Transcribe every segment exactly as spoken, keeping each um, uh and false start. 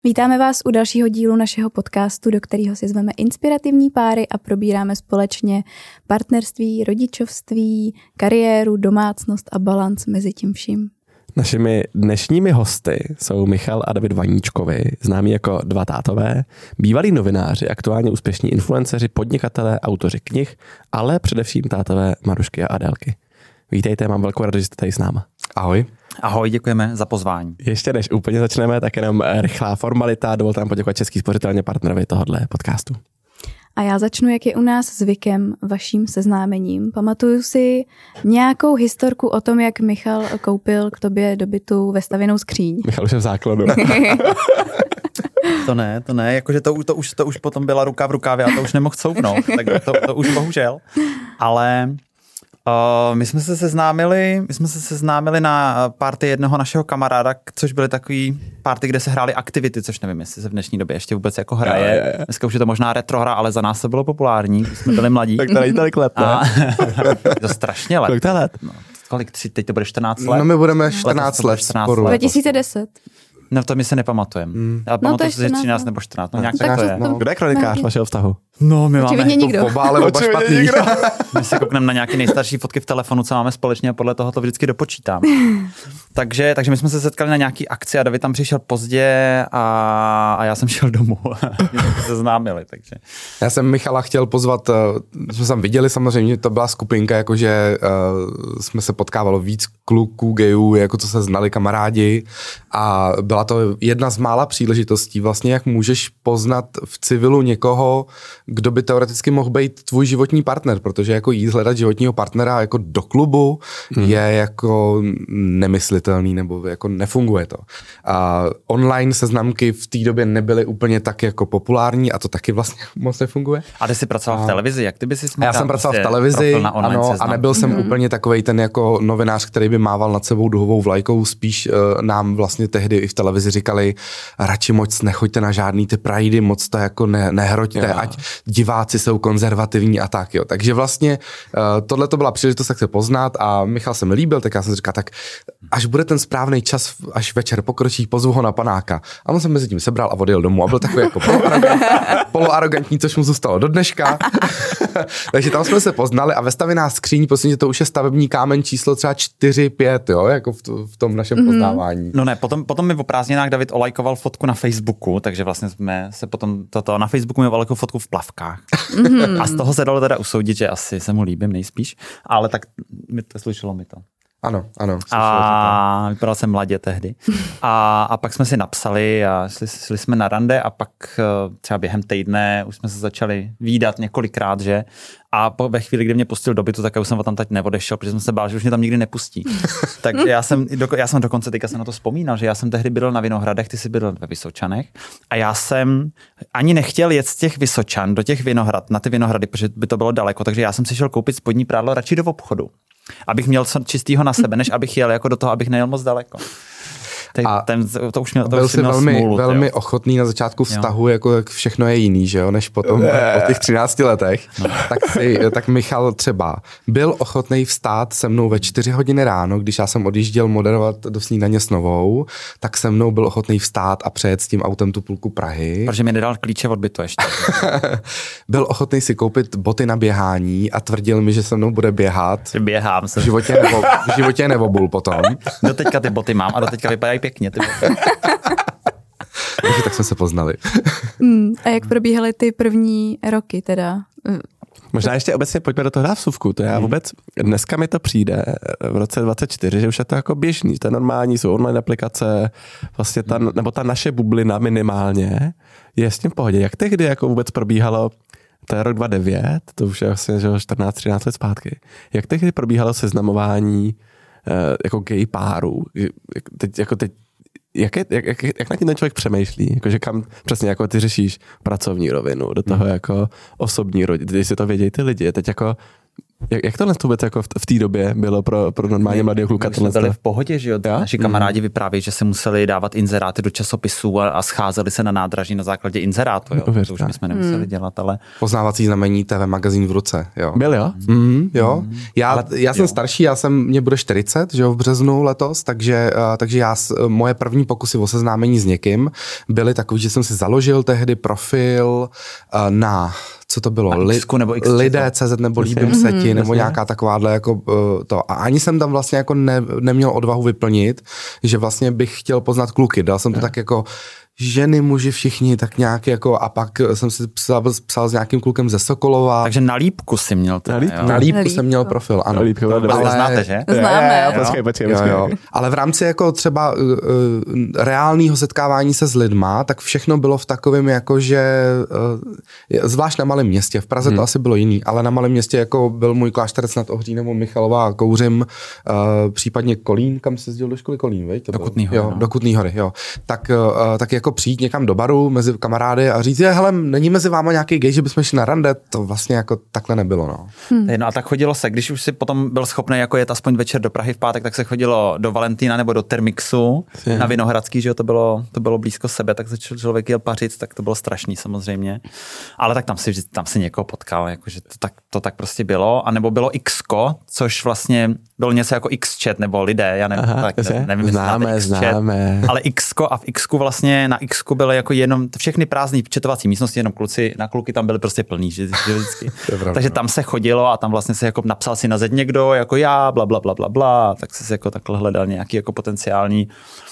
Vítáme vás u dalšího dílu našeho podcastu, do kterého si zveme inspirativní páry a probíráme společně partnerství, rodičovství, kariéru, domácnost a balanc mezi tím vším. Našimi dnešními hosty jsou Michal a David Vaníčkovi, známí jako dva tátové, bývalí novináři, aktuálně úspěšní influenceři, podnikatelé, autoři knih, ale především tátové Marušky a Adélky. Vítejte, mám velkou radost, že jste tady s náma. Ahoj. Ahoj, děkujeme za pozvání. Ještě než úplně začneme, tak jenom rychlá formalita. Dovolte nám poděkovat Český spořitelně partnerovi tohohle podcastu. A já začnu, jak je u nás zvykem, vaším seznámením. Pamatuju si nějakou historku o tom, jak Michal koupil k tobě do bytu vestavěnou skříň. Michal už je v základu. To ne, to ne, jakože to, to, už, to už potom byla ruka v rukávě a to už nemohl couvnout, tak to, to už bohužel. Ale uh, my jsme se seznámili, my jsme se seznámili na party jednoho našeho kamaráda, což byly takový party, kde se hrály aktivity, což nevím, jestli se v dnešní době ještě vůbec jako hraje. Je, je, je. Dneska už je to možná retro hra, ale za nás to bylo populární, když jsme byli mladí. Tak to není tolik let, ne? A, to strašně let. Kolik to je let? No, kolik, tři, teď to bude čtrnáct let? No my budeme čtrnáct let. let. dva tisíce deset. No to my se nepamatujeme. Mm. Ale No to je pamatuju si, že čtrnáct, třináct no. nebo čtrnáct. No, nějak tak tak to to- je. to- Kdo je kronikář Ne. vašeho vztahu? No, my máme Očividně nikdo. Oba, ale oba Očividně špatný. nikdo. My se koukneme na nějaké nejstarší fotky v telefonu, co máme společně a podle toho to vždycky dopočítám. takže, takže my jsme se setkali na nějaký akci a David tam přišel pozdě a, a já jsem šel domů. My jsme se seznámili, takže. Já jsem Michala chtěl pozvat, uh, jsme tam viděli samozřejmě, to byla skupinka, jakože uh, jsme se potkávalo víc kluků, gejů, jako co se znali kamarádi a byla to jedna z mála příležitostí vlastně, jak můžeš poznat v civilu někoho, kdo by teoreticky mohl být tvůj životní partner, protože jako jít hledat životního partnera jako do klubu hmm. je jako nemyslitelný nebo jako nefunguje to. A online seznamky v té době nebyly úplně tak jako populární a to taky vlastně moc nefunguje. A ty jsi pracoval v televizi, jak ty bys si A já jsem pracoval v televizi, ano, a nebyl jsem mm-hmm. úplně takovej ten jako novinář, který by mával nad sebou duhovou vlajkou, spíš uh, nám vlastně tehdy i v televizi říkali, radši moc nechoďte na žádný ty prajdy, moc to jako ne, nehroďte, jo. Ať diváci jsou konzervativní a tak, jo. Takže vlastně uh, tohle to byla příležitost, jak se poznat a Michal se mi líbil, tak já jsem říkal, tak až bude ten správný čas, až večer pokročí, pozvu ho na panáka. A on se mezi tím sebral a odjel domů a byl takový jako poloarogantní, poloarogantní, což mu zůstalo do dneška. Takže tam jsme se poznali a vestavěná skříň, prostě to už je stavební kámen číslo třeba čtyři pět, jo, jako v, to, v tom našem mm-hmm. poznávání. No ne, potom, potom mi o prázdninách David olajkoval fotku na Facebooku, takže vlastně jsme se potom toto, na Facebooku mi olajkoval fotku v plavkách. Mm-hmm. A z toho se dalo teda usoudit, že asi se mu líbím nejspíš, ale tak mi to slušelo mi to. Ano, ano. A vypadal jsem mladě tehdy. A, a pak jsme si napsali a šli, šli jsme na rande a pak třeba během týdne už jsme se začali vídat několikrát, že? A po, ve chvíli, kdy mě pustil do bytu, tak já už jsem tam teď neodešel, protože jsem se bál, že už mě tam nikdy nepustí. Takže já jsem, já jsem dokonce teďka se na to vzpomínal, že já jsem tehdy byl na Vinohradech, ty jsi byl ve Vysočanech a já jsem ani nechtěl jet z těch Vysočan do těch Vinohrad, na ty Vinohrady, protože by to bylo daleko, takže já jsem si šel koupit spodní prádlo radši do obchodu, abych měl čistýho na sebe, než abych jel jako do toho, abych nejel moc daleko. Ten, a ten, to už měl, to byl už jsi měl velmi, smůlu, velmi jo. ochotný na začátku vztahu, Jo. jako jak všechno je jiný, že jo, než potom po těch třinácti letech. No. Tak, si, tak Michal třeba byl ochotný vstát se mnou ve čtyři hodiny ráno, když já jsem odjížděl moderovat do Snídaně s Novou, tak se mnou byl ochotný vstát a přejet s tím autem tu půlku Prahy. Protože mi nedal klíče od bytu ještě. Byl ochotný si koupit boty na běhání a tvrdil mi, že se mnou bude běhat. Běhám se. V životě, nebo, v životě nevobul potom. Do teďka ty boty mám a do teďka vypadají pěkně ty boty. Takže tak jsme se poznali. Mm, a jak probíhaly ty první roky teda? Možná ještě obecně pojďme do toho dát vsuvku. To já vůbec, dneska mi to přijde v roce dvacet čtyři, že už je to jako běžný, to je normální, jsou online aplikace, vlastně ta, nebo ta naše bublina minimálně je s tím v pohodě. Jak tehdy jako vůbec probíhalo, to je rok dva tisíce devět, to už je vlastně že čtrnáct třináct let zpátky, jak tehdy probíhalo seznamování jako gay párů? Teď, jako teď Jak, je, jak, jak, jak na tím ten člověk přemýšlí? Jakože kam přesně jako ty řešíš pracovní rovinu, do toho hmm. jako osobní rodinu, když si to vědějí ty lidi. Teď jako Jak, jak tohle vůbec jako v, v té době bylo pro, pro normálně mladého kluka? My jsme byli v pohodě, že jo? jo? Naši kamarádi mm. vyprávějí, že se museli dávat inzeráty do časopisů a, a scházeli se na nádraží na základě inzerátu. Jo? No, to už my jsme nemuseli mm. dělat, ale... Poznávací znamení T V magazín v ruce. Jo. Byl, jo? Mm, jo. Já, ale, já jsem jo. starší, já jsem, mě bude čtyřicet, že jo, v březnu letos, takže, uh, takže já, moje první pokusy o seznámení s někým byly takový, že jsem si založil tehdy profil uh, na... co to bylo, Li, nebo lidé tečka cé zet nebo líbím se ti, nebo nějaká takováhle jako uh, to. A ani jsem tam vlastně jako ne, neměl odvahu vyplnit, že vlastně bych chtěl poznat kluky. Dal jsem to ne. tak jako ženy, muži, všichni, tak nějak jako, a pak jsem si psal, psal s nějakým klukem ze Sokolova. Takže na lípku si měl to. Na lípku, na lípku, na lípku jsem měl profil, ano. Na lípku, to ale, ale znáte, že? Známe. Jo, jo, počkej, počkej, počkej. Jo, jo. Ale v rámci jako třeba uh, reálného setkávání se s lidma, tak všechno bylo v takovém jako, že uh, zvlášť na malém městě, v Praze hmm. to asi bylo jiný, ale na malém městě jako byl můj Klášterec nad Ohří nebo Michalová, Kouřim, uh, případně Kolín, kam se jezdil do školy Kolín, veď? Do Kutný Hory. Jo, no. do Kutný Hory, jo. Tak, uh, tak jako přijít někam do baru mezi kamarády a říct, je, hele, není mezi váma nějaký gay, že bychom šli na rande, to vlastně jako takhle nebylo, no. Hmm. No a tak chodilo se, když už si potom byl schopný jako jet aspoň večer do Prahy v pátek, tak se chodilo do Valentína nebo do Termixu je. na Vinohradský, že jo, to bylo, to bylo blízko sebe, tak se člověk jel pařit, tak to bylo strašný samozřejmě. Ale tak tam si, tam si někoho potkal, jakože to tak, to tak prostě bylo, a nebo bylo Xko, což vlastně bylo něco jako Xchat nebo lidé, já nevím, Aha, tak, ne, nevím, známe, známe. Ale Xko a v Xku vlastně na Xku byly jako jenom všechny prázdné četovací místnosti, jenom kluci, na kluky tam byly prostě plný, že, že vždycky. Takže tam se chodilo a tam vlastně se jako napsal si na zeď někdo, jako já, bla, bla, bla, bla, bla, tak se jako takhle hledal nějaký jako potenciální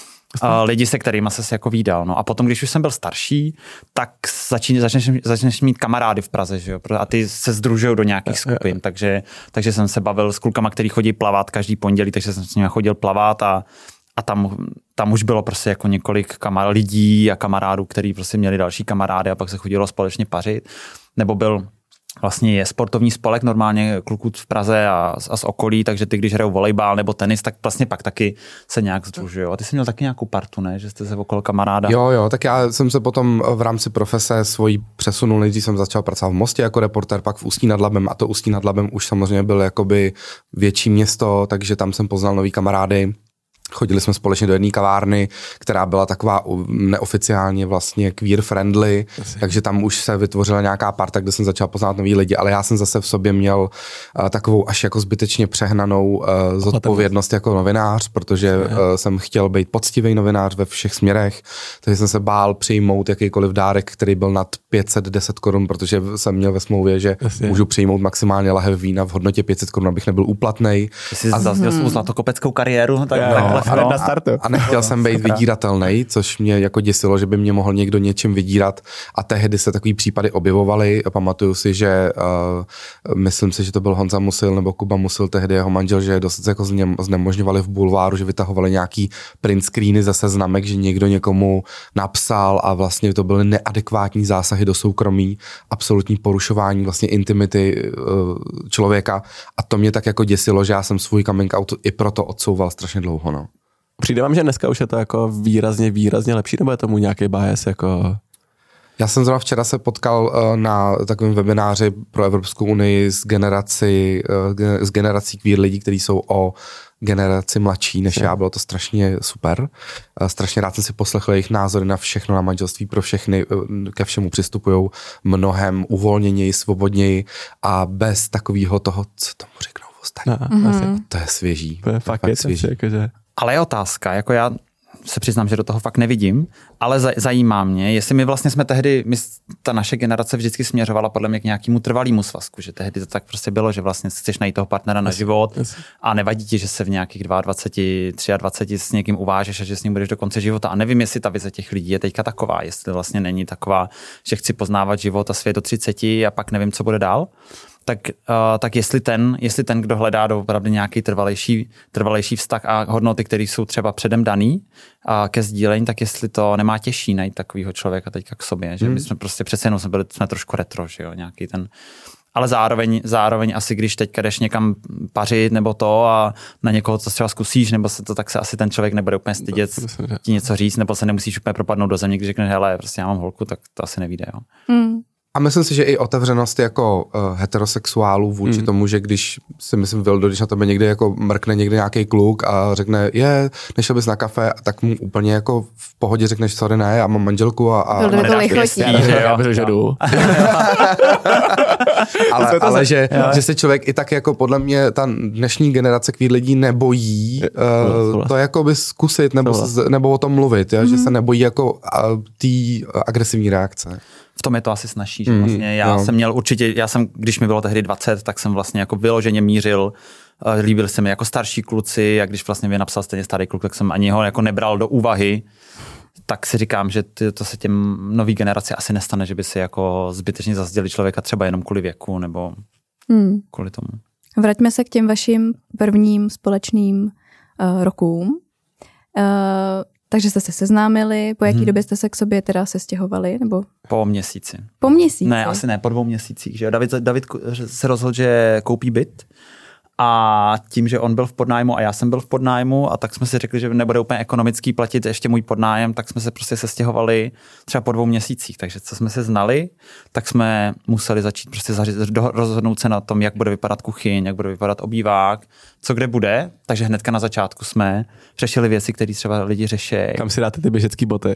Uh, lidi, se kterými se jako vídal. No. A potom, když už jsem byl starší, tak začín, začneš, začneš mít kamarády v Praze, že jo? A ty se sdružují do nějakých skupin, takže, takže jsem se bavil s klukama, který chodí plavat každý pondělí, takže jsem s nimi chodil plavat a, a tam, tam už bylo prostě jako několik kamar- lidí a kamarádů, kteří prostě měli další kamarády a pak se chodilo společně pařit. Nebo byl vlastně je sportovní spolek normálně kluků v Praze a, a z okolí, takže ty, když hrajou volejbal nebo tenis, tak vlastně pak taky se nějak združují. A ty jsi měl taky nějakou partu, ne? Že jste se okolo kamaráda. Jo, jo, tak já jsem se potom v rámci profese svojí přesunul, nejdřív jsem začal pracovat v Mostě jako reportér, pak v Ústí nad Labem, a to Ústí nad Labem už samozřejmě byl jakoby větší město, takže tam jsem poznal nový kamarády. Chodili jsme společně do jedné kavárny, která byla taková neoficiálně vlastně queer friendly, Asi. takže tam už se vytvořila nějaká parta, kde jsem začal poznat nový lidi, ale já jsem zase v sobě měl uh, takovou až jako zbytečně přehnanou uh, zodpovědnost jako novinář, protože uh, jsem chtěl být poctivý novinář ve všech směrech, takže jsem se bál přijmout jakýkoliv dárek, který byl nad pět set deset korun, protože jsem měl ve smlouvě, že Asi. můžu přijmout maximálně lahev vína v hodnotě pět set korun, abych nebyl úplatnej. Jsi zazněl svou zlatokopeckou kariéru, tak no, a, na startu. a nechtěl jsem být vydíratelný, což mě jako děsilo, že by mě mohl někdo něčím vydírat, a tehdy se takový případy objevovaly. Pamatuju si, že uh, myslím si, že to byl Honza Musil nebo Kuba Musil, tehdy jeho manžel, že dost jako znemožňovali v bulváru, že vytahovali nějaký print screeny ze seznamek, že někdo někomu napsal, a vlastně to byly neadekvátní zásahy do soukromí, absolutní porušování vlastně intimity uh, člověka, a to mě tak jako děsilo, že já jsem svůj coming out i proto odsouval strašně dlouho, no. Přijde vám, že dneska už je to jako výrazně, výrazně lepší, nebo je tomu nějaký bias jako... Já jsem zrovna včera se potkal na takovém webináři pro Evropskou unii s generací, s generací queer lidí, kteří jsou o generaci mladší než já, bylo to strašně super. Strašně rád jsem si poslechl jejich názory na všechno, na manželství pro všechny, ke všemu přistupují mnohem uvolněněji, svobodněji a bez takového toho, co tomu řeknou ostatní. Mm-hmm. To je svěží. To je fakt, fakt svěží. Jakože... Ale je otázka, jako já se přiznám, že do toho fakt nevidím, ale zajímá mě, jestli my vlastně jsme tehdy, my, ta naše generace vždycky směřovala podle mě k nějakému trvalému svazku, že tehdy to tak prostě bylo, že vlastně chceš najít toho partnera na život a nevadí ti, že se v nějakých dvacet dva, dvacet tři s někým uvážeš a že s ním budeš do konce života. A nevím, jestli ta vize těch lidí je teďka taková, jestli vlastně není taková, že chci poznávat život a svět do třiceti a pak nevím, co bude dál. Tak, uh, tak jestli ten, jestli ten, kdo hledá doopravdy nějaký trvalejší, trvalejší vztah a hodnoty, které jsou třeba předem daný a ke sdílení, tak jestli to nemá těžší najít takového člověka teďka k sobě, že hmm. my jsme prostě přece jenom jsme byli jsme trošku retro, že jo, nějaký ten, ale zároveň, zároveň asi když teďka jdeš někam pařit nebo to a na někoho to třeba zkusíš, nebo se to, tak se asi ten člověk nebude úplně stydět ti něco říct, nebo se nemusíš úplně propadnout do země, když řekneš, hele, prostě já mám holku, tak to asi nevíde, jo. Hmm. A myslím si, že i otevřenost jako uh, heterosexuálů vůči mm. tomu, že když si myslím, Vildo, když na tebe někdy jako mrkne někdy nějaký kluk a řekne, je, nešel bys na kafe, tak mu úplně jako v pohodě řekneš, sorry, ne, já mám manželku a... a Vildo, to lichotí. Já myslím, že jdu. ale ale že, že se člověk i tak jako podle mě ta dnešní generace kvír lidí nebojí uh, to jako by zkusit nebo, nebo o tom mluvit, jo? Mm. Že se nebojí jako uh, té agresivní reakce. V tom je to asi snažší, že vlastně já no. jsem měl určitě, já jsem, když mi bylo tehdy dvacet, tak jsem vlastně jako vyloženě mířil, uh, líbil se mi jako starší kluci a když vlastně mi napsal stejně starý kluk, tak jsem ani ho jako nebral do úvahy, tak si říkám, že ty, to se těm nový generaci asi nestane, že by si jako zbytečně zazděli člověka třeba jenom kvůli věku nebo hmm. kvůli tomu. Vraťme se k těm vašim prvním společným uh, rokům. Uh, takže jste se seznámili, po jaký hmm. době jste se k sobě teda sestěhovali? Nebo? Po měsíci. Po měsíci? Ne, asi ne, po dvou měsících. Že? David, David se rozhodl, že koupí byt a tím, že on byl v podnájmu a já jsem byl v podnájmu a tak jsme si řekli, že nebude úplně ekonomický platit ještě můj podnájem, tak jsme se prostě sestěhovali třeba po dvou měsících. Takže co jsme se znali, tak jsme museli začít prostě rozhodnout se na tom, jak bude vypadat kuchyň, jak bude vypadat obývák, co kde bude. Takže hnedka na začátku jsme řešili věci, které třeba lidi řeší. Kam si dáte ty běžecký boty?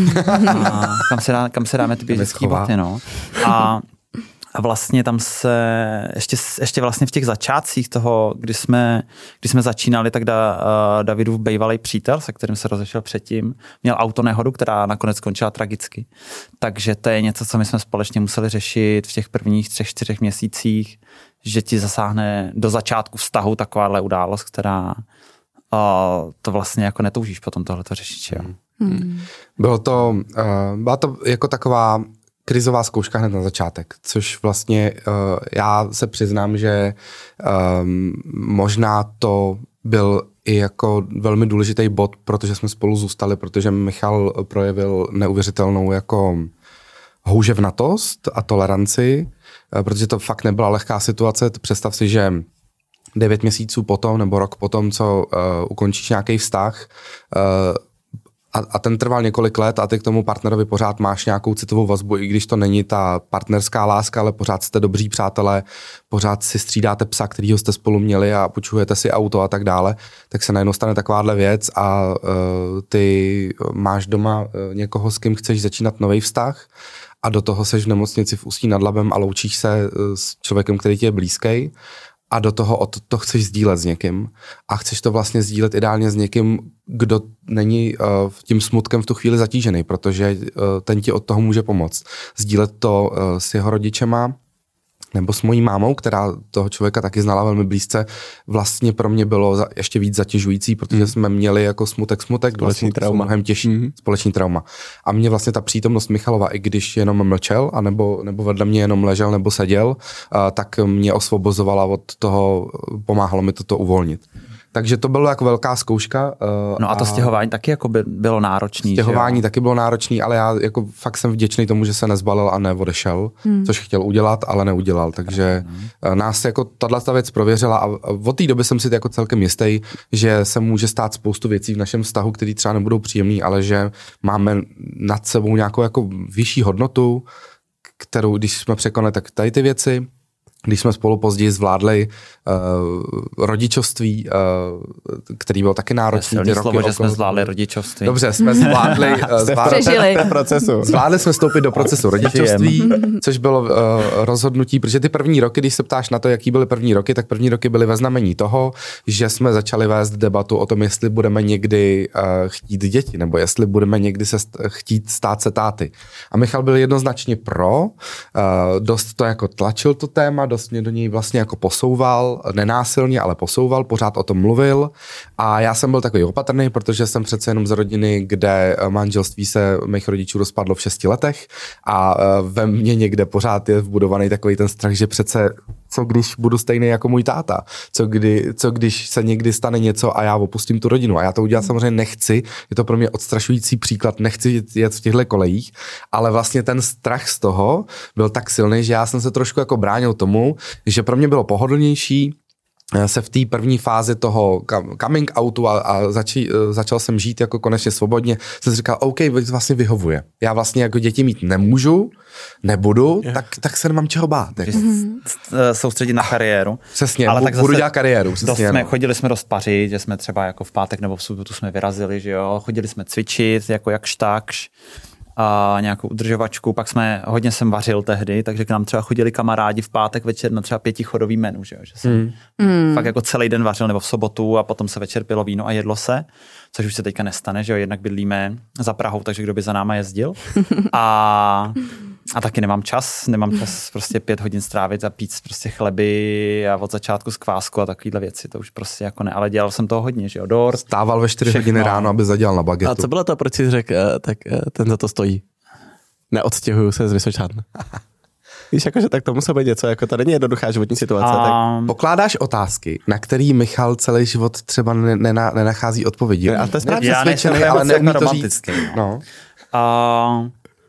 A kam, se dá, kam se dáme ty běžecký boty, no. A A vlastně tam se, ještě, ještě vlastně v těch začátcích toho, kdy jsme, kdy jsme začínali, tak da, uh, Davidův bývalý přítel, se kterým se rozešel předtím, měl autonehodu, která nakonec skončila tragicky. Takže to je něco, co my jsme společně museli řešit v těch prvních třech, čtyřech měsících, že ti zasáhne do začátku vztahu takováhle událost, která uh, to vlastně jako netoužíš potom tohleto řešit. Jo. Hmm. Bylo to, uh, byla to jako taková krizová zkouška hned na začátek, což vlastně uh, já se přiznám, že um, možná to byl i jako velmi důležitý bod, protože jsme spolu zůstali, protože Michal projevil neuvěřitelnou jako houževnatost a toleranci, uh, protože to fakt nebyla lehká situace. Představ si, že devět měsíců potom nebo rok potom, co uh, ukončíš nějaký vztah, uh, A, a ten trval několik let a ty k tomu partnerovi pořád máš nějakou citovou vazbu, i když to není ta partnerská láska, ale pořád jste dobří přátelé, pořád si střídáte psa, kterýho jste spolu měli a půjčujete si auto a tak dále, tak se najednou stane takováhle věc a uh, ty máš doma uh, někoho, s kým chceš začínat nový vztah a do toho seš v nemocnici v Ústí nad Labem a loučíš se uh, s člověkem, který ti je blízký. A do toho to, to chceš sdílet s někým. A chceš to vlastně sdílet ideálně s někým, kdo není uh, tím smutkem v tu chvíli zatížený, protože uh, ten ti od toho může pomoct. Sdílet to uh, s jeho rodičema, nebo s mojí mámou, která toho člověka taky znala velmi blízce, vlastně pro mě bylo za, ještě víc zatěžující, protože mm. jsme měli jako smutek smutek, společný trauma. Mnohem těžší, mm. společný trauma. A mě vlastně ta přítomnost Michalova, i když jenom mlčel, anebo, nebo vedle mě jenom ležel nebo seděl, uh, tak mě osvobozovala od toho, pomáhalo mi toto uvolnit. Takže to bylo jako velká zkouška. Uh, no a to a stěhování taky jako by bylo náročný. Stěhování taky bylo náročný, ale já jako fakt jsem vděčný tomu, že se nezbalil a neodešel, hmm. což chtěl udělat, ale neudělal. Takže hmm. nás jako tato věc prověřila a od té doby jsem si jako celkem jistý, že se může stát spoustu věcí v našem vztahu, které třeba nebudou příjemný, ale že máme nad sebou nějakou jako vyšší hodnotu, kterou když jsme překonali, tak tady ty věci, když jsme spolu později zvládli uh, rodičovství, uh, který byl taky náročný. Ty roky slovo, okolo... že jsme zvládli rodičovství. Dobře, jsme zvládli, uh, zvládli, procesu. zvládli jsme vstoupit do procesu rodičovství, což bylo uh, rozhodnutí, protože ty první roky, když se ptáš na to, jaký byly první roky, tak první roky byly ve znamení toho, že jsme začali vést debatu o tom, jestli budeme někdy uh, chtít děti, nebo jestli budeme někdy se st- chtít stát se táty. A Michal byl jednoznačně pro, uh, dost to jako tlačil to téma, dost mě do něj vlastně jako posouval, nenásilně, ale posouval, pořád o tom mluvil a já jsem byl takový opatrný, protože jsem přece jenom z rodiny, kde manželství se mých rodičů rozpadlo v šesti letech a ve mně někde pořád je vbudovaný takový ten strach, že přece co když budu stejný jako můj táta, co, kdy, co když se někdy stane něco a já opustím tu rodinu a já to udělat samozřejmě nechci, je to pro mě odstrašující příklad, nechci jet v těchto kolejích, ale vlastně ten strach z toho byl tak silný, že já jsem se trošku jako bránil tomu, že pro mě bylo pohodlnější se v té první fázi toho coming outu a, a začí, začal jsem žít jako konečně svobodně, jsem si říkal, OK, vlastně vyhovuje. Já vlastně jako děti mít nemůžu, nebudu, yeah. tak, tak se nemám čeho bát. Jako. Mm-hmm. Soustředit na kariéru. Přesně, ale tak budu dělat kariéru. Přesně, jsme, chodili jsme dost pařit, že jsme třeba jako v pátek nebo v sobotu jsme vyrazili, že jo, chodili jsme cvičit, jako jakž takž. A nějakou udržovačku, pak jsme, hodně jsem vařil tehdy, takže k nám třeba chodili kamarádi v pátek večer na třeba pětichodový menu, že, jo? Že jsem mm. fakt jako celý den vařil, nebo v sobotu a potom se večer pilo víno a jedlo se, což už se teďka nestane, že jo, jednak bydlíme za Prahou, takže kdo by za náma jezdil. A, a taky nemám čas, nemám čas prostě pět hodin strávit a pít prostě chleby a od začátku z kvásku a takovýhle věci, to už prostě jako ne, ale dělal jsem toho hodně, že jo, dort. Stával ve čtyři hodiny ráno, aby zadělal na bagetu. A co bylo to, proč jsi řekl, tak ten za to stojí? Neodstěhuju se z Vysočan. Víš, jakože tak to musí být něco, jako to není jednoduchá životní situace. Um, tak... Pokládáš otázky, na který Michal celý život třeba nena, nenachází odpovědi. Ne, ale to je správně přesvědčený, ale neumí to říct. No. Uh,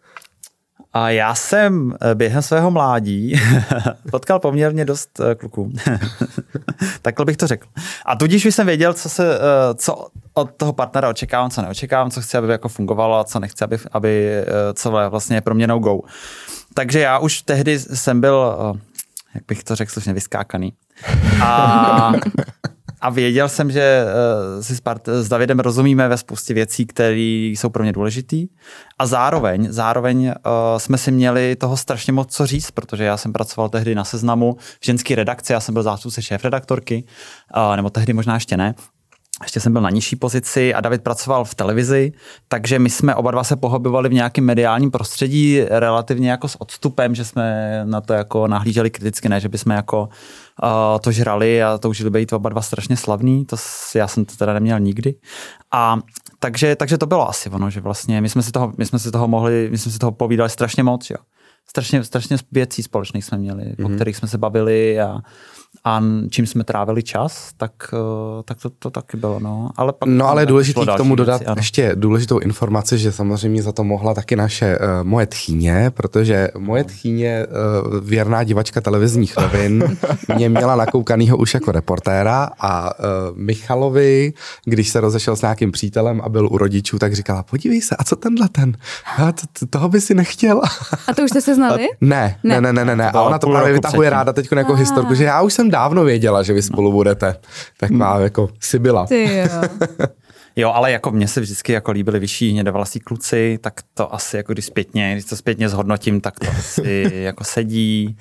a já jsem během svého mládí potkal poměrně dost kluků. Takhle bych to řekl. A tudíž už jsem věděl, co, se, co od toho partnera očekávám, co neočekávám, co chci, aby jako fungovalo a co nechci, aby, aby co vlastně je pro mě no go. Takže já už tehdy jsem byl, jak bych to řekl, slušně vyskákaný. A, a věděl jsem, že si s, part, s Davidem rozumíme ve spoustě věcí, které jsou pro mě důležitý. A zároveň, zároveň uh, jsme si měli toho strašně moc co říct, protože já jsem pracoval tehdy na Seznamu v ženské redakci, já jsem byl zástupce šéfredaktorky, uh, nebo tehdy možná ještě ne. Ještě jsem byl na nižší pozici a David pracoval v televizi, takže my jsme oba dva se pohybovali v nějakém mediálním prostředí relativně jako s odstupem, že jsme na to jako nahlíželi kriticky, ne, že bychom jako uh, to žrali a toužili být oba dva strašně slavní, to já jsem to teda neměl nikdy. A takže, takže to bylo asi ono, že vlastně my jsme si toho, my jsme si toho mohli, my jsme si toho povídali strašně moc, jo. Strašně, strašně věcí společných jsme měli, mm-hmm. o kterých jsme se bavili a a čím jsme trávili čas, tak, tak to, to taky bylo. No, ale, pak no, ale je důležité k tomu dodat věci, ještě důležitou informaci, že samozřejmě za to mohla taky naše uh, moje tchýně, protože moje tchýně, uh, věrná divačka televizních novin, mě měla nakoukanýho už jako reportéra a uh, Michalovi, když se rozešel s nějakým přítelem a byl u rodičů, tak říkala, podívej se, a co tenhle ten? A to, to, toho by si nechtěl. A to už jste se znali? Ne, ne, ne, ne, ne. ne. A ona to právě vytahuje předtím. Ráda teď jako historku, že já už jsem dávno věděla, že vy spolu budete. Tak má jako Sibyla. Ty jo. Jo, ale jako mně se vždycky jako líbili vyšší hnědovlasí kluci, tak to asi jako když zpětně, když to zpětně zhodnotím, tak to asi jako sedí.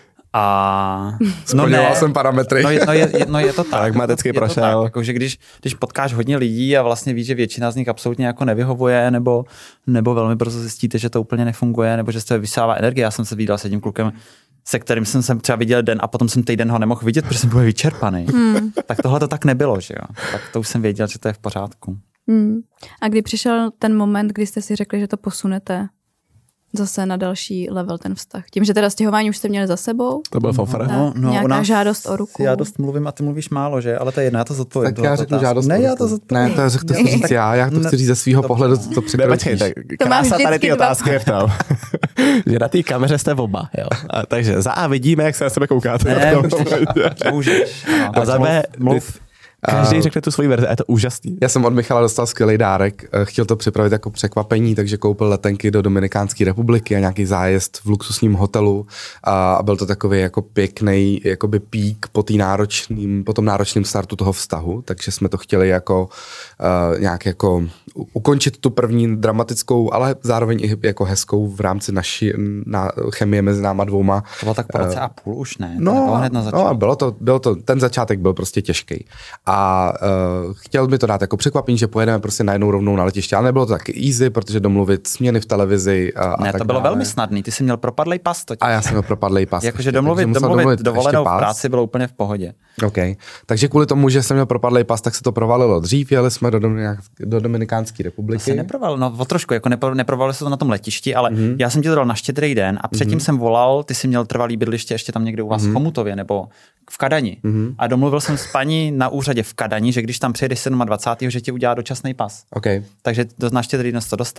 A no ne, jsem parametry. No je, no je, no je to tak. Tak matecky prošel. Jako, že když, když potkáš hodně lidí a vlastně víš, že většina z nich absolutně jako nevyhovuje, nebo, nebo velmi brzo zjistíte, že to úplně nefunguje, nebo že se vysává energie. Já jsem se viděl s jedním klukem, se kterým jsem se třeba viděl den a potom jsem týden ho nemohl vidět, protože jsem byl vyčerpaný. Hmm. Tak tohle to tak nebylo, že jo. Tak to už jsem věděl, že to je v pořádku. Hmm. A kdy přišel ten moment, kdy jste si řekli, že to posunete zase na další level ten vztah? Tím, že teda stěhování už jste měli za sebou? To byl fofr. No, no, nějaká žádost o ruku. Já dost mluvím a ty mluvíš málo, že? Ale to je jedno, já to zodpovím. Tak já řeknu žádost. Ne, já to zodpovím. Ne, to, to chci říct já, já to chci říct ze svého pohledu, to překročíš. Krása tady ty otázky je v tom, že na té kameře jste oba, jo. A, takže za A vidíme, jak se na sebe koukáte. Ne, můžeš. A za B mluv. Každý řekne tu svoji verzi a je to úžasný. Já jsem od Michala dostal skvělý dárek, chtěl to připravit jako překvapení, takže koupil letenky do Dominikánské republiky a nějaký zájezd v luxusním hotelu a byl to takový jako pěkný jakoby pík po, tý náročným, po tom náročným startu toho vztahu, takže jsme to chtěli jako uh, nějak jako ukončit tu první dramatickou, ale zároveň i jako hezkou v rámci naší na, chemie mezi náma dvouma. To bylo tak po roce a půl už, ne? No, to hned na no bylo to, bylo to, ten začátek byl prostě těžký. A uh, chtěl mi to dát jako překvapení, že pojedeme prostě najednou rovnou na letiště, ale nebylo to tak easy, protože domluvit směny v televizi a, ne, a tak to bylo dále. velmi snadný, ty jsi měl propadlej pas totiž. A já jsem měl propadlej pas. Jakože domluvit, domluvit, domluvit dovolenou v práci bylo úplně v pohodě. OK. Takže kvůli tomu, že jsem měl propadlej pas, tak se to provalilo dřív, jeli jsme do, Dominik- do Dominikánské republiky. To se neprovalilo, no o trošku, jako nepro, neprovalilo se to na tom letišti, ale mm-hmm. já jsem ti to dal na Štědrý den a předtím mm-hmm. jsem volal, ty jsi měl trvalý bydliště ještě tam někde u vás mm-hmm. v Chomutově nebo v Kadani. Mm-hmm. A domluvil jsem s paní na úřadě v Kadani, že když tam přijedeš dvacátého sedmého že ti udělá dočasný pas. Okay. Takže na Štědrý den to dostal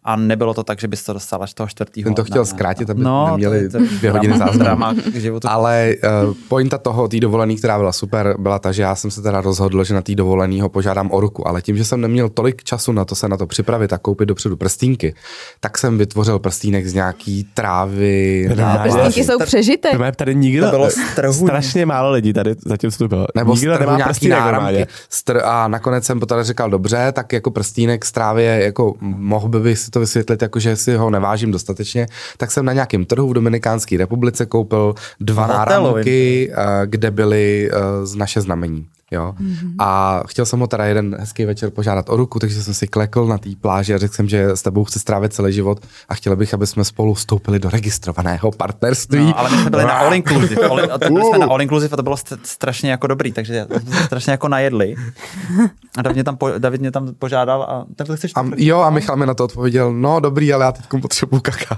a nebylo to tak, že bys to dostal až toho čtvrtého. Ten to chtěl zkrátit, aby no, neměli to, to, dvě hodiny záznam. Ale uh, pointa toho, té dovolený, která byla super, byla ta, že já jsem se teda rozhodl, že na té dovolený ho požádám o ruku, ale tím, že jsem neměl tolik času na to se na to připravit a koupit dopředu prstínky, tak jsem vytvořil prstínek z nějaký trávy. Prstínky jsou přežitek. Tady nikdo, to bylo strašně málo lidí tady zatím to bylo. Nebo nikdo nemá prstínek náramky. Str- a nakonec jsem potom řekl, dobře, tak jako prstínek z trávy, jako mohl by si to vysvětlit, jako že si ho nevážím dostatečně, tak jsem na nějakém trhu v Dominikánské republice koupil dva náramky, kde byly z naše znamení. Jo. Mm-hmm. A chtěl jsem ho teda jeden hezký večer požádat o ruku, takže jsem si klekl na té pláži a řekl jsem, že s tebou chci strávit celý život a chtěl bych, aby jsme spolu vstoupili do registrovaného partnerství. No, ale my jsme byli na all inclusive. All, byli jsme na all inclusive a to bylo strašně jako dobrý, takže jsme se strašně jako najedli. A David mě tam, po, David mě tam požádal a tak chceš to a, Jo, a Michal mi na to odpověděl, no dobrý, ale já teď potřebuji kakat.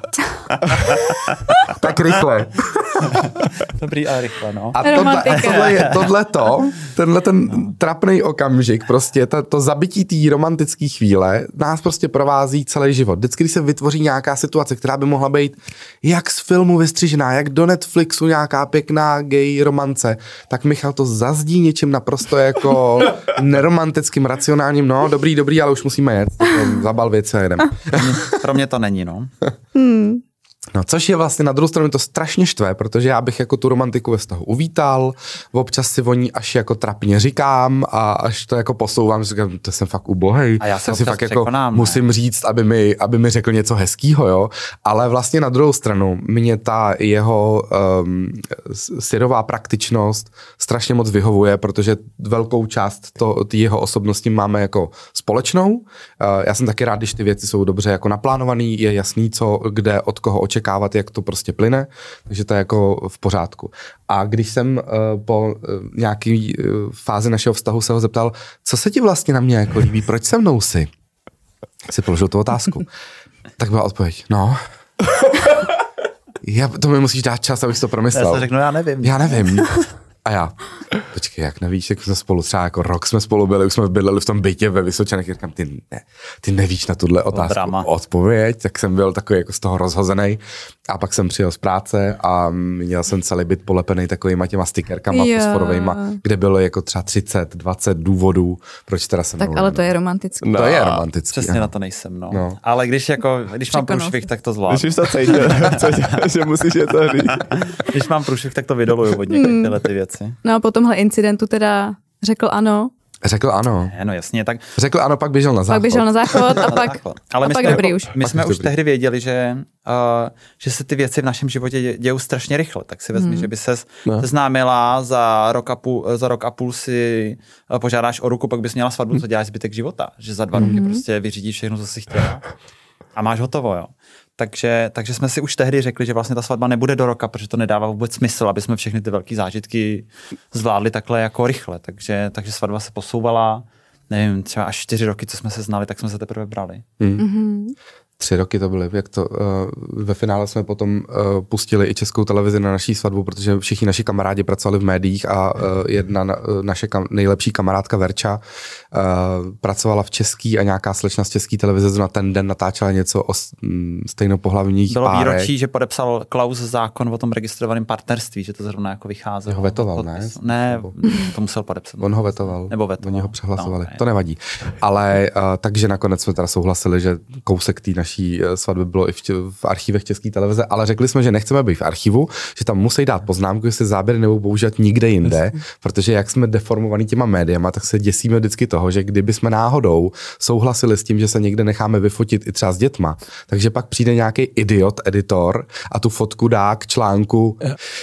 Tak rychle. Dobrý a rychle, no. A tohle, tohle je, tohleto, tenhle ten trapný okamžik, prostě to, to zabití té romantické chvíle nás prostě provází celý život. Vždycky, když se vytvoří nějaká situace, která by mohla být jak z filmu vystřižená, jak do Netflixu nějaká pěkná gay romance, tak Michal to zazdí něčím naprosto jako neromantickým, racionálním, no dobrý, dobrý, ale už musíme jet, zabal věci a jedem. Pro mě to není, no. Hmm. No, což je vlastně na druhou stranu to strašně štve, protože já bych jako tu romantiku ve vztahu uvítal, občas si o ní až jako trapně říkám a až to jako posouvám, říkám, to jsem fakt ubohej. A já se si fakt jako ne? musím říct, aby mi, aby mi řekl něco hezkýho, jo. Ale vlastně na druhou stranu mě ta jeho um, syrová praktičnost strašně moc vyhovuje, protože velkou část to, ty jeho osobnosti máme jako společnou. Uh, já jsem taky rád, když ty věci jsou dobře jako naplánovaný, je jasný, co, kde, od koho očekávat, jak to prostě plyne, takže to je jako v pořádku. A když jsem uh, po uh, nějaký uh, fázi našeho vztahu se ho zeptal, co se ti vlastně na mě jako líbí, proč se mnou si? Si položil tu otázku. Tak byla odpověď, no. Já, to mi musíš dát čas, abych to promyslel. Já se řeknu, já nevím. Já nevím. A já, počkej, jak nevíš, jak jsme spolu třeba jako rok jsme spolu byli, už jsme bydleli v tom bytě ve Vysočanech, říkám, ty, ne, ty nevíš na tuhle otázku odpověď, tak jsem byl takový jako z toho rozhozený a pak jsem přijel z práce a měl jsem celý byt polepený takovýma těma stickerkama yeah. fosforovejma, kde bylo jako třeba třicet, dvacet důvodů, proč teda jsem Tak ale to je romantický. No, to je romantický. Přesně na to nejsem, no. no. Ale když jako, když mám průšvih, tak to zvládnu. Když to cítil, že musíš je to říct. Když mám průšvih, tak to vydoluju od několik tyhle ty věci. No a po tomhle incidentu teda řekl ano. Řekl ano. Ne, no jasně, tak. Řekl ano, pak běžel na záchod. Pak běžel na záchod a pak, ale a my pak jsme, dobrý jako, už. My pak jsme už dobrý. tehdy věděli, že, uh, že se ty věci v našem životě dějou strašně rychle. Tak si vezmi, hmm. že by ses no. seznámila za rok, a půl, za rok a půl si požádáš o ruku, pak bys měla svatbu, co děláš zbytek života. Že za dva roky hmm. prostě vyřídíš všechno, co jsi chtěla. A máš hotovo, jo. Takže, takže jsme si už tehdy řekli, že vlastně ta svatba nebude do roka, protože to nedává vůbec smysl, aby jsme všechny ty velké zážitky zvládli takhle jako rychle. Takže, takže svatba se posouvala, nevím, třeba až čtyři roky, co jsme se znali, tak jsme se teprve brali. Mm. Mm-hmm. Tři roky to byly, jak to, uh, ve finále jsme potom uh, pustili i Českou televizi na naší svatbu, protože všichni naši kamarádi pracovali v médiích a uh, jedna na, uh, naše kam, nejlepší kamarádka Verča uh, pracovala v český a nějaká slečna z České televize na ten den natáčela něco o um, stejnopohlavních Bylo párech. Bylo výročí, že podepsal Klaus zákon o tom registrovaném partnerství, že to zrovna jako vycházelo. Ho vetoval, podpis. ne? Ne, Nebo... to musel podepsat. On ho vetoval. Nebo vetoval. Oni ho přehlasovali. No, to nevadí. Ale uh, takže nakonec jsme teda souhlasili, že kousek té naší svatby bylo i v, v archívech České televize, ale řekli jsme, že nechceme být v archivu, že tam musí dát poznámku, že se záběry nebudou používat nikde jinde, protože jak jsme deformovaní těma médiama, tak se děsíme vždycky toho, že kdyby jsme náhodou souhlasili s tím, že se někde necháme vyfotit i třeba s dětma, takže pak přijde nějaký idiot, editor a tu fotku dá k článku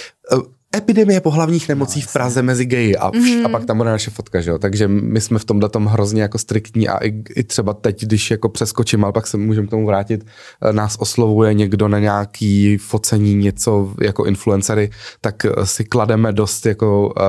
epidemie pohlavních nemocí no, v Praze mezi geji a, mm. a pak tam bude naše fotka, že jo. Takže my jsme v tomhle tom hrozně jako striktní a i, i třeba teď, když jako přeskočím, ale pak se můžeme k tomu vrátit, nás oslovuje někdo na nějaký focení něco jako influencery, tak si klademe dost jako uh,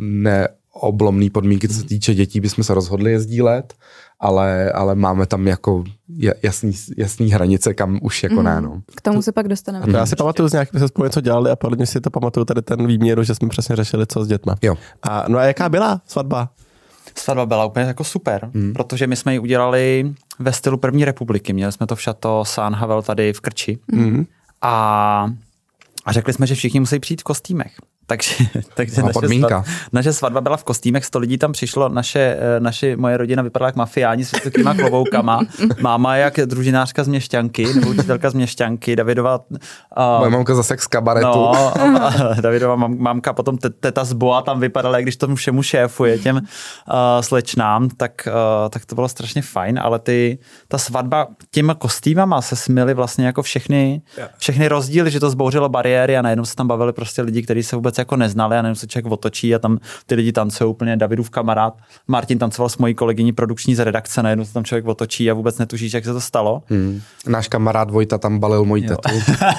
neoblomný podmínky, co se týče dětí, bychom se rozhodli je sdílet, ale, ale máme tam jako jasný, jasný hranice, kam už jako mm. ne, no. K tomu se pak dostaneme. Mm. Já si pamatuju, z nějakých jsme spolu něco dělali a podle mě si to pamatuju tady ten výměru, že jsme přesně řešili, co s dětma. Jo. A, no a jaká byla svatba? Svatba byla úplně jako super, mm. protože my jsme ji udělali ve stylu první republiky. Měli jsme to v Chateau San Havel tady v Krči. Mm. A, a řekli jsme, že všichni musí přijít v kostýmech. Takže, takže naše, svatba, naše svatba byla v kostýmech, sto lidí tam přišlo, naše, naše moje rodina vypadala jak mafiáni s vysokýma kloboukama, máma jak družinářka z Měšťanky, nebo učitelka z Měšťanky, Davidova... Uh, moje mamka zase z kabaretu. No, Davidova mam, mamka, potom teta z Boa tam vypadala, jak když tomu všemu šéfuje těm uh, slečnám, tak, uh, tak to bylo strašně fajn, ale ty, ta svatba těma kostýmama se smily vlastně jako všechny, všechny rozdíly, že to zbouřilo bariéry a najednou se tam bavili prostě lidi, kteří se vůbec jako neznali a najednou se člověk otočí a tam ty lidi tancují úplně, Davidův kamarád Martin tancoval s mojí kolegyní produkční z redakce, najednou se tam člověk otočí a vůbec netušíš, jak se to stalo. Hmm. Náš kamarád Vojta tam balil mojí tetu.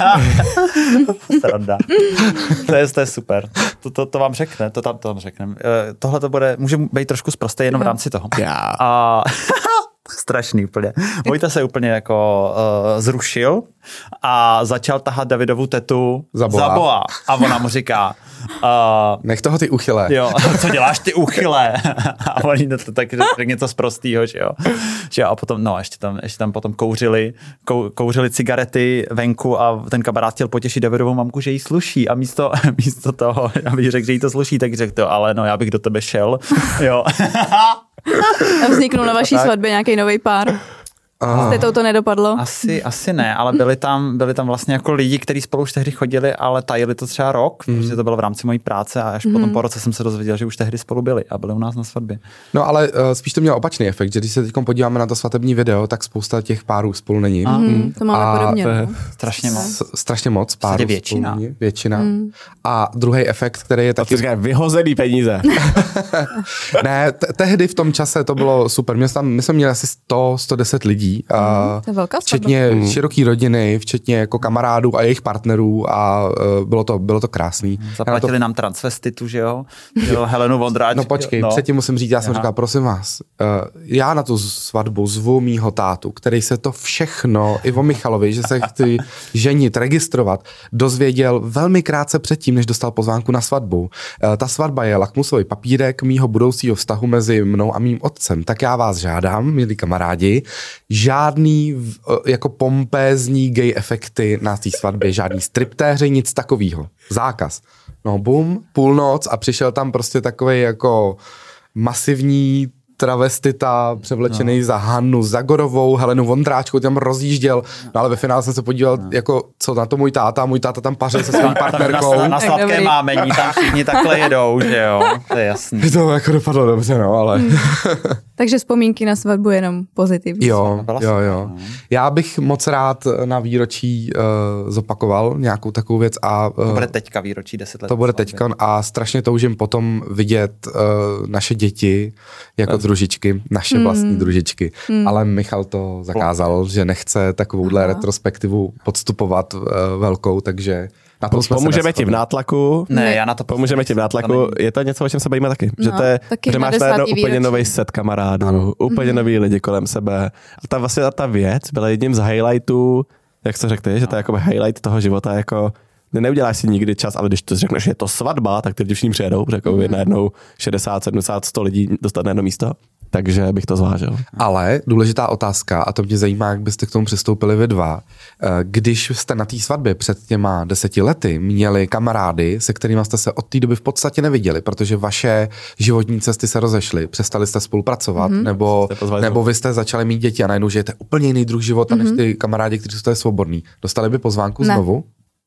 Sranda. To je, to je super. To, to, to vám řekne, to tam to vám řekne. Tohle to bude, může být trošku sprosté jenom v rámci toho. Yeah. A strašný úplně. Vojta se úplně jako uh, zrušil a začal tahat Davidovu tetu za boa. Za boa. A ona mu říká uh, nech toho ty uchylé. Jo, co děláš ty uchylé? A oni to tak řekl něco sprostýho, že jo. Že jo. A potom, no, ještě tam, ještě tam potom kouřili, kou, kouřili cigarety venku a ten kamarád chtěl potěšit Davidovou mamku, že jí sluší a místo, místo toho, aby řekl, že jí to sluší, tak řekl to, ale no, já bych do tebe šel. Jo. A vzniknul na vaší svatbě nějaký nový pár? Ah. Jste to nedopadlo? Asi, asi ne, ale byli tam, byli tam vlastně jako lidi, kteří spolu už tehdy chodili, ale tajili to třeba rok, mm. protože to bylo v rámci mojí práce a až mm. potom po roce jsem se dozvěděl, že už tehdy spolu byli a byli u nás na svatbě. No ale uh, spíš to mělo opačný efekt, že když se teď podíváme na to svatební video, tak spousta těch párů spolu není. Mm. Mm. To máme podobně. To je strašně moc. S, strašně moc párů většina. Spolu není, většina. Mm. A druhý efekt, který je taky... To vyhozený peníze. Ne, t- tehdy v tom čase to bylo super. My jsme, my jsme měli asi sto, sto deset lidí. A to je velká včetně mm. široký rodiny, včetně jako kamarádů a jejich partnerů a uh, bylo to, bylo to krásný. Zaplatili to... nám transvestitu, že jo? jo Helenu Vondráč. No počkej, no. Předtím musím říct, já jsem Aha. říkal, prosím vás, uh, já na tu svatbu zvu mýho tátu, který se to všechno, Ivo Michalovi, že se chci ženit, registrovat, dozvěděl velmi krátce předtím, než dostal pozvánku na svatbu. Uh, ta svatba je lakmusový papírek mýho budoucího vztahu mezi mnou a mým otcem. Tak já vás žádám, milí kamarádi, žádný jako pompézní gay efekty na té svatbě, žádný striptéři, nic takového. Zákaz. No bum, půlnoc a přišel tam prostě takovej jako masivní travestita, převlečený no. za Hannu Zagorovou, Helenu Vondráčkou, tam rozjížděl, no ale ve finále jsem se podíval, no. jako co na to můj táta, můj táta tam pařil se svým partnerkou. Na, na sladké mámení, tam všichni takhle jedou, že jo, to je jasný. To jako dopadlo dobře, no, ale... Takže vzpomínky na svatbu jenom pozitivní. Jo, jo, jo. Já bych moc rád na výročí uh, zopakoval nějakou takovou věc a... Uh, to bude teďka výročí, deset let. To bude teďka a strašně toužím potom vidět uh, naše děti jako no. družičky, naše vlastní mm. družičky. Mm. Ale Michal to zakázal, že nechce takovouhle Aha. retrospektivu podstupovat uh, velkou, takže... Na tom pomůžeme ti v nátlaku. Ne, já na to pomůžeme ti v nátlaku. To je to něco, o čem se bavíme taky. No, že, to je, taky že máš najednou úplně nový set kamarádů, ano. úplně mm-hmm. nový lidi kolem sebe. A ta vlastně ta věc byla jedním z highlightů, jak to řekl, že to je jako highlight toho života, jako neuděláš si nikdy čas, ale když to řekneš, že je to svatba, tak ty lidi všichni přijedou, protože jako mm-hmm. najednou šedesát, sedmdesát, sto lidí dostat na jedno místo. Takže bych to zvážil. Ale důležitá otázka, a to mě zajímá, jak byste k tomu přistoupili vy dva. Když jste na té svatbě před těma deseti lety měli kamarády, se kterými jste se od té doby v podstatě neviděli, protože vaše životní cesty se rozešly, přestali jste spolupracovat, mm-hmm. nebo, nebo vy jste začali mít děti a najednou žijete úplně jiný druh života, mm-hmm. než ty kamarádi, kteří jsou svobodní. Dostali by pozvánku ne. znovu?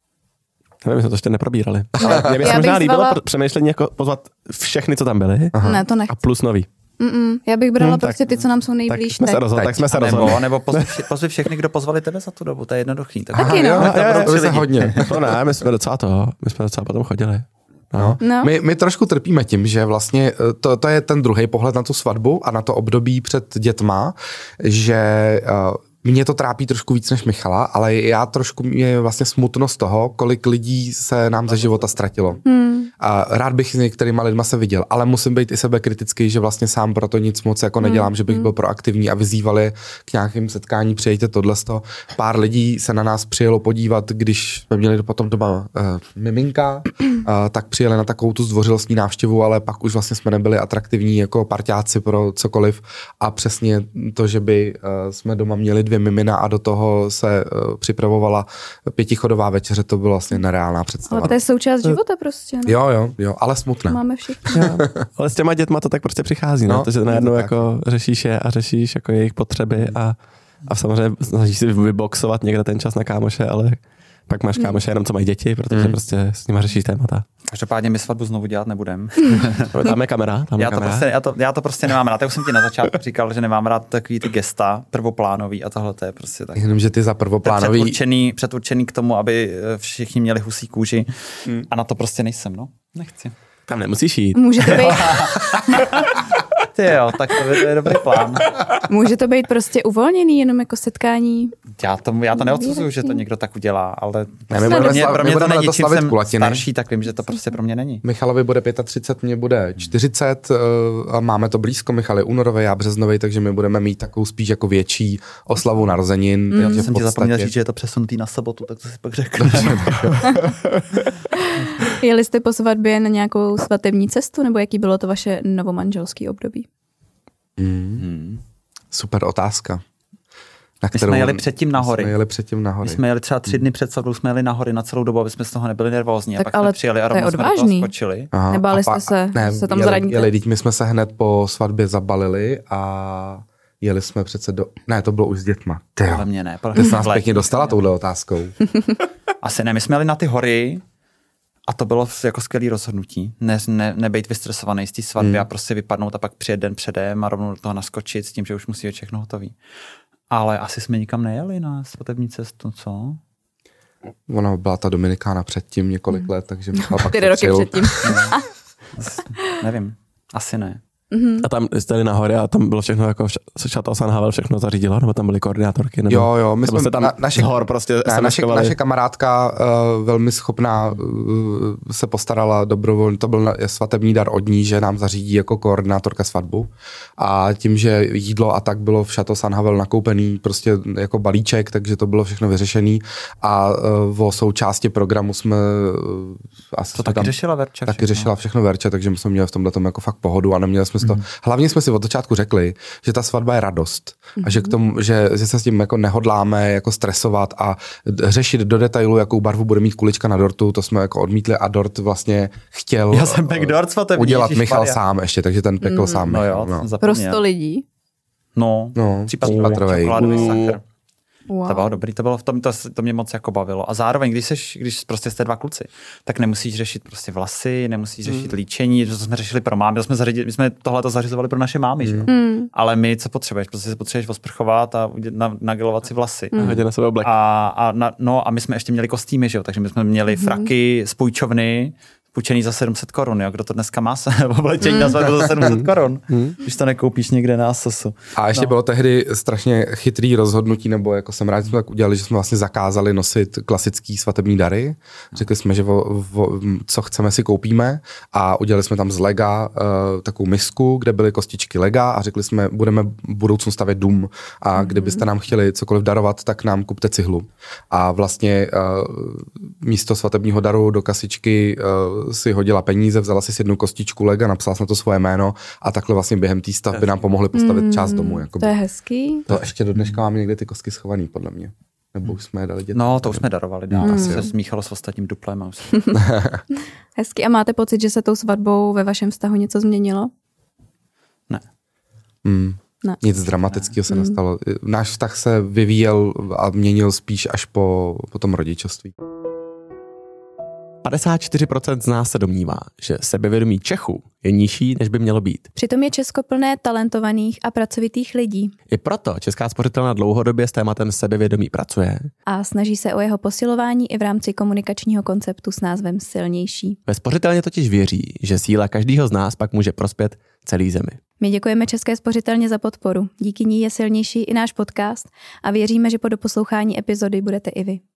Nevím, my jsme to ještě neprobírali. Ale mě by se možná líbilo zvala... přemýšlení jako pozvat všechny, co tam byli. Aha. Ne, to nechci. A plus nový. Mm-mm. Já bych brala hmm, prostě ty, co nám jsou nejblíž. Tak jsme se rozhodli. Tak jsme se rozhodli. Nebo, nebo pozvi, pozvi všechny, kdo pozvali tebe za tu dobu, to je jednoduchý. Tak taky, no. Jo, jo, jo, to je hodně. To ne, my jsme docela toho, my jsme docela potom chodili. No. No. My, my trošku trpíme tím, že vlastně to, to je ten druhý pohled na tu svatbu a na to období před dětma, že uh, mě to trápí trošku víc než Michala, ale já trošku mě vlastně smutno z toho, kolik lidí se nám ze života ztratilo. Hmm. A rád bych s některýma lidma se viděl, ale musím být i sebe kritický, že vlastně sám proto nic moc jako nedělám, hmm. že bych byl proaktivní a vyzýval je k nějakým setkání, přijďte tohleto. Pár lidí se na nás přijelo podívat, když jsme měli potom doma uh, miminka, uh, tak přijeli na takovou tu zdvořilostní návštěvu, ale pak už vlastně jsme nebyli atraktivní jako parťáci pro cokoliv a přesně to, že by jsme doma měli dvě mimina a do toho se připravovala pětichodová večeře, to byla vlastně nereálná představa. Ale to je součást života prostě. No? Jo, jo, jo, ale smutné. Máme všichni. Ale s těma dětma to tak prostě přichází, no, no že najednou jako řešíš je a řešíš jako jejich potřeby a, a samozřejmě snažíš si vyboxovat někde ten čas na kámoše, ale pak máš kámoše jenom co mají děti, protože mm. prostě s nimi řešíš témata. Každopádně my svatbu znovu dělat nebudem. Tam je kamera. Tam je já, to kamera. Prostě, já, to, já to prostě nemám rád. Já už jsem ti na začátku říkal, že nemám rád takový ty gesta prvoplánový a tohle to je prostě tak. Jenom, že ty za prvoplánový... Předurčený, předurčený k tomu, aby všichni měli husí kůži mm. a na to prostě nejsem, no. Nechci. Tam nemusíš jít. Může to být... Ty jo, tak to je, to je dobrý plán. Může to být prostě uvolněný, jenom jako setkání. Já to, já to neodsuzuju, že to někdo tak udělá, ale ne, my budeme, pro mě, pro mě my to není, to čím jsem kulatiny. Starší, tak vím, že to prostě pro mě není. Michalovi bude třicet pět, mně bude čtyřicet a máme to blízko. Michal je únorový, já březnový, takže my budeme mít takovou spíš jako větší oslavu narozenin. Mm. Já jsem podstatě... ti zapomněl říct, že je to přesunutý na sobotu, tak to si pak řekl. Jeli jste po svatbě na nějakou svatební cestu, nebo jaký bylo to vaše novomanželský období? Mm. Hmm. Super otázka. Na my jsme jeli předtím na hory. My jsme jeli předtím na hory. My jsme jeli třeba tři dny před svatbou, jsme jeli na hory na celou dobu, aby jsme z toho nebyli nervózní. Tak a pak ale jsme přijeli a rovnou jsme do toho skočili. Aha, nebáli jste se, ne, se tam jeli, zraníte? Jeli, my jsme se hned po svatbě zabalili a jeli jsme přece do... Ne, to bylo už s dětma. Podle mě ne. Ty jsi nás pěkně dostala touhle otázkou. Asi ne, my jsme jeli na ty hory a to bylo jako skvělý rozhodnutí. Ne, ne, nebejt vystresovaný z té svatby hmm. a prostě vypadnout a pak přijet den předem a rovnou do toho naskočit s tím, že už musí být všechno hotový. Ale asi jsme nikam nejeli na svatební cestu, co? Ona byla ta Dominikána předtím několik hmm. let, takže Michal pak Čtyři roky předtím. Nevím, asi ne. Mm-hmm. A tam jste jeli nahoře a tam bylo všechno jako Šatosan Havel všechno zařídila, nebo tam byly koordinátorky? Nebo, jo, jo, my jsme jsme tam na, naše, hor prostě ne, naše, naše kamarádka uh, velmi schopná uh, se postarala dobrovolně, to byl svatební dar od ní, že nám zařídí jako koordinátorka svatbu a tím, že jídlo a tak bylo v Šatosan Havel nakoupený prostě jako balíček, takže to bylo všechno vyřešený a uh, o součásti programu jsme uh, asi to taky tam, řešila Verča. Taky řešila všechno Verča, takže my jsme měli v tomhle tom jako fakt pohodu a neměli jsme to. Mm-hmm. Hlavně jsme si od začátku řekli, že ta svatba je radost mm-hmm. a že, k tomu, že, že se s tím jako nehodláme jako stresovat a řešit do detailu, jakou barvu bude mít kulička na dortu, to jsme jako odmítli a dort vlastně chtěl Já jsem pek dort svatební, udělat Michal sám ještě, takže ten pekl mm. sám. No jo, no. Pro sto lidí? No, no případrový sakr. Wow. To bylo dobrý, to bylo v tom, to, to mě moc jako bavilo. A zároveň, když seš, když prostě jste dva kluci, tak nemusíš řešit prostě vlasy, nemusíš řešit mm. líčení, to jsme řešili pro mámy, jsme, zařadili, my jsme tohleto zařizovali pro naše mámy, mm. že? Mm. Ale my co potřebuješ? Prostě se potřebuješ osprchovat a na, nagelovat si vlasy. Mm. A, na sebe a, a, na, no, a my jsme ještě měli kostýmy, že jo? Takže my jsme měli mm. fraky z půjčovny, půjčený za sedm set korun, jo? Kdo to dneska má se oblečení mm. na svatbu za sedm set korun, mm. když to nekoupíš někde na Asosu. A ještě no. bylo tehdy strašně chytrý rozhodnutí, nebo jako jsem rád, že jsme tak udělali, že jsme vlastně zakázali nosit klasický svatební dary. Řekli jsme, že vo, vo, co chceme si koupíme a udělali jsme tam z lega uh, takovou misku, kde byly kostičky lega a řekli jsme, budeme v budoucnu stavět dům a mm. kdybyste nám chtěli cokoliv darovat, tak nám kupte cihlu. A vlastně uh, místo svatebního daru do kasičky uh, si hodila peníze, vzala si jednu kostičku lega, napsala na to svoje jméno a takhle vlastně během té stavby nám pomohli postavit mm, část domu. Jakoby. To je hezký. To ještě do dneška máme někde ty kostky schovaný, podle mě. Nebo už jsme je dali dětem. No, to už jsme darovali. Dál. Mm. Se smíchalo s ostatním duplem. A hezký. A máte pocit, že se tou svatbou ve vašem vztahu něco změnilo? Ne. Mm. Ne. Nic dramatického se mm. nestalo. Náš vztah se vyvíjel a měnil spíš až po, po tom rodičovství. padesát čtyři procent z nás se domnívá, že sebevědomí Čechů je nižší, než by mělo být. Přitom je Česko plné talentovaných a pracovitých lidí. I proto Česká spořitelna dlouhodobě s tématem sebevědomí pracuje. A snaží se o jeho posilování i v rámci komunikačního konceptu s názvem Silnější. Ve spořitelně totiž věří, že síla každého z nás pak může prospět celý zemi. My děkujeme České spořitelně za podporu. Díky ní je silnější i náš podcast a věříme, že po doposlouchání epizody budete i vy.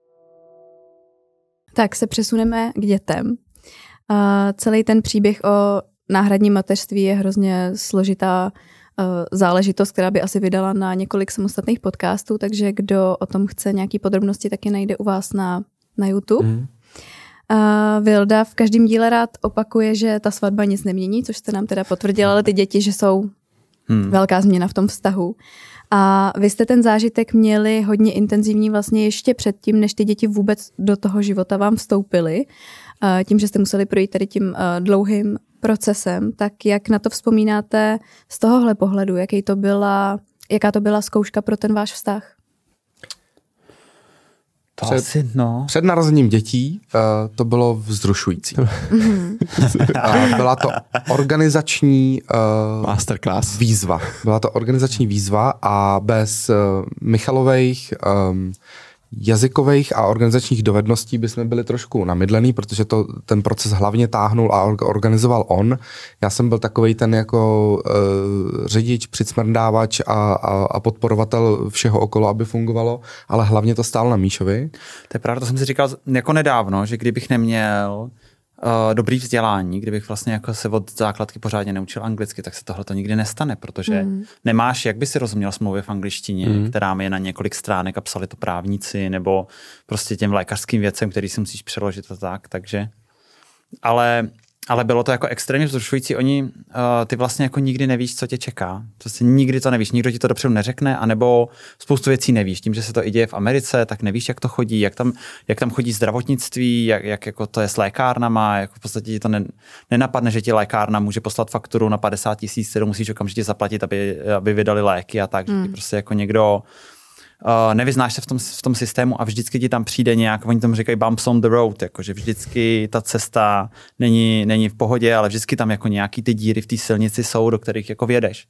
Tak se přesuneme k dětem. A celý ten příběh o náhradním mateřství je hrozně složitá uh, záležitost, která by asi vydala na několik samostatných podcastů, takže kdo o tom chce nějaký podrobnosti, taky najde u vás na, na YouTube. Mm. A Vilda v každém díle rád opakuje, že ta svatba nic nemění, což jste nám teda potvrdila, ale ty děti, že jsou hmm. velká změna v tom vztahu. A vy jste ten zážitek měli hodně intenzivní vlastně ještě předtím, než ty děti vůbec do toho života vám vstoupily. Tím, že jste museli projít tady tím dlouhým procesem, tak jak na to vzpomínáte z tohohle pohledu, jaký to byla, jaká to byla zkouška pro ten váš vztah? To před, asi, no. Před narozením dětí uh, to bylo vzrušující. uh, byla to organizační uh, masterclass výzva. Byla to organizační výzva a bez uh, Michalových um, jazykových a organizačních dovedností bychom byli trošku namydlený, protože to, ten proces hlavně táhnul a organizoval on. Já jsem byl takovej ten jako uh, řidič, přicmrdávač a, a, a podporovatel všeho okolo, aby fungovalo, ale hlavně to stálo na Míšovi. To je pravda, to jsem si říkal jako nedávno, že kdybych neměl Uh, dobrý vzdělání, kdybych vlastně jako se od základky pořádně neučil anglicky, tak se tohle to nikdy nestane, protože mm. nemáš, jak by si rozuměl smlouvy v angličtině, mm. která je na několik stránek a psali to právníci, nebo prostě těm lékařským věcem, který si musíš přeložit a tak, takže ale Ale bylo to jako extrémně vzrušující. Oni, uh, ty vlastně jako nikdy nevíš, co tě čeká. Prostě nikdy to nevíš. Nikdo ti to dopředu neřekne, anebo spoustu věcí nevíš. Tím, že se to i děje v Americe, tak nevíš, jak to chodí, jak tam, jak tam chodí zdravotnictví, jak, jak jako to je s lékárnama. Jak v podstatě ti to ne, nenapadne, že ti lékárna může poslat fakturu na padesát tisíc, kterou musíš okamžitě zaplatit, aby, aby vydali léky a tak. Hmm. Že ti prostě jako někdo Uh, nevyznáš se v tom, v tom systému a vždycky ti tam přijde nějak, oni tomu říkají bumps on the road, jakože vždycky ta cesta není, není v pohodě, ale vždycky tam jako nějaký ty díry v té silnici jsou, do kterých jako vjedeš.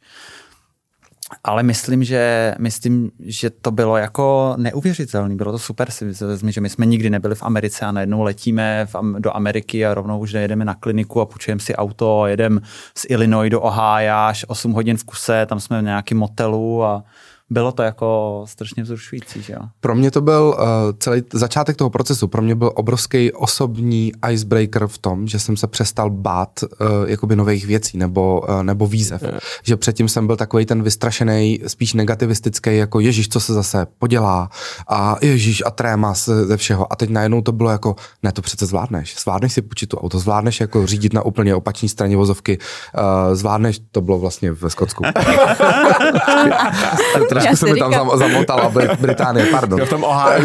Ale myslím, že, myslím, že to bylo jako neuvěřitelné, bylo to super, si vezmi, že my jsme nikdy nebyli v Americe a najednou letíme v, do Ameriky a rovnou už jedeme na kliniku a půjčujeme si auto, jedeme z Illinois do Ohio až osm hodin v kuse, tam jsme v nějakém motelu a bylo to jako strašně vzrušující, že jo? Pro mě to byl uh, celý začátek toho procesu, pro mě byl obrovský osobní icebreaker v tom, že jsem se přestal bát uh, jakoby nových věcí nebo, uh, nebo výzev. Je. Že předtím jsem byl takovej ten vystrašený, spíš negativistický, jako ježíš, co se zase podělá a ježíš a tréma ze všeho. A teď najednou to bylo jako, ne, to přece zvládneš. Zvládneš si půjčit tu auto, zvládneš jako řídit na úplně opačné straně vozovky, uh, zvládneš, to bylo vlastně ve Skotsku. Trošku se mi tam zam, zamotala Británie, pardon. V tom Ohio.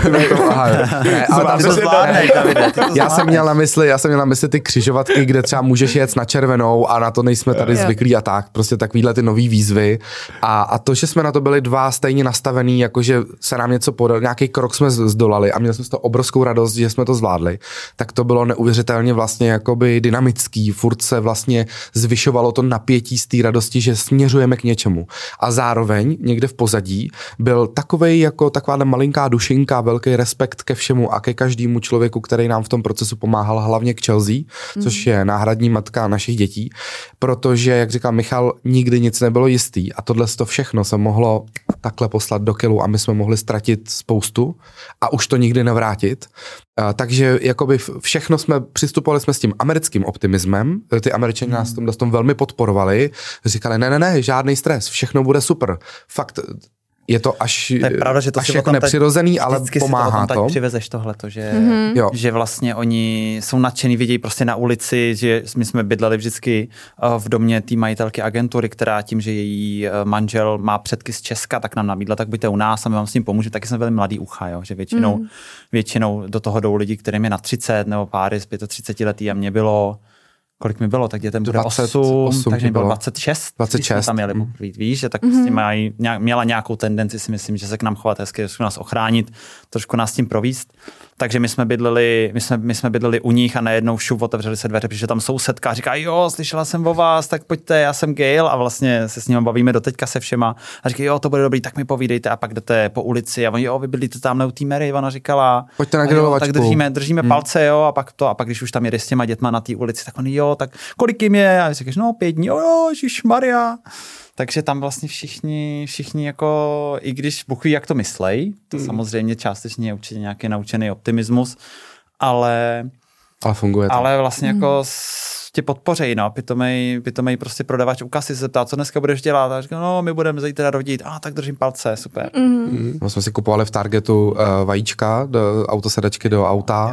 Já jsem měl na mysli, já jsem měl na mysli ty křižovatky, kde třeba můžeš jet na červenou a na to nejsme tady yeah. zvyklí a tak. Prostě takovýhle ty nový výzvy. A, a to, že jsme na to byli dva stejně nastavený, jakože se nám něco podal, nějaký krok jsme zdolali a měli jsme z toho obrovskou radost, že jsme to zvládli, tak to bylo neuvěřitelně vlastně jakoby dynamický. Furt se vlastně zvyšovalo to napětí z té radosti, že směřujeme k něčemu. A zároveň někde v pozadí byl takovej jako taková malinká dušinka, velký respekt ke všemu a ke každému člověku, který nám v tom procesu pomáhal, hlavně k Chelsea, mm. což je náhradní matka našich dětí, protože, jak říkal Michal, nikdy nic nebylo jistý a tohle to všechno se mohlo takhle poslat do kilu a my jsme mohli ztratit spoustu a už to nikdy nevrátit. Uh, takže jakoby všechno jsme, přistupovali jsme s tím americkým optimismem, ty Američané mm. nás tom, tom velmi podporovali, říkali ne, ne, ne, žádný stres, všechno bude super. Fakt, je to až, to je pravda, že to až jako nepřirozený, ale pomáhá to. Vždycky si to přivezeš tohleto, že, mm-hmm. že vlastně oni jsou nadšený, vidějí prostě na ulici, že my jsme bydleli vždycky v domě té majitelky agentury, která tím, že její manžel má předky z Česka, tak nám nabídla, tak buďte u nás a my vám s tím pomůžeme. Taky jsme byli mladý ucha, jo? Že většinou, mm. většinou do toho jdou lidi, kterým je na třicet nebo páry z třicet pět letý a mě bylo kolik mi bylo, tak dětem bude osm, takže mi bylo dvacet šest, dvacet šest. Jsme tam měli mm. víš, že tak mm-hmm. prostě mají, měla nějakou tendenci, si myslím, že se k nám chovat hezky, že nás ochránit, trošku nás tím províst. Takže my jsme bydleli, my jsme, my jsme bydleli u nich a najednou šup otevřeli se dveře, protože tam sousedka a říká, jo, slyšela jsem o vás, tak pojďte, já jsem Gail a vlastně se s nimi bavíme doteďka se všema a říkají, jo, to bude dobrý, tak mi povídejte a pak jdete po ulici a oni, jo, vy bydlíte tamhle u té Mary, ona říkala, pojďte na grilovačku. Tak držíme, držíme hmm. palce, jo, a pak to a pak když už tam jede s těma dětma na té ulici, tak oni, jo, tak kolik jim je? A říkáš, no, pět dní, jo, jo, ježišmarja. Takže tam vlastně všichni, všichni jako, i když Bůh ví, jak to myslej, to mm. samozřejmě částečně je určitě nějaký naučený optimismus, ale, ale funguje to. Ale vlastně mm. jako tě podpořejí, no, pitomej, pitomej prostě prodavač u kasy se zeptá, co dneska budeš dělat, a říká, no, my budeme zítra rodit, a ah, tak držím palce, super. Mm. Mm. My jsme si kupovali v Targetu uh, vajíčka, do autosedačky do auta. Jo.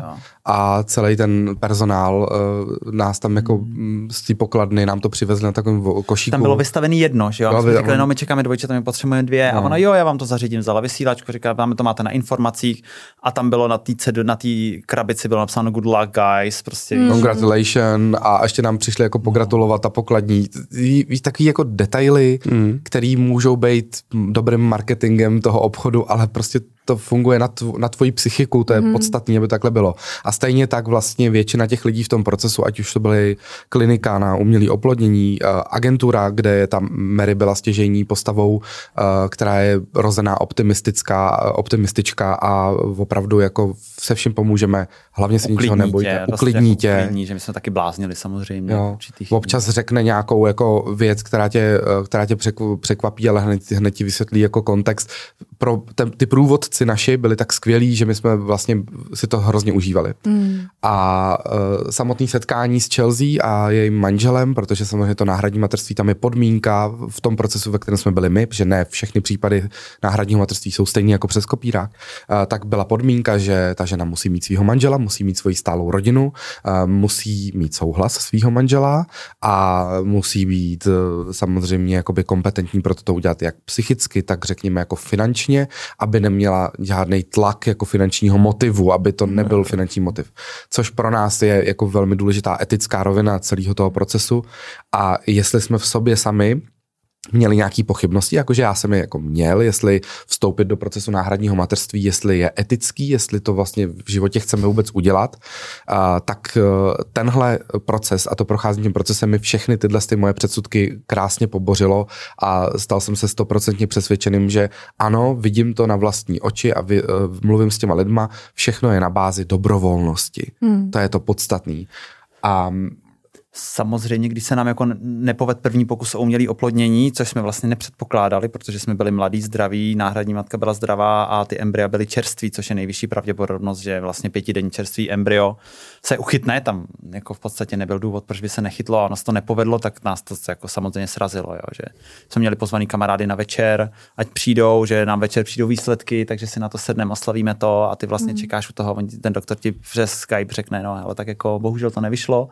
a celý ten personál nás tam jako hmm. z té pokladny nám to přivezli na takovém košíku. Tam bylo vystavený jedno, že jo? My jsme řekli, no my čekáme dvojče, tam my potřebujeme dvě no. a ona jo, já vám to zařídím, vzala vysílačku, říká, vám to máte na informacích a tam bylo na té na té krabici bylo napsáno good luck guys, prostě. Hmm. Congratulations a ještě nám přišli jako pogratulovat a pokladní. Víš, takový jako detaily, hmm. který můžou být dobrým marketingem toho obchodu, ale prostě to funguje na, tvo, na tvoji psychiku, to je hmm. podstatné, aby takhle bylo. A stejně tak vlastně většina těch lidí v tom procesu, ať už to byly klinika na umělé oplodnění, agentura, kde tam Mary byla stěžejní postavou, která je rozená optimistická, optimistička a opravdu jako se vším pomůžeme, hlavně se ničeho nebojte. Uklidní tě. Uklidní, že my jsme taky bláznili samozřejmě. Jo. Občas řekne nějakou jako věc, která tě, která tě překvapí, ale hned, hned ti vysvětlí jako kontext. Pro ten, ty průvodci naši byli tak skvělí, že my jsme vlastně si to hrozně užívali. Mm. A uh, samotné setkání s Chelsea a jejím manželem, protože samozřejmě to náhradní materství tam je podmínka v tom procesu, ve kterém jsme byli my, protože ne všechny případy náhradního materství jsou stejné jako přes kopírák, uh, tak byla podmínka, že ta žena musí mít svého manžela, musí mít svoji stálou rodinu, uh, musí mít souhlas svého manžela a musí být uh, samozřejmě jakoby kompetentní pro to udělat jak psychicky, tak řekněme jako finančně, aby neměla žádný tlak jako finančního motivu, aby to nebyl finanční motiv. Což pro nás je jako velmi důležitá etická rovina celého toho procesu a jestli jsme v sobě sami měli nějaké pochybnosti, jakože já jsem je jako měl, jestli vstoupit do procesu náhradního mateřství, jestli je etický, jestli to vlastně v životě chceme vůbec udělat, a, tak tenhle proces a to procházení tím procesem mi všechny tyhle ty moje předsudky krásně pobořilo a stal jsem se stoprocentně přesvědčeným, že ano, vidím to na vlastní oči a vy, mluvím s těma lidma, všechno je na bázi dobrovolnosti. Hmm. To je to podstatný. A samozřejmě, když se nám jako nepoved první pokus o umělé oplodnění, což jsme vlastně nepředpokládali, protože jsme byli mladí, zdraví, náhradní matka byla zdravá a ty embrya byly čerství, což je nejvyšší pravděpodobnost, že vlastně pětidenní čerstvý embryo se uchytne, tam jako v podstatě nebyl důvod, proč by se nechytlo a nás to nepovedlo, tak nás to jako samozřejmě srazilo, jo, že jsme měli pozvaný kamarády na večer, ať přijdou, že nám večer přijdou výsledky, takže si na to sedneme, oslavíme to a ty vlastně hmm. čekáš u toho, ten doktor ti přes Skype řekne, no, ale tak jako bohužel to nevyšlo.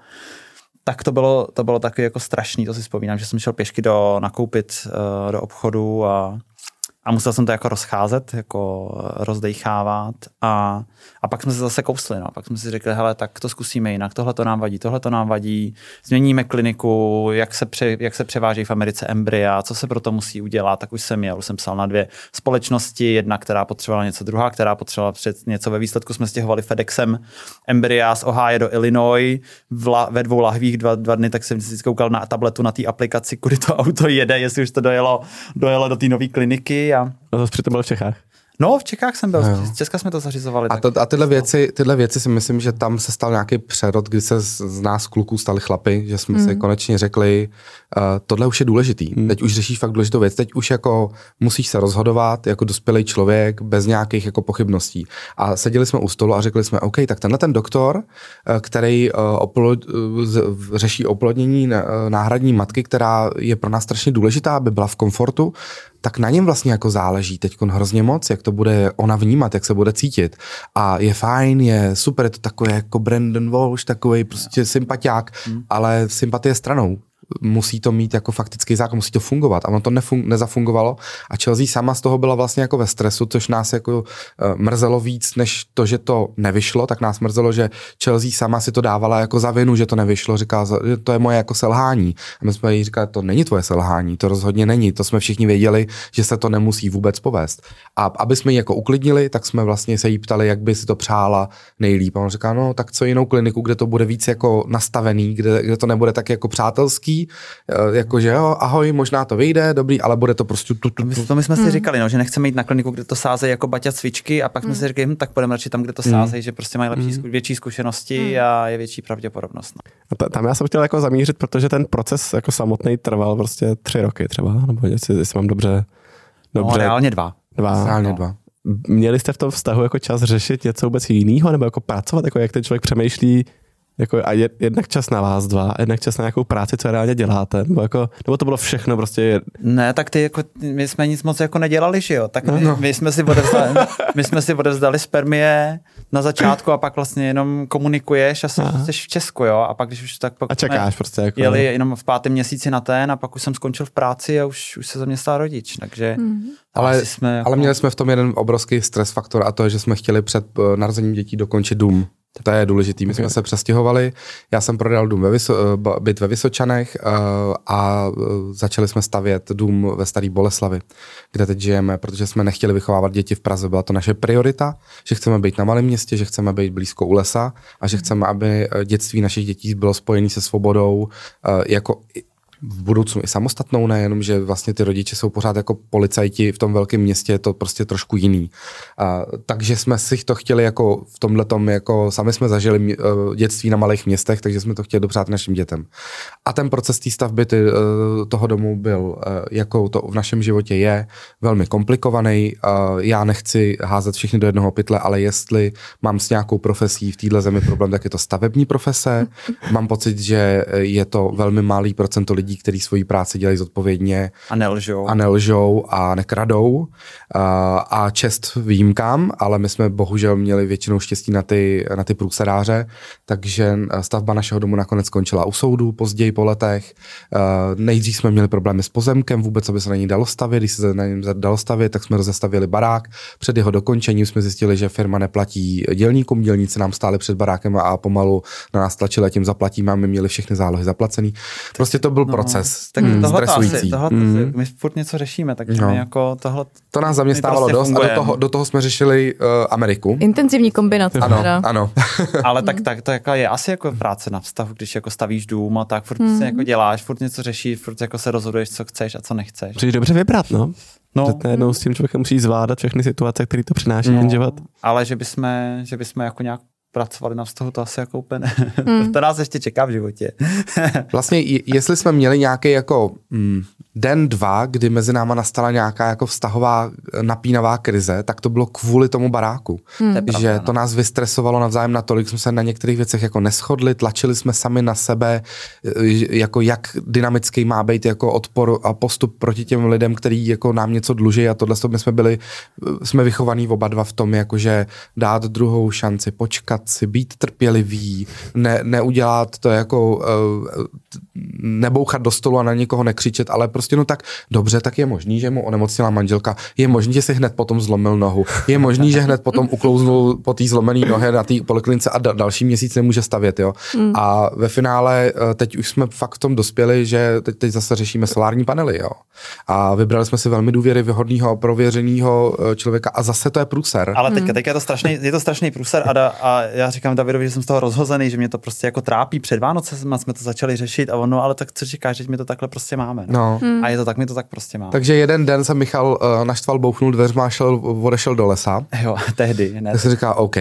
Tak to bylo, to bylo taky jako strašný, to si vzpomínám, že jsem šel pěšky do, nakoupit uh, do obchodu a, a musel jsem to jako rozcházet, jako rozdejchávat a, a pak jsme se zase kousli, no. Pak jsme si řekli, hele, tak to zkusíme jinak, tohle to nám vadí, tohle to nám vadí, změníme kliniku, jak se, pře, jak se převáží v Americe embrya, co se pro to musí udělat, tak už jsem jel, už jsem psal na dvě společnosti, jedna, která potřebovala něco, druhá, která potřebovala před něco, ve výsledku jsme stěhovali FedExem embrya z Ohio do Illinois, vla, ve dvou lahvích dva, dva dny, tak jsem si koukal na tabletu, na té aplikaci, kudy to auto jede, jestli už to dojelo, dojelo do té nové kliniky. A... No to přitom byl v Čechách. No, v Čechách jsem byl, no. Z Česka jsme to zařizovali. A, to, a tyhle, věci, tyhle věci si myslím, že tam se stal nějaký přerod, kdy se z, z nás kluků stali chlapy, že jsme mm. si konečně řekli, uh, tohle už je důležitý. Mm. Teď už řešíš fakt důležitou věc. Teď už jako musíš se rozhodovat jako dospělý člověk bez nějakých jako pochybností. A seděli jsme u stolu a řekli jsme, OK, tak tenhle ten doktor, uh, který uh, oplod, uh, řeší oplodnění uh, náhradní matky, která je pro nás strašně důležitá, aby byla v komfortu, tak na něm vlastně jako záleží teď hrozně moc, jak to bude ona vnímat, jak se bude cítit. A je fajn, je super, je to takový jako Brandon Walsh, takový prostě sympatiák, hmm. ale sympatie stranou. Musí to mít jako faktický zákon, musí to fungovat. A ono to nefung- nezafungovalo. A Chelsea sama z toho byla vlastně jako ve stresu, což nás jako uh, mrzelo víc, než to, že to nevyšlo, tak nás mrzelo, že Chelsea sama si to dávala jako za vinu, že to nevyšlo. Říkala, že to je moje jako selhání. A my jsme jí říkali, to není tvoje selhání, to rozhodně není. To jsme všichni věděli, že se to nemusí vůbec povést. A aby jsme ji jako uklidnili, tak jsme vlastně se jí ptali, jak by si to přála nejlíp. A on říká, no tak co jinou kliniku, kde to bude víc jako nastavený, kde, kde to nebude tak jako přátelský, jakože jo, ahoj, možná to vyjde, dobrý, ale bude to prostě... Tu, tu, tu. To my jsme si říkali, no, že nechceme jít na kliniku, kde to sázejí jako Baťa cvičky a pak jsme si říkali, hm, tak půjdeme radši tam, kde to sázejí, že prostě mají lepší, větší zkušenosti a je větší pravděpodobnost. No. A tam já jsem chtěl jako zamířit, protože ten proces jako samotný trval prostě tři roky třeba, nebo jestli, jestli mám dobře... dobře No, reálně dva. Dva. Reálně no. dva. Měli jste v tom vztahu jako čas řešit něco vůbec jiného, nebo jako pracovat, jako jak ten člověk přemýšlí, Jako a jednak čas na vás dva, jednak čas na nějakou práci, co reálně děláte, nebo, jako, nebo to bylo všechno prostě... Ne, tak ty jako, my jsme nic moc jako nedělali, že jo, tak my, no. my jsme si odevzdali, my jsme si odevzdali spermie na začátku a pak vlastně jenom komunikuješ a jsi v Česku, jo, a pak když už tak... Pak a čekáš prostě jako... Jeli jenom v pátém měsíci na ten a pak už jsem skončil v práci a už, už se ze mě stal rodič, takže... Mm. Ale, jsme jako... ale měli jsme v tom jeden obrovský stres faktor a to je, že jsme chtěli před narozením dětí dokončit dům. To je důležitý. My jsme se přestěhovali, já jsem prodal dům ve Vyso, byt ve Vysočanech a začali jsme stavět dům ve Staré Boleslavi, kde teď žijeme, protože jsme nechtěli vychovávat děti v Praze. Byla to naše priorita, že chceme být na malém městě, že chceme být blízko u lesa a že chceme, aby dětství našich dětí bylo spojené se svobodou jako v budoucnu i samostatnou, nejenom, že vlastně ty rodiče jsou pořád jako policajti v tom velkém městě, je to prostě trošku jiný. A, takže jsme si to chtěli jako v tomhletom, jako sami jsme zažili uh, dětství na malých městech, takže jsme to chtěli dopřát našim dětem. A ten proces té stavby ty, uh, toho domu byl, uh, jako to v našem životě je, velmi komplikovaný. Uh, já nechci házet všechny do jednoho pytle, ale jestli mám s nějakou profesí v téhle zemi problém, tak je to stavební profese. Mám pocit, že je to velmi malý procento lidí, kteří svoji práci dělají zodpovědně a nelžou a, nelžou a nekradou a, a čest výjimkám, ale my jsme bohužel měli většinou štěstí na ty, na ty průseráře, takže stavba našeho domu nakonec skončila u soudu, později po letech. Nejdřív jsme měli problémy s pozemkem, vůbec aby se na něj dalo stavět, když se na něj dalo stavět, tak jsme rozestavili barák. Před jeho dokončením jsme zjistili, že firma neplatí dělníkům, dělníci nám stáli před barákem a pomalu na nás tlačili, a tím zaplatíme a my měli všechny zálohy zaplacený. Prostě to byl no. proces Tak mm, tohle stresující. Asi, tohle mm. My furt něco řešíme, takže no. my jako tohle... To nás zaměstnávalo prostě dost fungujeme. A do toho, do toho jsme řešili uh, Ameriku. Intenzivní kombinace. Ano, teda. ano. Ale tak, tak to jako je asi jako práce na vztahu, když jako stavíš dům a tak furt mm. si jako děláš, furt něco řešíš, furt jako se rozhoduješ, co chceš a co nechceš. Musíš dobře vybrat, no. No. Že najednou s tím člověkem musí zvládat všechny situace, které to přináší no. ten život. Ale že bychom, že bychom jako nějak pracovali na vztahu, to asi jako úplně mm. to nás ještě čeká v životě. Vlastně, jestli jsme měli nějaký jako mm, den, dva, kdy mezi náma nastala nějaká jako vztahová napínavá krize, tak to bylo kvůli tomu baráku. Mm. Že pravda, to nás vystresovalo navzájem natolik, jsme se na některých věcech jako neshodli, tlačili jsme sami na sebe, jako jak dynamický má být jako odpor a postup proti těm lidem, který jako nám něco dluží, a tohle my jsme byli, jsme vychovaní oba dva v tom, jakože dát druhou šanci, počkat si, být trpělivý, ne, neudělat to jako uh, nebouchat do stolu a na někoho nekřičet, ale prostě no tak dobře, tak je možný, že mu onemocněla manželka, je možný, že si hned potom zlomil nohu, je možný, že hned potom uklouznul po té zlomené nohe na té poliklince a da, další měsíc nemůže stavět, jo. Mm. A ve finále teď už jsme fakt v tom dospěli, že teď, teď zase řešíme solární panely, jo. A vybrali jsme si velmi důvěryhodného, prověřeného člověka a zase to je průser. Ale teď, teď je to strašný, je to strašný průser a, da, a já říkám Davidovi, že jsem z toho rozhozený, že mě to prostě jako trápí. Před Vánoce jsme to začali řešit a ono, ale tak co říkáš, že my to takhle prostě máme. No. No. Hmm. A je to tak, my to tak prostě máme. Takže jeden den se Michal uh, naštval, bouchnul dveřma, šel, odešel do lesa. Jo, tehdy. Ne, tak se říká, OK.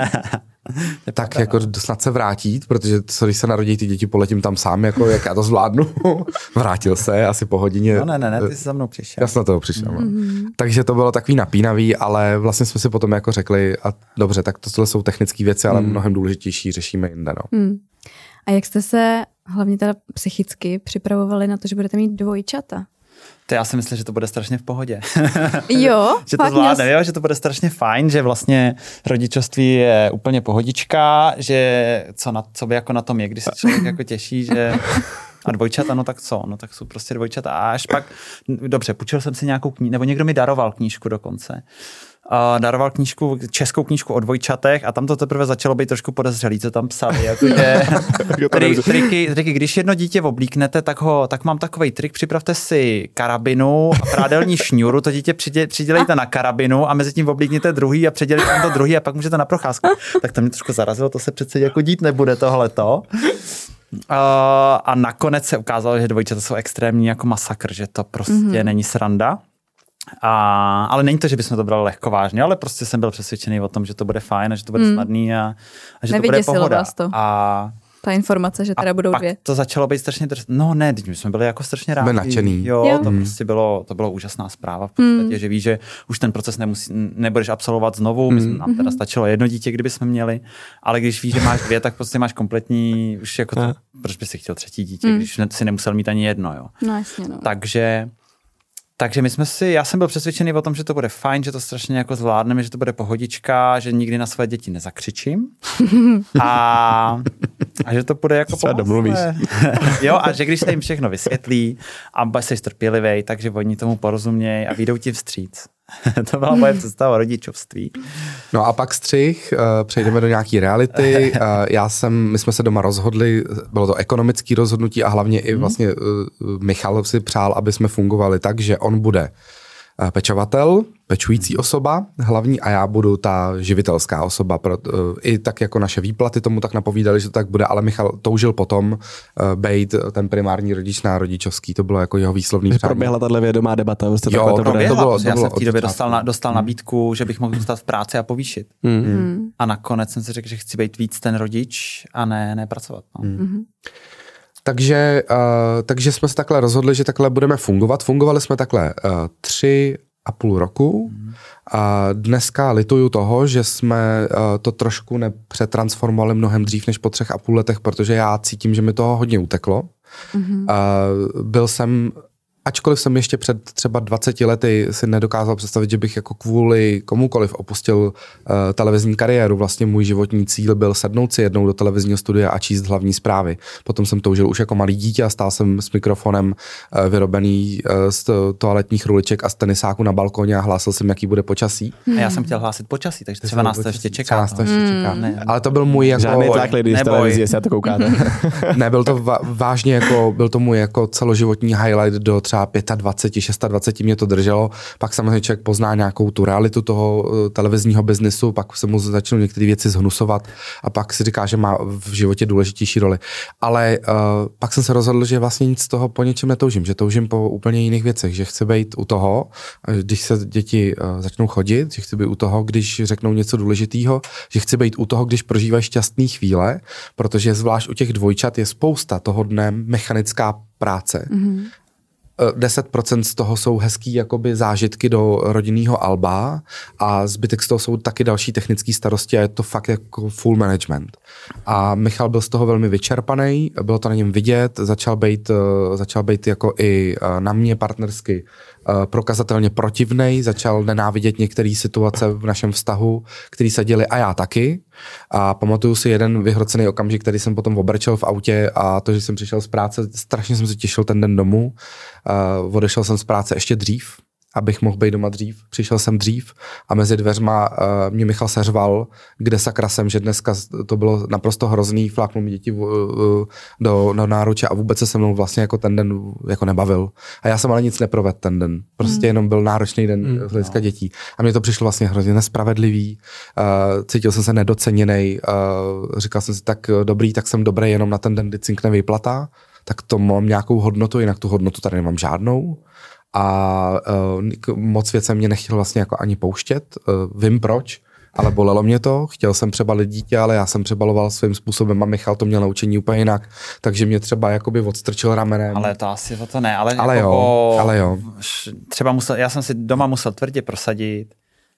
Tak pravda, jako no. snad se vrátit, protože co, když se narodí ty děti, poletím tam sám, jako jak já to zvládnu. Vrátil se asi po hodině. No ne, ne, ne, ty jsi za mnou přišel. Já jsem na toho přišel. Mm-hmm. Takže to bylo takový napínavý, ale vlastně jsme si potom jako řekli, a dobře, tak tohle jsou technické věci, ale mm. mnohem důležitější řešíme jinde. No. Mm. A jak jste se hlavně teda psychicky připravovali na to, že budete mít dvojčata? To já si myslím, že to bude strašně v pohodě. Jo, že to zvládne, jo, že to bude strašně fajn, že vlastně rodičovství je úplně pohodička, že co, na, co by jako na tom je, když se člověk jako těší, že a dvojčata, no tak co, no tak jsou prostě dvojčata. A až pak, dobře, půjčil jsem si nějakou knížku, nebo někdo mi daroval knížku dokonce. Uh, daroval knížku, českou knížku o dvojčatech a tam to teprve začalo být trošku podezřelý, co tam psali. Jakože, tri, triky, triky, když jedno dítě oblíknete, tak, ho, tak mám takovej trik, připravte si karabinu a prádelní šňůru, to dítě přidě, přidělejte na karabinu a mezi tím oblíkněte druhý a přidělejte to druhý a pak můžete na procházku. Tak to mě trošku zarazilo, to se přece jako dít nebude tohleto. Uh, a nakonec se ukázalo, že dvojčata jsou extrémní jako masakr, že to prostě mm-hmm. není sranda. A, ale není to, že bychom to brali lehko vážně, ale prostě jsem byl přesvědčený o tom, že to bude fajn a že to bude mm. snadný a, a že to bude pohoda. To. A ta informace, že teda a budou pak dvě. To začalo být strašně drs... No ne, my jsme byli jako strašně rádi. Jsme nadšený. Jo, jo, to mm. prostě bylo, to bylo úžasná zpráva v podstatě, mm. že víš, že už ten proces nemusí, nebudeš absolvovat znovu, my jsme, nám teda stačilo jedno dítě, kdyby jsme měli, ale když víš, že máš dvě, tak prostě máš kompletní, už jako to, proč bys si chtěl třetí dítě, mm. když si nemusel mít ani jedno, jo. No jasně, no. Takže Takže my jsme si, já jsem byl přesvědčený o tom, že to bude fajn, že to strašně jako zvládneme, že to bude pohodička, že nikdy na své děti nezakřičím a, a že to bude jako pomocné. Jo, a že když se jim všechno vysvětlí a jsi trpělivý, takže oni tomu porozumějí a vyjdou ti vstříc. To byla moje představa o rodičovství. No a pak střih, přejdeme do nějaký reality. Já jsem, my jsme se doma rozhodli, bylo to ekonomické rozhodnutí a hlavně i vlastně Michal si přál, aby jsme fungovali tak, že on bude pečovatel, pečující osoba hlavní a já budu ta živitelská osoba. I tak jako naše výplaty tomu tak napovídali, že to tak bude, ale Michal toužil potom bejt ten primární rodič na rodičovský. To bylo jako jeho výslovný přání. Proběhla tato vědomá debata. Prostě jo, to proběhla, to bylo, to já bylo jsem v té době dostal, na, dostal nabídku, že bych mohl zůstat v práci a povýšit. Mm. A nakonec jsem si řekl, že chci být víc ten rodič a ne, ne pracovat. No. Mm. Takže, uh, takže jsme se takhle rozhodli, že takhle budeme fungovat. Fungovali jsme takhle uh, tři a půl roku. Mm. A dneska lituju toho, že jsme uh, to trošku nepřetransformovali mnohem dřív než po třech a půl letech, protože já cítím, že mi toho hodně uteklo. Mm. Uh, byl jsem Ačkoliv jsem ještě před třeba dvaceti lety si nedokázal představit, že bych jako kvůli komukoliv opustil uh, televizní kariéru. Vlastně můj životní cíl byl sednout si jednou do televizního studia a číst hlavní zprávy. Potom jsem toužil už jako malý dítě a stál jsem s mikrofonem uh, vyrobený uh, z to, toaletních ruliček a z tenisáku na balkoně a hlásil jsem, jaký bude počasí. A já jsem chtěl hlásit počasí, takže třeba nás to ještě čeká. Nás to ještě čeká. Mm. Ale to byl můj jako... Žádný tlak lidi z televizi, jestli já to koukáte. Ne, byl to va- vážně jako, byl to můj jako celoživotní highlight do třeba dvacet pět, dvacet šest mě to drželo, pak samozřejmě člověk pozná nějakou tu realitu toho uh, televizního biznisu, pak se mu začnou některé věci zhnusovat a pak si říká, že má v životě důležitější roli. Ale uh, pak jsem se rozhodl, že vlastně nic z toho po něčem netoužím, že toužím po úplně jiných věcech, že chci být u toho, když se děti uh, začnou chodit, že chci být u toho, když řeknou něco důležitého, že chci být u toho, když prožívají šťastné chvíle, protože zvlášť u těch dvojčat je spousta toho dne mechanická práce. Mm-hmm. deset procent z toho jsou hezký jakoby zážitky do rodinného alba a zbytek z toho jsou taky další technické starosti a je to fakt jako full management. A Michal byl z toho velmi vyčerpaný, bylo to na něm vidět, začal být, začal být jako i na mě partnersky prokazatelně protivnej, začal nenávidět některé situace v našem vztahu, které se děly a já taky. A pamatuju si jeden vyhrocený okamžik, který jsem potom obrčel v autě a to, že jsem přišel z práce, strašně jsem se těšil ten den domů. Uh, odešel jsem z práce ještě dřív, abych mohl být doma dřív. Přišel jsem dřív a mezi dveřma uh, mě Michal seřval, kde sakra jsem, že dneska to bylo naprosto hrozný, fláknul mi děti uh, do, do náruče a vůbec se se mnou vlastně jako ten den jako nebavil. A já jsem ale nic neprovedl ten den. Prostě mm. jenom byl náročný den mm, z hlediska no. dětí. A mně to přišlo vlastně hrozně nespravedlivý. Uh, cítil jsem se nedoceněnej. Uh, říkal jsem si tak dobrý, tak jsem dobrý jenom na ten den, kdy cinkne výplata. Tak to mám nějakou hodnotu, jinak tu hodnotu tady nemám žádnou. A uh, moc věcem mě nechtěl vlastně jako ani pouštět. Uh, vím proč, ale bolelo mě to. Chtěl jsem přebalit dítě, ale já jsem přebaloval svým způsobem a Michal to měl naučení úplně jinak. Takže mě třeba jakoby odstrčil ramenem. Ale to asi o to ne. Ale, ale jako jo, po, ale jo. Třeba musel, já jsem si doma musel tvrdě prosadit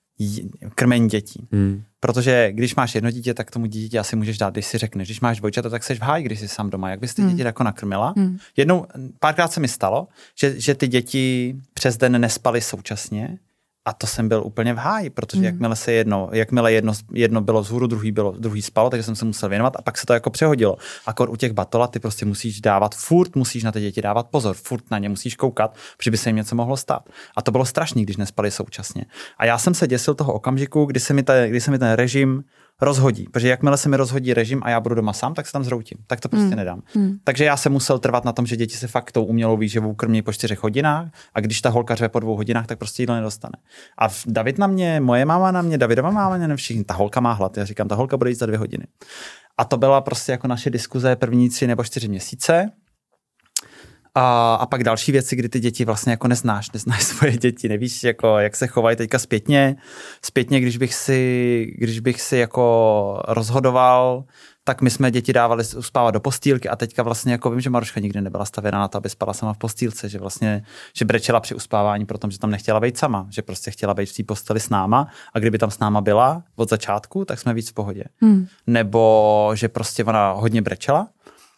krmení dětí. Hmm. Protože když máš jedno dítě, tak tomu dítěti asi můžeš dát, když si řekneš, když máš dvojčata, tak seš v háji, když jsi sám doma. Jak bys ty hmm. děti jako nakrmila? Hmm. Jednou, párkrát se mi stalo, že, že ty děti přes den nespaly současně a to jsem byl úplně v háji, protože hmm. jakmile se jedno, jakmile jedno, jedno bylo vzhůru, druhý bylo, druhý spalo, takže jsem se musel věnovat a pak se to jako přehodilo. Akor u těch batola ty prostě musíš dávat, furt musíš na ty děti dávat pozor, furt na ně musíš koukat, protože by se jim něco mohlo stát. A to bylo strašný, když nespali současně. A já jsem se děsil toho okamžiku, kdy se mi, ta, kdy se mi ten režim rozhodí, protože jakmile se mi rozhodí režim a já budu doma sám, tak se tam zroutím. Tak to prostě mm. nedám. Mm. Takže já jsem musel trvat na tom, že děti se fakt tou umělou výživou krmí po čtyřech hodinách a když ta holka řve po dvou hodinách, tak prostě jídlo nedostane. A David na mě, moje máma na mě, Davidova máma na mě, všichni, ta holka má hlad. Já říkám, ta holka bude jít za dvě hodiny. A to byla prostě jako naše diskuze první tři nebo čtyři měsíce. A, a pak další věci, kdy ty děti vlastně jako neznáš, neznáš svoje děti, nevíš, jako, jak se chovají teďka zpětně. Zpětně, když bych si, když bych si jako rozhodoval, tak my jsme děti dávali uspávat do postýlky a teďka vlastně jako vím, že Maruška nikdy nebyla stavěna na to, aby spala sama v postýlce, že vlastně, že brečela při uspávání, protože tam nechtěla být sama, že prostě chtěla být v té posteli s náma a kdyby tam s náma byla od začátku, tak jsme víc v pohodě. Hmm. Nebo že prostě ona hodně brečela.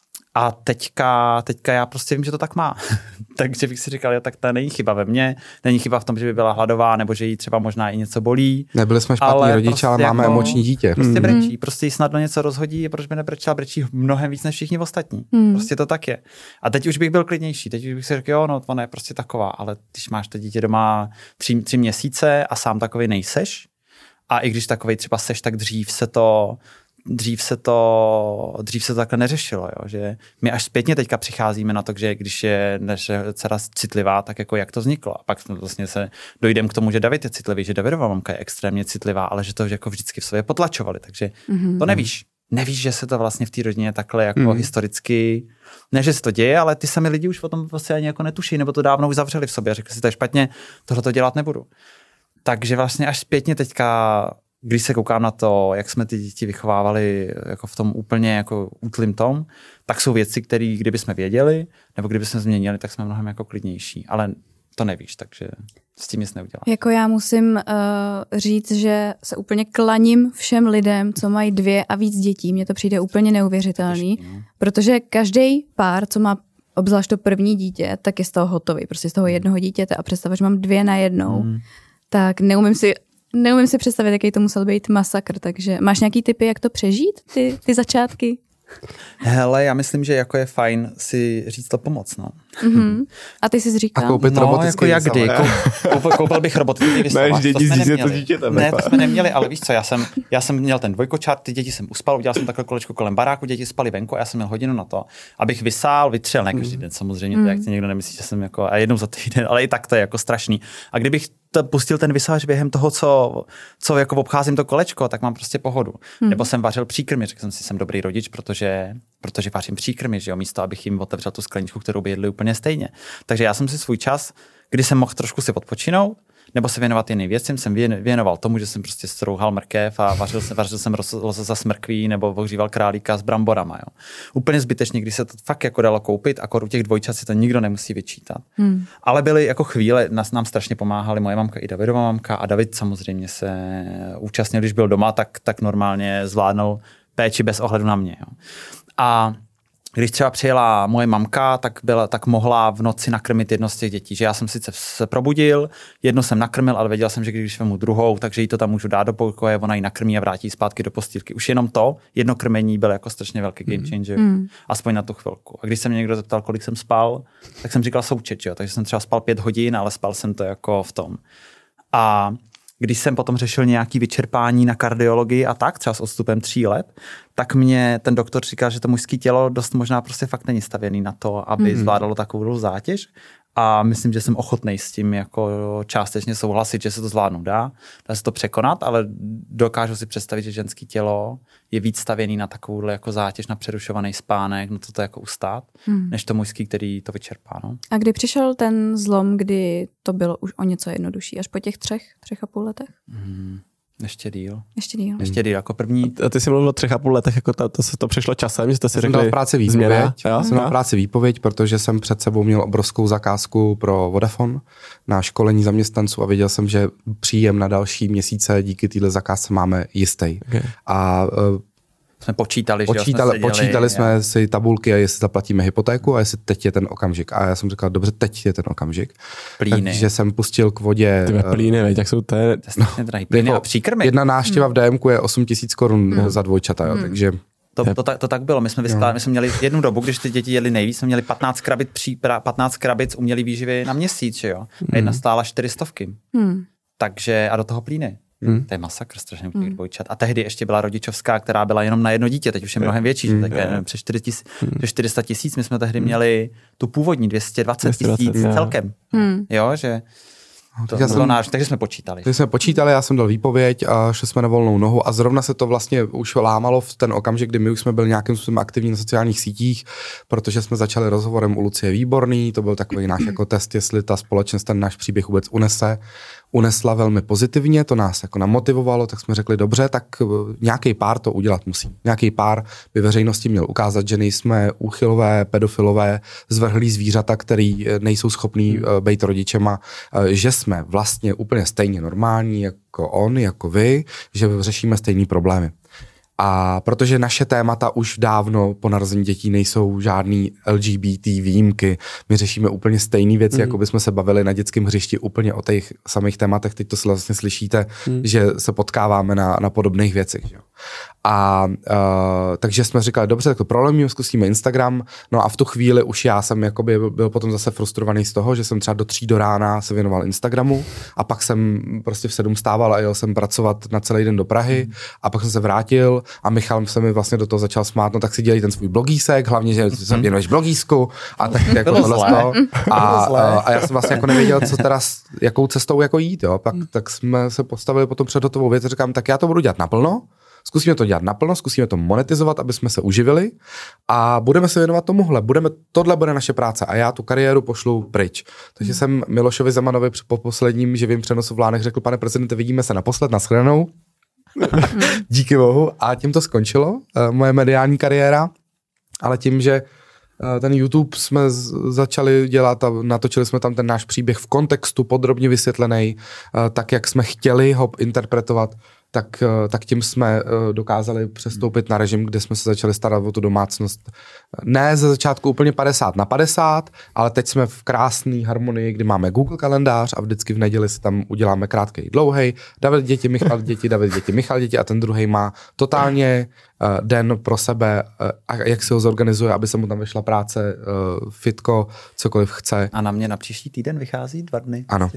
A teďka, teďka já prostě vím, že to tak má. Takže bych si říkal, jo, tak to není chyba ve mně, není chyba v tom, že by byla hladová, nebo že jí třeba možná i něco bolí. Nebyli jsme špatní ale rodiče, prostě ale máme jako, emoční dítě. Prostě mm. brečí, prostě jí snadno něco rozhodí, proč by nebrečela, brečí mnohem víc než všichni ostatní. Mm. Prostě to tak je. A teď už bych byl klidnější, teď už bych si řekl, jo, no, ona je prostě taková, ale když máš to dítě doma tři, tři měsíce a sám takovej nejseš, a i když takovej třeba seš, tak dřív se to Dřív se to, dřív se to takhle neřešilo, jo? Že my až zpětně teďka přicházíme na to, že když je naše dcera citlivá, tak jako jak to vzniklo. A pak vlastně se dojdeme k tomu, že David je citlivý, že Davidova mamka je extrémně citlivá, ale že to jako vždycky v sobě potlačovali, takže mm-hmm. to nevíš. Nevíš, že se to vlastně v té rodině takhle jako mm. historicky, ne, že se to děje, ale ty sami lidi už o tom vlastně ani jako netuší, nebo to dávno už zavřeli v sobě a řekli si, to je špatně, tohle to dělat nebudu. Takže vlastně až zpětně teďka, když se koukám na to, jak jsme ty děti vychovávali jako v tom úplně jako útlým tom, tak jsou věci, které kdyby jsme věděli, nebo kdyby jsme změnili, tak jsme mnohem jako klidnější. Ale to nevíš, takže s tím nic neudělám. Jako já musím uh, říct, že se úplně klaním všem lidem, co mají dvě a víc dětí. Mně to přijde úplně neuvěřitelný, Těžký, no. protože každý pár, co má obzvlášť to první dítě, tak je z toho hotový. Prostě z toho jednoho dítěte a představ, že mám dvě na jednou, mm. tak neumím si Neumím si představit, jaký to musel být masakr, takže máš nějaký tipy, jak to přežít, ty, ty začátky? Hele, já myslím, že jako je fajn si říct to pomoc, no. Mm-hmm. A ty jsi říkal? A koupit no, robotický jako jak kdy? Koupil, koupil bych robotický vysavač. Ne, děti zjistí to dítětem. Ne, to jsme neměli, ale víš co, já jsem, já jsem měl ten dvojkočár, ty děti jsem uspal, udělal jsem takhle kolečko kolem baráku, děti spali venku a já jsem měl hodinu na to, abych vysál, vytřel, ne každý den samozřejmě, mm. to jak ti někdo nemyslí, že jsem jako, a jednou za týden, ale i tak to je jako strašný. A kdybych to pustil ten vysávač během toho, co, co jako obcházím to kolečko, tak mám prostě pohodu. Hmm. Nebo jsem vařil příkrmy, řekl jsem si, jsem dobrý rodič, protože, protože vařím příkrmy, že jo, místo, abych jim otevřel tu skleničku, kterou by jedli úplně stejně. Takže já jsem si svůj čas, kdy jsem mohl trošku si odpočinout, nebo se věnovat jiným věcem, jsem věnoval tomu, že jsem prostě strouhal mrkev a vařil jsem, vařil jsem lososa s mrkví nebo ohříval králíka s bramborama. Jo. Úplně zbytečně, když se to fakt jako dalo koupit, a u těch dvojčat si to nikdo nemusí vyčítat. Hmm. Ale byly jako chvíle, nás nám strašně pomáhali moje mamka i Davidova mamka a David samozřejmě se účastnil, když byl doma, tak, tak normálně zvládnul péči bez ohledu na mě. Jo. A když třeba přijela moje mamka, tak, byla, tak mohla v noci nakrmit jedno z těch dětí. Že já jsem sice se probudil, jedno jsem nakrmil, ale věděl jsem, že když vemu druhou, takže jí to tam můžu dát do pokoje, ona ji nakrmí a vrátí zpátky do postýlky. Už jenom to, jedno krmení byl jako strašně velký game changer. Mm. Aspoň na tu chvilku. A když se mě někdo zeptal, kolik jsem spal, tak jsem říkal součet, jo. Takže jsem třeba spal pět hodin, ale spal jsem to jako v tom. A když jsem potom řešil nějaké vyčerpání na kardiologii a tak, třeba s odstupem tří let, tak mě ten doktor říkal, že to mužské tělo dost možná prostě fakt není stavěný na to, aby mm-hmm. zvládalo takovou zátěž. A myslím, že jsem ochotnej s tím jako částečně souhlasit, že se to zvládnout dá, dá se to překonat, ale dokážu si představit, že ženské tělo je víc stavěný na takovouhle jako zátěž, na přerušovaný spánek, no to to jako ustát, hmm. než to mužský, který to vyčerpá. No. A kdy přišel ten zlom, kdy to bylo už o něco jednodušší? Až po těch třech, třech a půl letech? Hmm. Ještě díl. Ještě díl. Ještě díl, jako první. A ty jsi mluvil o třech a půl letech, jako to, to, to přišlo časem, že jste si já řekli jsem dal práci výpověď. Já jsem dal práci výpověď, protože jsem před sebou měl obrovskou zakázku pro Vodafone na školení zaměstnanců a věděl jsem, že příjem na další měsíce díky téhle zakázce máme jistý. Okay. A jsme počítali, počítali, že jsme počítali já. jsme si tabulky, a jestli zaplatíme hypotéku a jestli teď je ten okamžik. A já jsem říkal, dobře, teď je ten okamžik. Plíny. Takže jsem pustil k vodě. Ty plíny, veď, jak jsou to? Je... No, plíny a příkrmy. Jedna návštěva hmm. v D M ku je osm tisíc korun hmm. za dvojčata, jo, hmm. takže... To, to, to, to tak bylo. My jsme, vyskládali, my jsme měli jednu dobu, když ty děti jeli nejvíc, jsme měli patnáct krabic, pří, patnáct krabic umělý výživy na měsíc, že jo. A jedna stála čtyři stovky. Hmm. Takže a do toho plíny. Hmm. To je masakr strašně u těch hmm. dvojčat. A tehdy ještě byla rodičovská, která byla jenom na jedno dítě, teď už je mnohem větší, hmm. tak je přes čtyři sta tisíc, my jsme tehdy hmm. měli tu původní dvě stě dvacet tisíc celkem. Hmm. Jo, že To, to jsem, náš, takže jsme počítali. Takže jsme počítali, já jsem dal výpověď a šli jsme na volnou nohu a zrovna se to vlastně už lámalo v ten okamžik, kdy my už jsme byli nějakým způsobem aktivní na sociálních sítích, protože jsme začali rozhovorem u Lucie Výborný, to byl takový náš jako test, jestli ta společnost ten náš příběh vůbec unese. Unesla velmi pozitivně, to nás jako namotivovalo, tak jsme řekli dobře, tak nějaký pár to udělat musí. Nějaký pár by veřejnosti měl ukázat, že nejsme úchylové, pedofilové, zvrhlí zvířata, který nejsou schopní hmm. být rodičema, že jsme vlastně úplně stejně normální jako on, jako vy, že řešíme stejný problémy. A protože naše témata už dávno po narození dětí nejsou žádný L G B T výjimky, my řešíme úplně stejné věci, mm. jako bychom se bavili na dětském hřišti úplně o těch samých tématech, teď to vlastně slyšíte, mm. že se potkáváme na, na podobných věcech. Jo. A uh, takže jsme říkali, dobře, tak to prolomíme, zkusíme Instagram, no a v tu chvíli už já jsem jakoby byl potom zase frustrovaný z toho, že jsem třeba do tří do rána se věnoval Instagramu a pak jsem prostě v sedm stával a jel jsem pracovat na celý den do Prahy mm. a pak jsem se vrátil a Michal se mi vlastně do toho začal smát, no tak si dělej ten svůj blogísek, hlavně, že se věnuješ blogísku a tak jako tohle to. A, a, a já jsem vlastně jako nevěděl, co teda, jakou cestou jako jít, jo. Pak, tak jsme se postavili potom před hotovou věc a říkám, tak já to budu dělat naplno, zkusíme to dělat naplno, zkusíme to monetizovat, aby jsme se uživili a budeme se věnovat tomuhle. Budeme, tohle bude naše práce a já tu kariéru pošlu pryč. Takže mm. jsem Milošovi Zemanovi po posledním živým přenosu v Lánech řekl, pane prezidente, vidíme se naposled, nashledanou. Díky bohu. A tím to skončilo, uh, moje mediální kariéra, ale tím, že uh, ten YouTube jsme z- začali dělat a natočili jsme tam ten náš příběh v kontextu, podrobně vysvětlený, uh, tak, jak jsme chtěli ho interpretovat, tak, tak tím jsme dokázali přestoupit na režim, kde jsme se začali starat o tu domácnost. Ne ze začátku úplně padesát na padesát, ale teď jsme v krásné harmonii, kdy máme Google kalendář a vždycky v neděli si tam uděláme krátkej, dlouhej, David děti, Michal děti, David děti, Michal děti a ten druhej má totálně uh, den pro sebe uh, a jak si ho zorganizuje, aby se mu tam vyšla práce, uh, fitko, cokoliv chce. A na mě na příští týden vychází dva dny. Ano.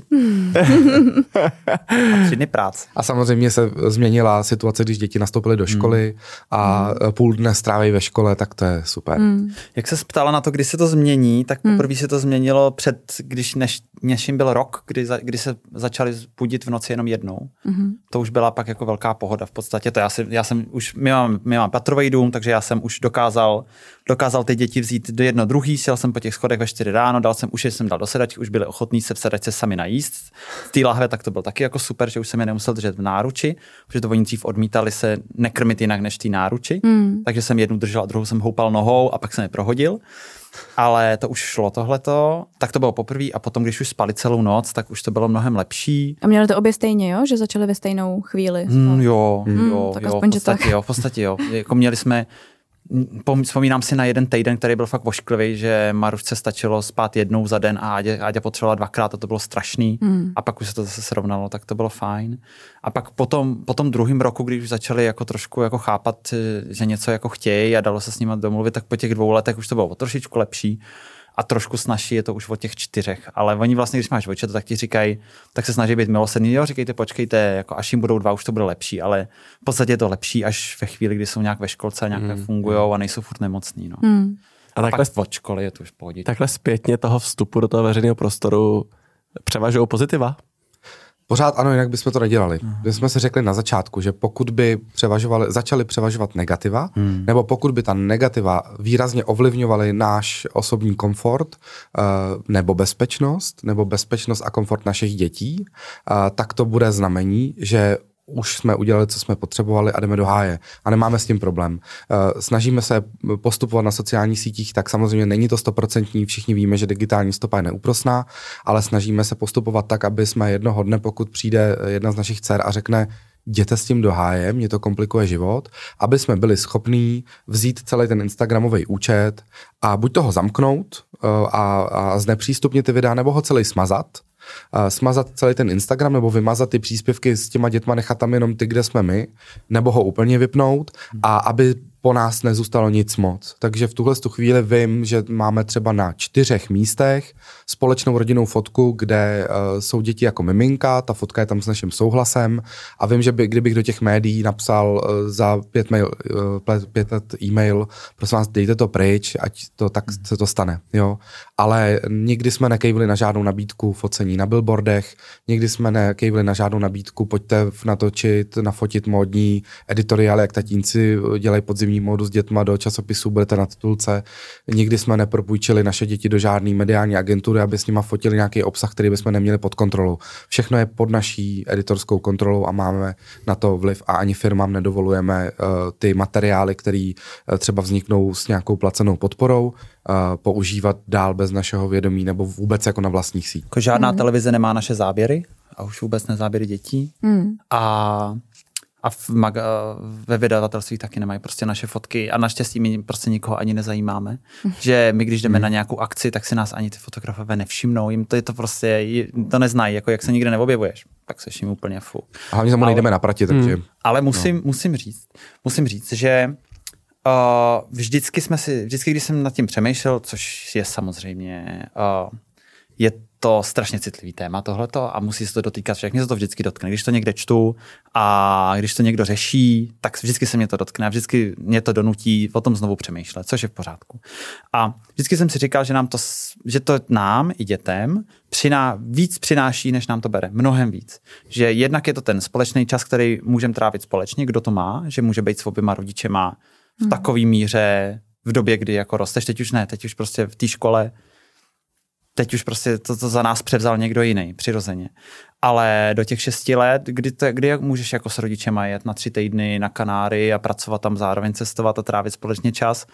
A tři dny práce. A samozřejmě se změnila situace, když děti nastoupily do školy a mm. půl dne stráví ve škole, tak to je super. Mm. Jak se ptala na to, kdy se to změní, tak poprvé mm. se to změnilo před, když než, než jim byl rok, kdy, za, kdy se začali budit v noci jenom jednou. Mm. To už byla pak jako velká pohoda v podstatě. To já, si, já jsem už, my mám, my mám patrový dům, takže já jsem už dokázal, dokázal ty děti vzít do jedno druhý, sjel jsem po těch schodech ve čtyři ráno, dal jsem už, jsem dal do sedačky, už byli ochotní se v sedačce sami najíst. V té lahve tak to bylo taky jako super, že už jsem je nemusel držet v náruči, protože to oni dřív odmítali se nekrmit jinak než ty náruči, mm. takže jsem jednu držel a druhou jsem houpal nohou a pak jsem je prohodil. Ale to už šlo tohleto, tak to bylo poprvé a potom, když už spali celou noc, tak už to bylo mnohem lepší. A měli to obě stejně, jo? Že začali ve stejnou chvíli? Mm, jo, mm, jo, tak jo, v podstatě, jo, v podstatě jo. Jako měli jsme, vzpomínám si na jeden týden, který byl fakt ošklivý, že Marušce stačilo spát jednou za den a Áďa, Áďa potřebovala dvakrát a to bylo strašný. Mm. A pak už se to zase srovnalo, tak to bylo fajn. A pak potom, po tom druhém roku, když už začali jako trošku jako chápat, že něco jako chtějí a dalo se s nimi domluvit, tak po těch dvou letech už to bylo o trošičku lepší. A trošku snaží je to už o těch čtyřech. Ale oni vlastně, když máš oče, tak ti říkají, tak se snaží být milosrdný. Jo, říkejte, počkejte, jako až jim budou dva, už to bude lepší. Ale v podstatě je to lepší až ve chvíli, kdy jsou nějak ve školce a nějak mm. fungujou a nejsou furt nemocný. No. Mm. A, a takhle pak od školy je to už v pohodě. Takhle zpětně toho vstupu do toho veřejného prostoru převažují pozitiva? Pořád ano, jinak bychom to nedělali. Hmm. My jsme si řekli na začátku, že pokud by převažovali, začali převažovat negativa, hmm. nebo pokud by ta negativa výrazně ovlivňovaly náš osobní komfort, nebo bezpečnost, nebo bezpečnost a komfort našich dětí, tak to bude znamení, že už jsme udělali, co jsme potřebovali a jdeme do háje. A nemáme s tím problém. Snažíme se postupovat na sociálních sítích, tak samozřejmě není to stoprocentní, všichni víme, že digitální stopa je neúprosná, ale snažíme se postupovat tak, aby jsme jednoho dne, pokud přijde jedna z našich dcer a řekne, jděte s tím do háje, mě to komplikuje život, aby jsme byli schopní vzít celý ten instagramový účet a buď toho zamknout a, a znepřístupnit ty videa, nebo ho celý smazat, Uh, smazat celý ten Instagram nebo vymazat ty příspěvky s těma dětma, nechat tam jenom ty, kde jsme my, nebo ho úplně vypnout a aby po nás nezůstalo nic moc. Takže v tuhle chvíli vím, že máme třeba na čtyřech místech společnou rodinnou fotku, kde uh, jsou děti jako miminka, ta fotka je tam s naším souhlasem a vím, že by, kdybych do těch médií napsal uh, za pět, mail, uh, pět let e-mail, prosím vás, dejte to pryč, ať to tak se to stane. Jo? Ale nikdy jsme nekejvili na žádnou nabídku focení na billboardech, nikdy jsme nekejvili na žádnou nabídku, pojďte natočit, nafotit módní editoriály, jak tatínci dělají podzimní módu s dětma do časopisů, budete na titulce. Nikdy jsme nepropůjčili naše děti do žádné mediální agentury, aby s nima fotili nějaký obsah, který bychom neměli pod kontrolou. Všechno je pod naší editorskou kontrolou a máme na to vliv a ani firmám nedovolujeme uh, ty materiály, které uh, třeba vzniknou s nějakou placenou podporou, uh, používat dál bez našeho vědomí nebo vůbec jako na vlastních sítích. Jako žádná mm. televize nemá naše záběry a už vůbec nezáběry dětí. Mm. A A v mag- ve vydavatelství taky nemají prostě naše fotky a naštěstí my prostě nikoho ani nezajímáme. Že my, když jdeme mm. na nějakou akci, tak si nás ani ty fotografové nevšimnou. Jim to je to prostě, to neznají, jako jak se nikde neobjevuješ. Tak se jim úplně fu. A hlavně tam nejdeme na prati, takže... Mm. Ale musím, no. musím říct, musím říct, že uh, vždycky jsme si, vždycky, když jsem nad tím přemýšlel, což je samozřejmě, uh, je to strašně citlivý téma tohleto a musí se to dotýkat všech. Mě se to vždycky dotkne. Když to někde čtu a když to někdo řeší, tak vždycky se mě to dotkne a vždycky mě to donutí o tom znovu přemýšlet, což je v pořádku. A vždycky jsem si říkal, že nám to, že to nám i dětem přiná, víc přináší, než nám to bere. Mnohem víc. Že jednak je to ten společný čas, který můžeme trávit společně, kdo to má, že může být s oběma rodičema v takové míře v době, kdy jako rosteš. Teď už ne, teď už prostě v té škole teď už prostě to, to za nás převzal někdo jiný, přirozeně. Ale do těch šesti let, kdy, to, kdy můžeš jako s rodičema jet na tři týdny na Kanáry a pracovat tam zároveň, cestovat a trávit společně čas.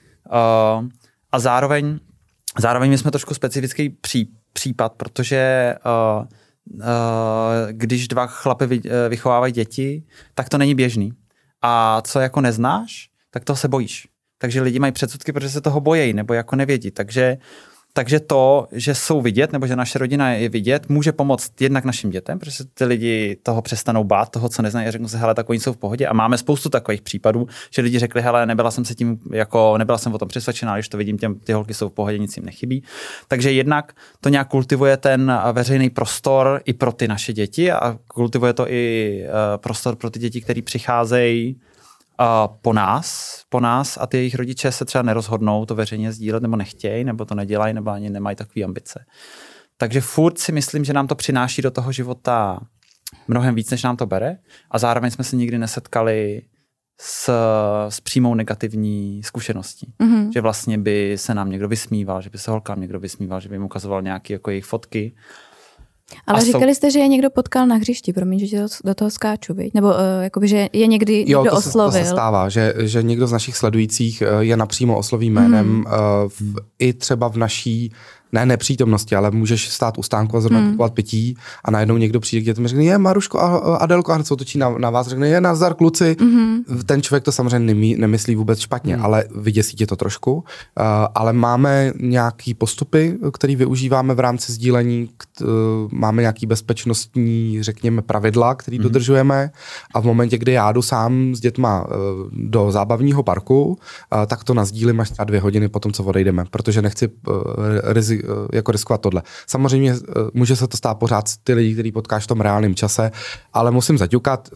Uh, a zároveň, zároveň my jsme trošku specifický pří, případ, protože uh, uh, když dva chlapy vy, uh, vychovávají děti, tak to není běžný. A co jako neznáš, tak toho se bojíš. Takže lidi mají předsudky, protože se toho bojí nebo jako nevědí. Takže Takže to, že jsou vidět, nebo že naše rodina je vidět, může pomoct jednak našim dětem, protože ty lidi toho přestanou bát, toho, co neznají, a řeknou se, hele, tak oni jsou v pohodě. A máme spoustu takových případů, že lidi řekli, hele, nebyla jsem se tím, jako, nebyla jsem o tom přesvědčená, když to vidím, těm, ty holky jsou v pohodě, nic jim nechybí. Takže jednak to nějak kultivuje ten veřejný prostor i pro ty naše děti a kultivuje to i uh, prostor pro ty děti, které přicházejí Uh, po nás, po nás a ty jejich rodiče se třeba nerozhodnou to veřejně sdílet, nebo nechtějí, nebo to nedělají, nebo ani nemají takové ambice. Takže furt si myslím, že nám to přináší do toho života mnohem víc, než nám to bere a zároveň jsme se nikdy nesetkali s, s přímou negativní zkušeností. Mm-hmm. Že vlastně by se nám někdo vysmíval, že by se holkám někdo vysmíval, že by jim ukazoval nějaké jako jejich fotky. Ale a říkali jsou... jste, že je někdo potkal na hřišti, promiň, že do toho skáču, viď? Nebo uh, jakoby, že je někdy jo, někdo to oslovil. Jo, to se stává, že, že někdo z našich sledujících je napřímo osloví jménem mm. uh, v, i třeba v naší ne nepřítomnosti, ale můžeš stát u stánku a zrovna kupovat hmm. pití a najednou někdo přijde k dětem a řekne, je Maruško a Adelko, a hned se otočí na, na vás, řekne, je nazdar kluci. Hmm. Ten člověk to samozřejmě nemí, nemyslí vůbec špatně, hmm. ale vyděsí tě to trošku. Uh, ale máme nějaký postupy, který využíváme v rámci sdílení, k, uh, máme nějaký bezpečnostní, řekněme, pravidla, který hmm. dodržujeme a v momentě, kdy já jdu sám s dětma uh, do zábavního parku, uh, tak to nazdílím až třeba dvě hodiny potom, co odejdeme, protože nechci uh, rizik jako riskovat tohle. Samozřejmě může se to stát pořád ty lidi, který potkáš v tom reálném čase, ale musím zaťukat,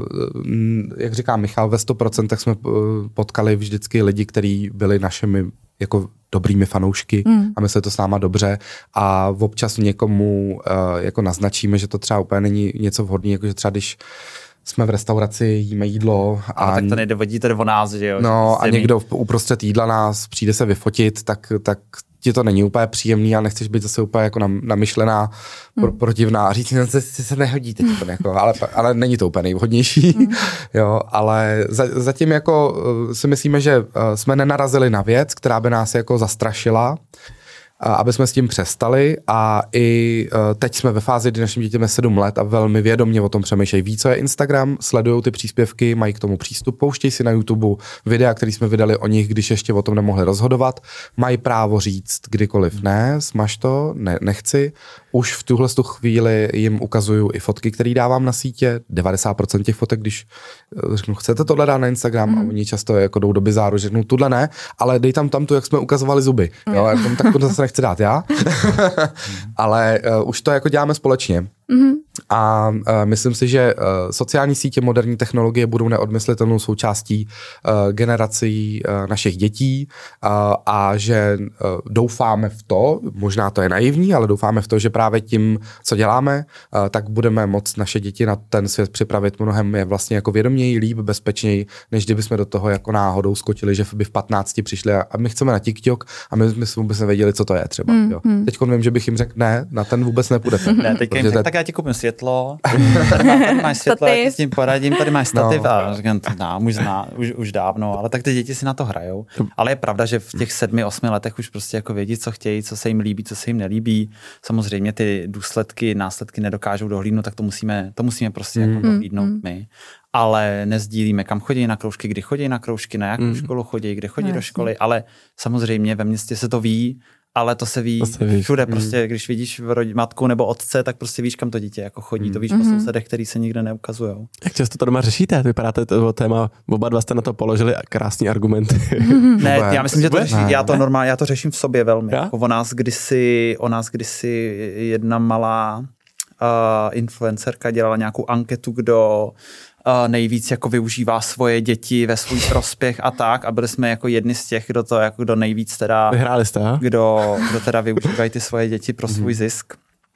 jak říká Michal, ve sto procent jsme potkali vždycky lidi, kteří byli našimi jako dobrými fanoušky mm. a mysleli to s náma dobře a občas někomu jako naznačíme, že to třeba úplně není něco vhodné, jakože třeba když jsme v restauraci, jíme jídlo. A, a tak to nejde, vodíte o nás, že jo? No a někdo uprostřed jídla nás přijde se vyfotit, tak, tak ti to není úplně příjemný a nechceš být zase úplně jako namyšlená, pro, hmm. protivná a říct, no to se nehodí teď, jako, ale, ale není to úplně nejvhodnější. Hmm. Jo, ale za, zatím jako si myslíme, že jsme nenarazili na věc, která by nás jako zastrašila. aby jsme s tím přestali a i teď jsme ve fázi, kdy našim dětem je sedm let a velmi vědomě o tom přemýšlejí. Ví, co je Instagram, sledují ty příspěvky, mají k tomu přístup, pouštějí si na YouTube videa, které jsme vydali o nich, když ještě o tom nemohli rozhodovat. Mají právo říct kdykoliv ne, smaž to, ne, nechci. Už v tuhle chvíli jim ukazuju i fotky, které dávám na sítě. devadesát procent těch fotek, když řeknu, chcete tohle dát na Instagram, mm. a oni často jako jdou do bizáru, že řeknu, tuhle ne, ale dej tam tam tu, jak jsme ukazovali zuby. Mm. Jo, jako, tak to zase nechci dát já. Ale uh, už to jako děláme společně. Mm-hmm. A uh, myslím si, že uh, sociální sítě, moderní technologie budou neodmyslitelnou součástí uh, generací uh, našich dětí uh, a že uh, doufáme v to, možná to je naivní, ale doufáme v to, že právě tím, co děláme, uh, tak budeme moct naše děti na ten svět připravit mnohem je vlastně jako vědoměji, líp, bezpečněji, než kdyby jsme do toho jako náhodou skočili, že by v patnácti přišli a, a my chceme na TikTok a my, my jsme vůbec nevěděli, co to je třeba. Mm, jo. Mm. Teď vím, že bych jim řekl, ne, na ten vůbec nepůjdete. Ne, teďka jim řekl, tak já ti koupím světlo, tady, má, tady máš světlo, já s tím poradím, tady máš stativ no. A říkám, to znám, už, zná, už, už dávno, ale tak ty děti si na to hrajou. Ale je pravda, že v těch sedmi, osmi letech už prostě jako vědí, co chtějí, co se jim líbí, co se jim nelíbí. Samozřejmě ty důsledky, následky nedokážou dohlídnout, tak to musíme, to musíme prostě mm. jako dohlídnout mm. my. Ale nezdílíme, kam chodí na kroužky, kdy chodí na kroužky, na jakou mm. školu chodí, kde chodí no, do školy, ale samozřejmě ve městě se to ví, ale to se ví, to se ví. Všude, prostě, když vidíš matku nebo otce, tak prostě víš, kam to dítě jako chodí, to víš mm-hmm. po sousedech, který se nikde neukazujou. Jak často to doma řešíte? Vypadáte to téma, oba dva jste na to položili krásný argumenty. Ne, já myslím, že to řeší, já to normálně, já to řeším v sobě velmi. Jako o nás kdysi, o nás kdysi jedna malá uh, influencerka dělala nějakou anketu, kdo Uh, nejvíc jako využívá svoje děti ve svůj prospěch a tak a byli jsme jako jedni z těch, kdo to jako kdo nejvíc teda vyhráli jste, kdo, kdo teda využívají ty svoje děti pro svůj zisk.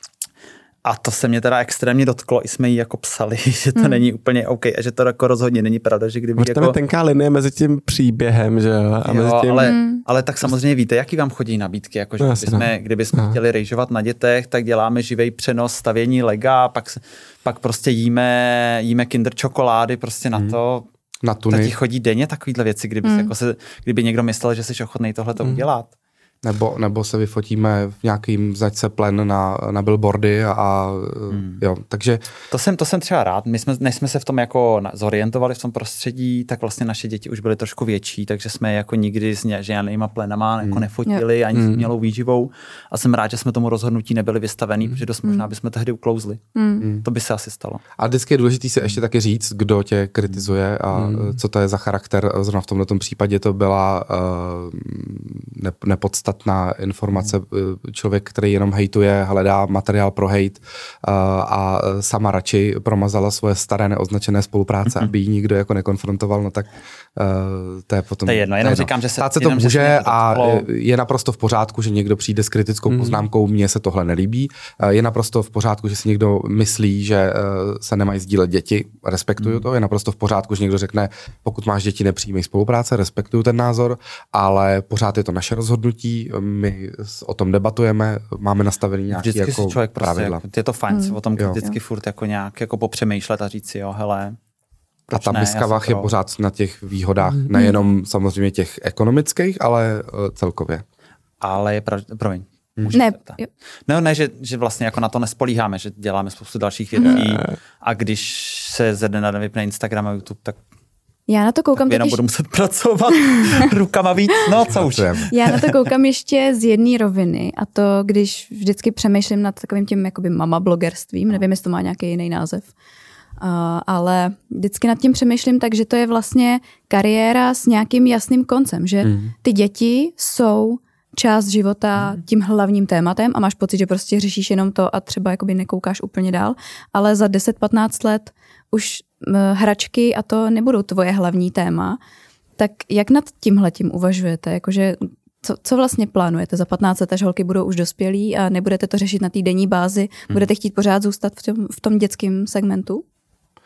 A to se mě teda extrémně dotklo, i jsme jí jako psali, že to hmm. není úplně OK a že to jako rozhodně není pravda, že kdyby jako... Tam je tenká linie mezi tím příběhem, že jo? A mezi tím... ale, ale tak samozřejmě víte, jaký vám chodí nabídky, jako že no, kdyby jsme, kdyby jsme no. chtěli rejžovat na dětech, tak děláme živej přenos stavění lega, pak, pak prostě jíme, jíme Kinder čokolády prostě hmm. na to. Na tuny. Tak ti chodí denně takovýhle věci, kdyby, hmm. jako se, kdyby někdo myslel, že jsi ochotnej tohleto hmm. udělat. Nebo, nebo se vyfotíme v nějakým značce plen na, na billboardy a, a hmm. jo, takže... To jsem, to jsem třeba rád, my jsme, než jsme se v tom jako zorientovali v tom prostředí, tak vlastně naše děti už byly trošku větší, takže jsme jako nikdy s žádnýma plenama hmm. jako nefotili, jo. ani hmm. s umělou výživou a jsem rád, že jsme tomu rozhodnutí nebyli vystavený, hmm. protože dost možná bychom tehdy uklouzli. Hmm. To by se asi stalo. A vždycky je důležité si ještě taky říct, kdo tě kritizuje a hmm. co to je za charakter. Zrovna v tomto případě to byla uh, ne, nepodstatná na informace. Člověk, který jenom hejtuje, hledá materiál pro hejt a sama radši promazala svoje staré neoznačené spolupráce, aby ji nikdo jako nekonfrontoval, no tak to je potom... To je jedno, jenom říkám, že se... Stát se to může a je naprosto v pořádku, že někdo přijde s kritickou poznámkou, mně se tohle nelíbí. Je naprosto v pořádku, že si někdo myslí, že se nemají sdílet děti, respektuju to. Je naprosto v pořádku, že někdo řekne, pokud máš děti, nepřijímej spolupráce, respektuju ten názor, ale pořád je to naše rozhodnutí, my o tom debatujeme, máme nastavený nějaký vždycky jako člověk pravidla. Prostě, je to fajn hmm. o tom vždycky jo. furt jako nějak jako popřemýšlet a říct si, jo, hele, a ta miska vah je pořád na těch výhodách, hmm. nejenom samozřejmě těch ekonomických, ale uh, celkově. Ale je pravda, promiň. Ne, no, ne, že, že vlastně jako na to nespolíháme, že děláme spoustu dalších věcí ne. a když se ze dne na den vypne Instagram a YouTube, tak já na to koukám tak jenom budu muset pracovat rukama víc, no co už. Já na to koukám ještě z jedné roviny a to, když vždycky přemýšlím nad takovým tím jakoby mama blogerstvím, nevím, jestli to má nějaký jiný název, uh, ale vždycky nad tím přemýšlím tak, že to je vlastně kariéra s nějakým jasným koncem, že ty děti jsou část života tím hlavním tématem a máš pocit, že prostě řešíš jenom to a třeba jakoby nekoukáš úplně dál, ale za deset patnáct let už hračky a to nebudou tvoje hlavní téma. Tak jak nad tímhletím uvažujete? Jakože, co, co vlastně plánujete za patnáct let, až holky budou už dospělí a nebudete to řešit na té denní bázi? Budete chtít pořád zůstat v tom, v tom dětském segmentu?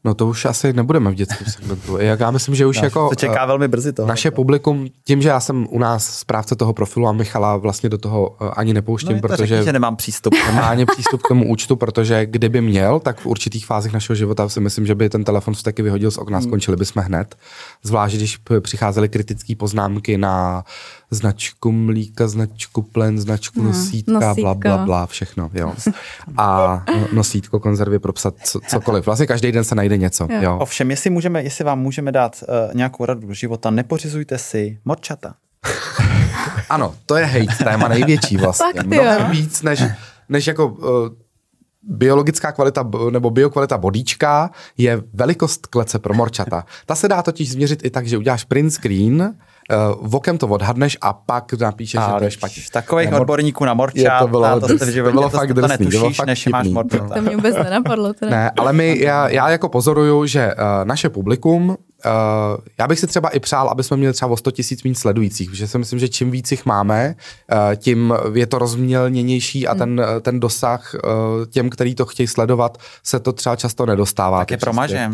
No to už asi nebudeme v dětském segmentu. Já myslím, že už no, jako... To čeká velmi brzy to. Naše publikum, tím, že já jsem u nás správce toho profilu a Michala vlastně do toho ani nepouštím, no, protože... Řekni, že nemám přístup. Nemá ani přístup k tomu účtu, protože kdyby měl, tak v určitých fázích našeho života si myslím, že by ten telefon taky vyhodil z okna, hmm. skončili bychom hned. Zvlášť, když přicházely kritické poznámky na značku mlíka, značku plen, značku hmm. nosítka, nosítka, bla, bla, bla, všechno. Jo. A nosítko, konzervy pro psa, co, cokoliv. Vlastně každý den se najde něco. Jo. Jo. Ovšem, jestli, můžeme, jestli vám můžeme dát uh, nějakou radu do života, nepořizujte si morčata. Ano, to je hate téma největší vlastně. Fakt, Mnohem víc, než, než jako uh, biologická kvalita nebo biokvalita bodíčka je velikost klece pro morčata. Ta se dá totiž změřit i tak, že uděláš print screen, Uh, vokem to odhadneš a pak napíšeš, a že to je špatně. Takových Mor- odborníků na morčat, to bylo, to, to, to bylo fakt drsný, netušíš, to bylo fakt než máš morčata. To mě vůbec nenapadlo. Teda. Ne, ale my, já, já jako pozoruju, že uh, naše publikum, uh, já bych si třeba i přál, aby jsme měli třeba o sto tisíc méně sledujících, protože si myslím, že čím víc jich máme, uh, tím je to rozmělněnější a ten, ten dosah uh, těm, který to chtějí sledovat, se to třeba často nedostává. Tak je promažem.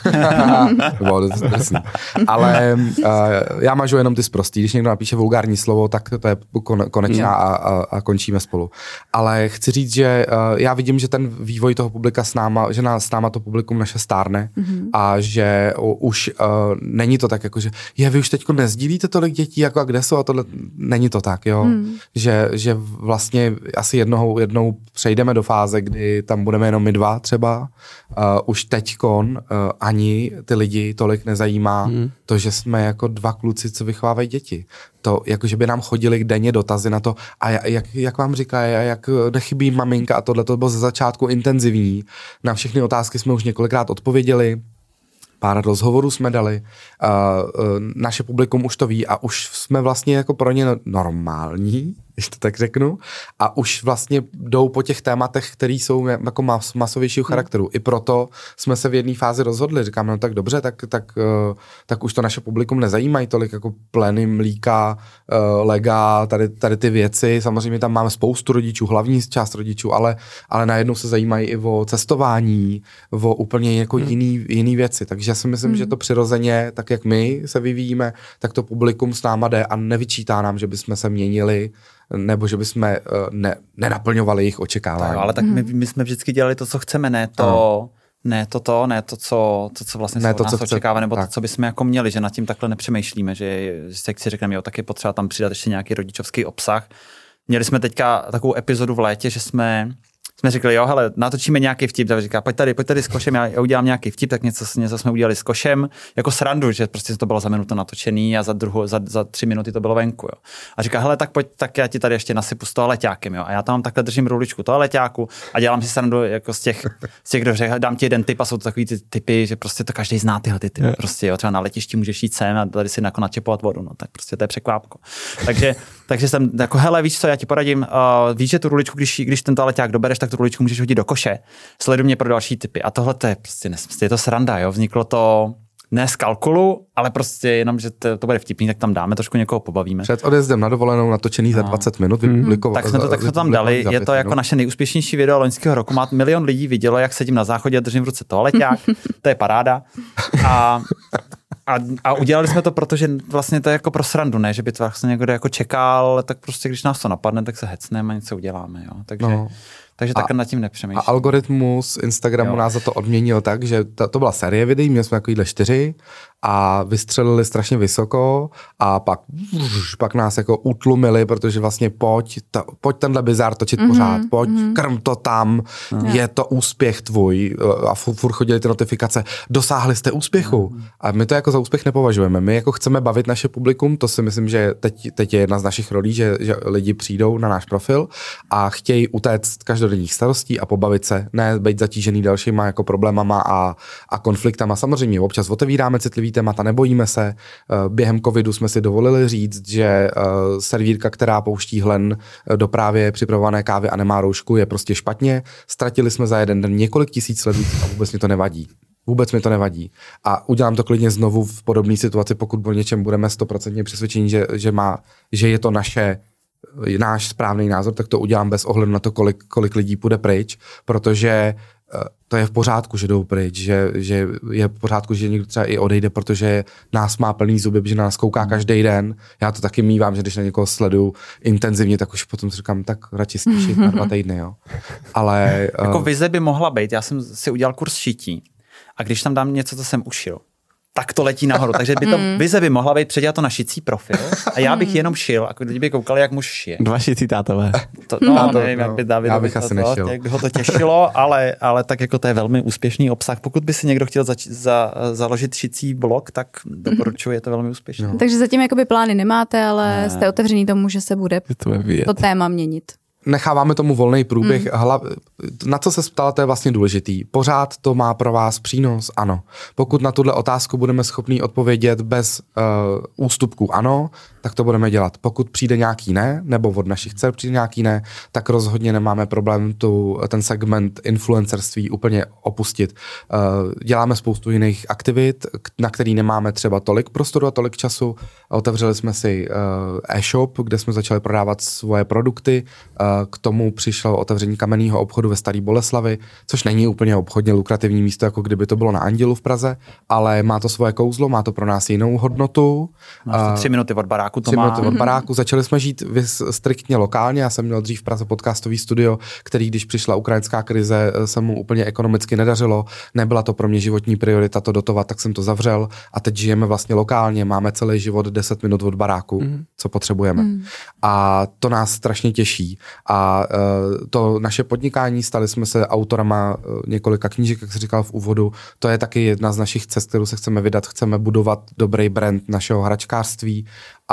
Bylo drsný. Ale uh, já mažu jenom ty sprostý. Když někdo napíše vulgární slovo, tak to je konečná mm. a, a, a končíme spolu. Ale chci říct, že uh, já vidím, že ten vývoj toho publika s náma, že nás, s náma to publikum naše stárne mm-hmm. a že uh, už uh, není to tak, jako že je, vy už teďko nezdílíte tolik dětí, jako a kde jsou a tohle, není to tak, jo. Mm. Že, že vlastně asi jednou, jednou přejdeme do fáze, kdy tam budeme jenom my dva třeba. Uh, už teďkon uh, ani ty lidi tolik nezajímá mm. to, že jsme jako dva kluci, co vychovávají děti. To, jakože by nám chodili denně dotazy na to, a jak, jak vám říká, jak nechybí maminka a tohle, to bylo ze začátku intenzivní. Na všechny otázky jsme už několikrát odpověděli, pár rozhovorů jsme dali, uh, uh, naše publikum už to ví a už jsme vlastně jako pro ně normální, když to tak řeknu, a už vlastně jdou po těch tématech, které jsou jako mas, masovějšího charakteru. I proto jsme se v jedné fázi rozhodli, říkám, no tak dobře, tak, tak, uh, tak už to naše publikum nezajímají tolik jako pleny, mlíka, uh, lega, tady, tady ty věci. Samozřejmě tam máme spoustu rodičů, hlavní část rodičů, ale, ale najednou se zajímají i o cestování, o úplně jako hmm. jiný, jiný věci. Takže já si myslím, hmm. že to přirozeně, tak jak my se vyvíjíme, tak to publikum s náma jde a nevyčítá nám, že bychom se měnili, nebo že bychom ne, nenaplňovali jejich očekávání. Tak, ale tak my, my jsme vždycky dělali to, co chceme, ne to, ne to, to, ne to, co, to, co vlastně ne to, nás co očekává, nebo tak. To, co bychom jako měli, že nad tím takhle nepřemýšlíme, že jak si řekneme, jo, tak je potřeba tam přidat ještě nějaký rodičovský obsah. Měli jsme teďka takovou epizodu v létě, že jsme jsme řekli, jo, hele, natočíme nějaký vtip, tak říká, pojď tady, pojď tady s košem, já udělám nějaký vtip, tak něco, něco jsme udělali s košem, jako srandu, že prostě to bylo za minutu natočený a za, druhou, za, za tři minuty to bylo venku, jo. A říká, hele, tak pojď, tak já ti tady ještě nasypu s toaleťákem, jo. A já tam takhle držím ruličku toaleťáku a dělám si srandu jako z těch, z těch, kdo řekl, dám ti jeden tip a jsou to takový ty typy, že prostě to každý zná tyhle ty typy, yeah. Prostě, jo, třeba na letišti můžeš jít sem a tady si jako načepovat vodu, no, tak prostě to je překvápko. Takže, takže jsem jako, hele, víš co, já ti poradím, uh, víš, že tu ruličku, když, když ten toaleťák dobereš, tak tu ruličku můžeš hodit do koše. Sleduj mě pro další typy. A tohle to je prostě nesmysl, je to sranda, jo. Vzniklo to ne z kalkulu, ale prostě jenom, že to, to bude vtipný, tak tam dáme, trošku někoho pobavíme. Před odjezdem na dovolenou natočený no. za dvacet minut. Mm-hmm. Tak jsme to, tak jsme to tam dali. Je to jako naše nejúspěšnější video loňského roku. Má milion lidí vidělo, jak sedím na záchodě a držím v ruce toaleťák. To je paráda. A A, a udělali jsme to, protože vlastně to je jako pro srandu, ne, že by to vlastně někdo jako čekal, tak prostě když nás to napadne, tak se hecneme a něco uděláme, jo. Takže, no. takže takhle nad tím nepřemýšlím. A algoritmus Instagramu jo. nás za to odměnil tak, že to, to byla série videí, měli jsme takovýhle čtyři a vystřelili strašně vysoko a pak, pak nás jako utlumili, protože vlastně pojď, to, pojď tenhle bizár točit mm-hmm, pořád, pojď, mm-hmm. krm to tam, no. je to úspěch tvůj a furt chodili ty notifikace, dosáhli jste úspěchu mm-hmm. a my to jako za úspěch nepovažujeme. My jako chceme bavit naše publikum, to si myslím, že teď, teď je jedna z našich rolí, že, že lidi přijdou na náš profil a chtějí utéct každodenních starostí a pobavit se, ne být zatížený dalšíma jako problémama a, a konfliktama. Samozřejmě občas otevíráme citlivý témata, nebojíme se. Během covidu jsme si dovolili říct, že servírka, která pouští hlen do právě připravované kávy a nemá roušku, je prostě špatně. Ztratili jsme za jeden den několik tisíc sledujících a vůbec mi to nevadí. Vůbec mi to nevadí. A udělám to klidně znovu v podobné situaci, pokud o něčem budeme stoprocentně přesvědčení, že, že, má, že je to naše, náš správný názor, tak to udělám bez ohledu na to, kolik, kolik lidí půjde pryč, protože to je v pořádku, že jdou pryč, že, že je v pořádku, že někdo třeba i odejde, protože nás má plný zuby, že nás kouká každý den. Já to taky mívám, že když na někoho sleduju intenzivně, tak už potom si říkám, tak radši stíšit na dva týdny, jo. Ale... Jako uh... vize by mohla být, já jsem si udělal kurz šití a když tam dám něco, co jsem ušil, tak to letí nahoru. Takže by to vize by mohla být předělat to na šicí profil a já bych jenom šil a lidi by koukali, jak muž šije. Dva šicí tátové. To, no, no, nevím, no, jak by David já bych asi nešil. Jak by ho to těšilo, ale, ale tak jako to je velmi úspěšný obsah. Pokud by si někdo chtěl zač- za, založit šicí blog, tak doporučuji, je to velmi úspěšné. No. Takže zatím jakoby plány nemáte, ale ne. Jste otevřený tomu, že se bude to, to téma měnit. Necháváme tomu volný průběh. Mm. Hla, na co se ptala, to je vlastně důležitý. Pořád to má pro vás přínos? Ano. Pokud na tuhle otázku budeme schopni odpovědět bez uh, ústupků ano, tak to budeme dělat. Pokud přijde nějaký ne, nebo od našich dcer přijde nějaký ne, tak rozhodně nemáme problém tu, ten segment influencerství úplně opustit. Uh, děláme spoustu jiných aktivit, na který nemáme třeba tolik prostoru a tolik času. Otevřeli jsme si uh, e-shop, kde jsme začali prodávat svoje produkty. Uh, K tomu přišlo otevření kamenného obchodu ve Staré Boleslavi, což není úplně obchodně lukrativní místo, jako kdyby to bylo na Andělu v Praze, ale má to svoje kouzlo, má to pro nás jinou hodnotu. Máš to tři minuty od baráku to tři má. minuty od baráku. Začali jsme žít striktně lokálně. Já jsem měl dřív v Praze podcastový studio, který, když přišla ukrajinská krize, se mu úplně ekonomicky nedařilo. Nebyla to pro mě životní priorita to dotovat, tak jsem to zavřel a teď žijeme vlastně lokálně. Máme celý život deset minut od baráku, mm. co potřebujeme. Mm. A to nás strašně těší. A uh, to naše podnikání, stali jsme se autorama uh, několika knížek, jak jsi říkal v úvodu, to je taky jedna z našich cest, kterou se chceme vydat, chceme budovat dobrý brand našeho hračkářství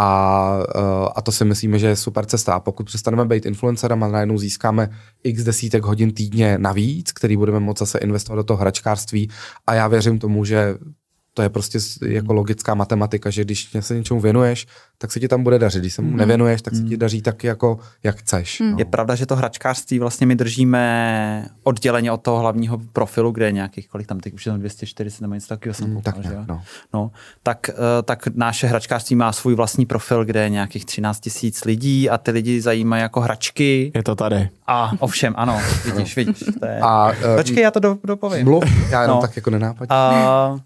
a, uh, a to si myslíme, že je super cesta. A pokud přestaneme být influencerem a najednou získáme x desítek hodin týdně navíc, který budeme moct zase investovat do toho hračkářství a já věřím tomu, že to je prostě jako logická matematika, že když se něčemu věnuješ, tak se ti tam bude dařit. Když se mu nevěnuješ, tak se ti daří tak, jako jak chceš. Mm. No. Je pravda, že to hračkářství vlastně my držíme odděleně od toho hlavního profilu, kde je nějakých, kolik tam teď už je tam dvě stě čtyřicet nebo něco takového jsem koukal, tak že jo? No. No, tak, tak naše hračkářství má svůj vlastní profil, kde je nějakých třináct tisíc lidí a ty lidi zajímají jako hračky. Je to tady. A ovšem, ano, vidíš, vidíš. To je... A, Počkej, já to do, dopovím. Mluv, já jenom no. tak jako nenápadně. A...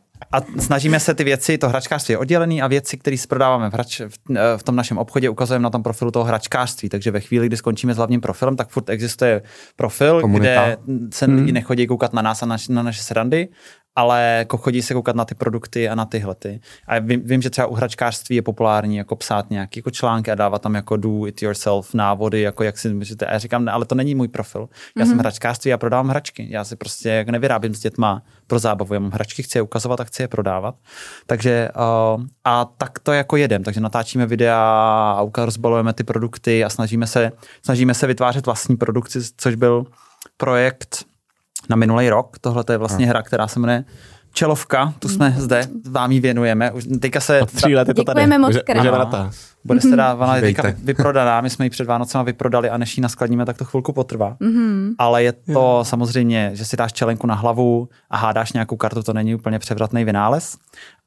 A snažíme se ty věci, to hračkářství je oddělený a věci, které prodáváme v, hrač, v, v tom našem obchodě, ukazujeme na tom profilu toho hračkářství. Takže ve chvíli, kdy skončíme s hlavním profilem, tak furt existuje profil, Komunita. Kde se hmm. lidi nechodí koukat na nás a na, na naše srandy, ale jako chodí se koukat na ty produkty a na tyhle ty. A vím, vím, že třeba u hračkářství je populární jako psát nějaké jako články a dávat tam jako do it yourself návody, jako jak si můžete. A já říkám, ne, ale to není můj profil. Já mm-hmm. jsem hračkářství, já prodávám hračky. Já si prostě jak nevyrábím s dětma pro zábavu. Já mám hračky, chci je ukazovat a chci je prodávat. Takže uh, a tak to jako jedem. Takže natáčíme videa a rozbalujeme ty produkty a snažíme se, snažíme se vytvářet vlastní produkci, což byl projekt na minulý rok. Tohle je vlastně hra, která se jmenuje Čelovka, tu jsme zde, vám ji věnujeme. Už teďka se... Od tří let je to tady. Děkujeme moc krát. Bude se dávat teďka vyprodaná, my jsme ji před Vánocema vyprodali a než ji naskladníme, tak to chvilku potrvá. Mm-hmm. Ale je to yeah. samozřejmě, že si dáš čelenku na hlavu a hádáš nějakou kartu, to není úplně převratný vynález,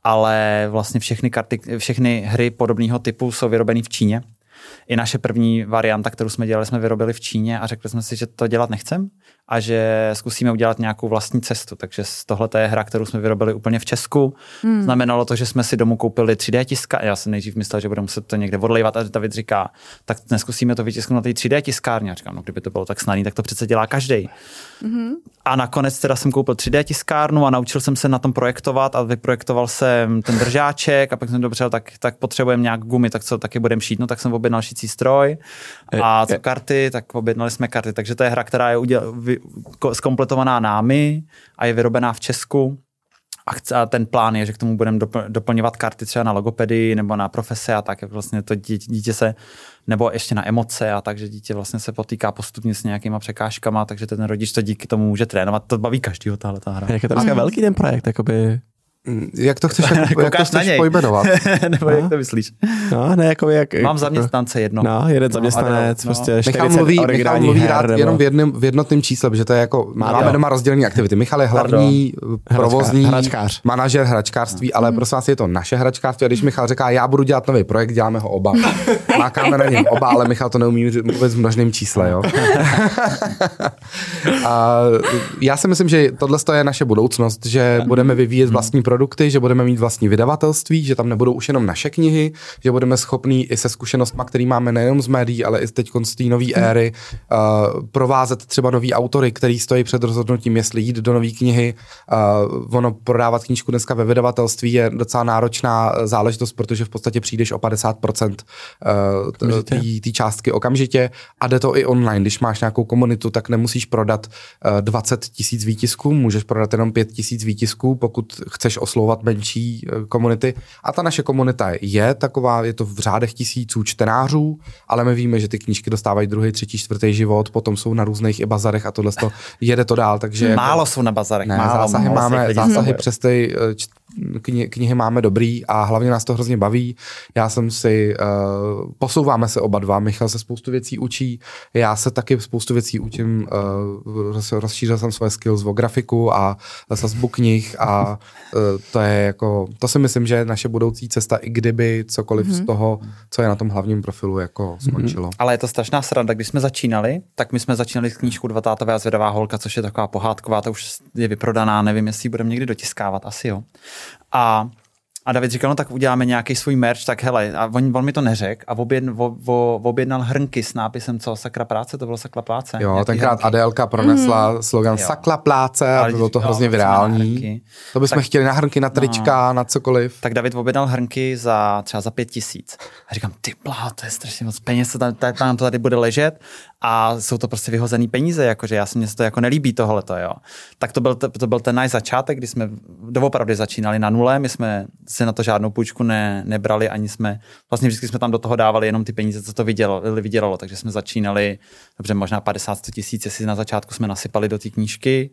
ale vlastně všechny karty, všechny hry podobného typu jsou vyrobený v Číně. I naše první varianta, kterou jsme dělali, jsme vyrobili v Číně a řekli jsme si, že to dělat nechcem a že zkusíme udělat nějakou vlastní cestu. Takže tohle je hra, kterou jsme vyrobili úplně v Česku. Hmm. Znamenalo to, že jsme si domů koupili tři dé tiska. Já jsem nejdřív myslel, že budeme muset to někde odlejvat a David říká, tak neskusíme to vytisknout na té tři dé tiskárně. A říkám, no kdyby to bylo tak snadné, tak to přece dělá každý. Hmm. A nakonec teda jsem koupil tři dé tiskárnu a naučil jsem se na tom projektovat a vyprojektoval jsem ten držáček a pak jsem dobře, tak, tak potřebujeme nějak gumy, tak co taky budeme šít. No tak jsem objednal šící stroj a co karty, tak objednali jsme karty. Takže to je hra, která je uděl, vy, zkompletovaná námi a je vyrobená v Česku. A, chce, a ten plán je, že k tomu budeme dopl, doplňovat karty třeba na logopedii nebo na profese a tak, jak vlastně to dítě, dítě se, nebo ještě na emoce a tak, že dítě vlastně se potýká postupně s nějakýma překážkama, takže ten rodič to díky tomu může trénovat. To baví každýho tahle ta hra. Jak je to dneska velký ten projekt, jakoby Jak to chceš, jako, jak to chceš pojmenovat? Nebo no? Jak to myslíš? No, ne, jako jak... Mám zaměstnance jedno. No, jeden zaměstnanec, no, prostě Michal mluví, Michal mluví rád nebo... jenom v jednom, v jednotným čísle, protože to je jako, Má, máme jo. doma rozdělené aktivity. Michal je hlavní Pardon. provozní hračkář. manažer hračkářství, ale prosím vás, je to naše hračkářství a když Michal říká, já budu dělat nový projekt, děláme ho oba. Mákáme na něm oba, ale Michal to neumí mluvit v množném čísle, jo. A já si myslím, že tohle je naše budoucnost, že budeme vyvíjet vlastní produkty, že budeme mít vlastní vydavatelství, že tam nebudou už jenom naše knihy, že budeme schopní i se zkušenostmi, který máme nejenom z médií, ale i teď z té nové éry, uh, provázet třeba nový autory, který stojí před rozhodnutím, jestli jít do nové knihy. Uh, ono prodávat knížku dneska ve vydavatelství je docela náročná záležitost, protože v podstatě přijdeš o padesát procent uh, té částky okamžitě a jde to i online. Když máš nějakou komunitu, tak nemusíš prodat uh, dvacet tisíc výtisků, můžeš prodat jenom pět tisíc výtisků, pokud chceš oslovovat menší komunity. A ta naše komunita je taková, je to v řádech tisíců čtenářů, ale my víme, že ty knížky dostávají druhý, třetí, čtvrtý život, potom jsou na různých i bazarech a tohle to jede to dál. Takže málo jako, jsou na bazarech. Ne, málo, zásahy málo máme, zásahy přes ty kni- knihy máme dobrý a hlavně nás to hrozně baví. Já jsem si, uh, posouváme se oba dva, Michal se spoustu věcí učí, já se taky spoustu věcí učím, uh, roz, rozšířil jsem svoje skills o grafiku a sazbu knih a uh, to je jako, to si myslím, že je naše budoucí cesta, i kdyby cokoliv mm-hmm. z toho, co je na tom hlavním profilu, jako skončilo. Mm-hmm. Ale je to strašná sranda, když jsme začínali, tak my jsme začínali s knížkou Dva tátové a zvědavá holka, což je taková pohádková, ta už je vyprodaná, nevím, jestli ji budeme někdy dotiskávat, asi jo. A, a David říkal, no tak uděláme nějaký svůj merch, tak hele, a on, on mi to neřekl a objedn, o, o, objednal hrnky s nápisem, co, sakra práce, to bylo sakra pláce. Jo, tenkrát hrnky. Adélka pronesla mm. slogan jo. sakra pláce a bylo to hrozně virální. To bychom tak, chtěli na hrnky, na trička, no, na cokoliv. Tak David objednal hrnky za třeba za pět tisíc. A říkám, ty blá, to je strašně moc peněz, tam, tam to tady bude ležet. A jsou to prostě vyhozený peníze, jakože já si mě se to jako nelíbí tohleto, jo. Tak to byl, to, to byl ten náš začátek, kdy jsme doopravdy začínali na nule, my jsme si na to žádnou půjčku ne, nebrali, ani jsme, vlastně vždycky jsme tam do toho dávali jenom ty peníze, co to vydělalo, vydělalo, takže jsme začínali, dobře, možná padesát sto tisíc, jestli na začátku jsme nasypali do té knížky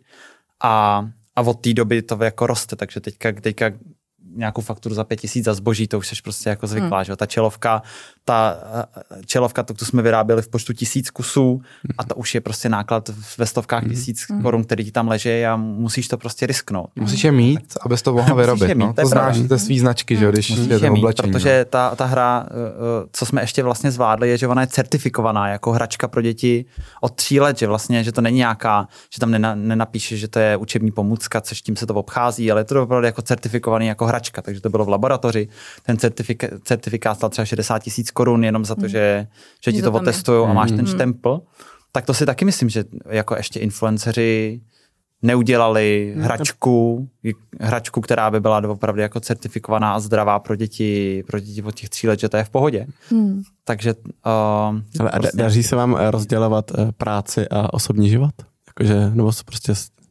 a, a od té doby to jako roste, takže teďka, teďka nějakou fakturu za pět tisíc za zboží, to už jsi prostě jako zvyklá, hmm. že ta čelovka, ta čelovka, to, to jsme vyráběli v počtu tisíc kusů a to už je prostě náklad ve stovkách hmm. tisíc hmm. korun, který ti tam leží a musíš to prostě risknout. Musíš je mít, abys to mohla vyrobit. Mít, no? To, to znáš ty svý značky, že když je to oblečení. Protože ta, ta hra, co jsme ještě vlastně zvládli, je, že ona je certifikovaná jako hračka pro děti od tří let, že vlastně, že to není nějaká, že tam nenapíše, že to je učební pomůcka, což tím se to obchází, ale je to opravdu jako certifikovaný jako hračka. Takže to bylo v laboratoři. Ten certifika- certifikát stal třeba šedesát tisíc korun jenom za to, mm. že, že ti to, to otestují a máš mm. ten štempl. Tak to si taky myslím, že jako ještě influenceři neudělali mm. hračku, hračku, která by byla opravdu jako certifikovaná a zdravá pro děti, pro děti od těch tří let, že to je v pohodě. Mm. Takže... Uh, Ale prostě... daří se vám rozdělovat práci a osobní život? Jakože, nebo se prostě...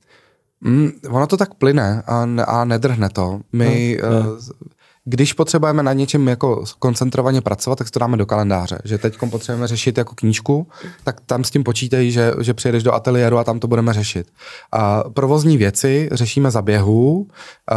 Mm, ono to tak plyne a, a nedrhne to. My, no, uh, když potřebujeme na něčem jako koncentrovaně pracovat, tak to dáme do kalendáře. Že teď potřebujeme řešit jako knížku, tak tam s tím počítej, že, že přijedeš do ateliéru a tam to budeme řešit. Uh, provozní věci řešíme za běhu. Uh,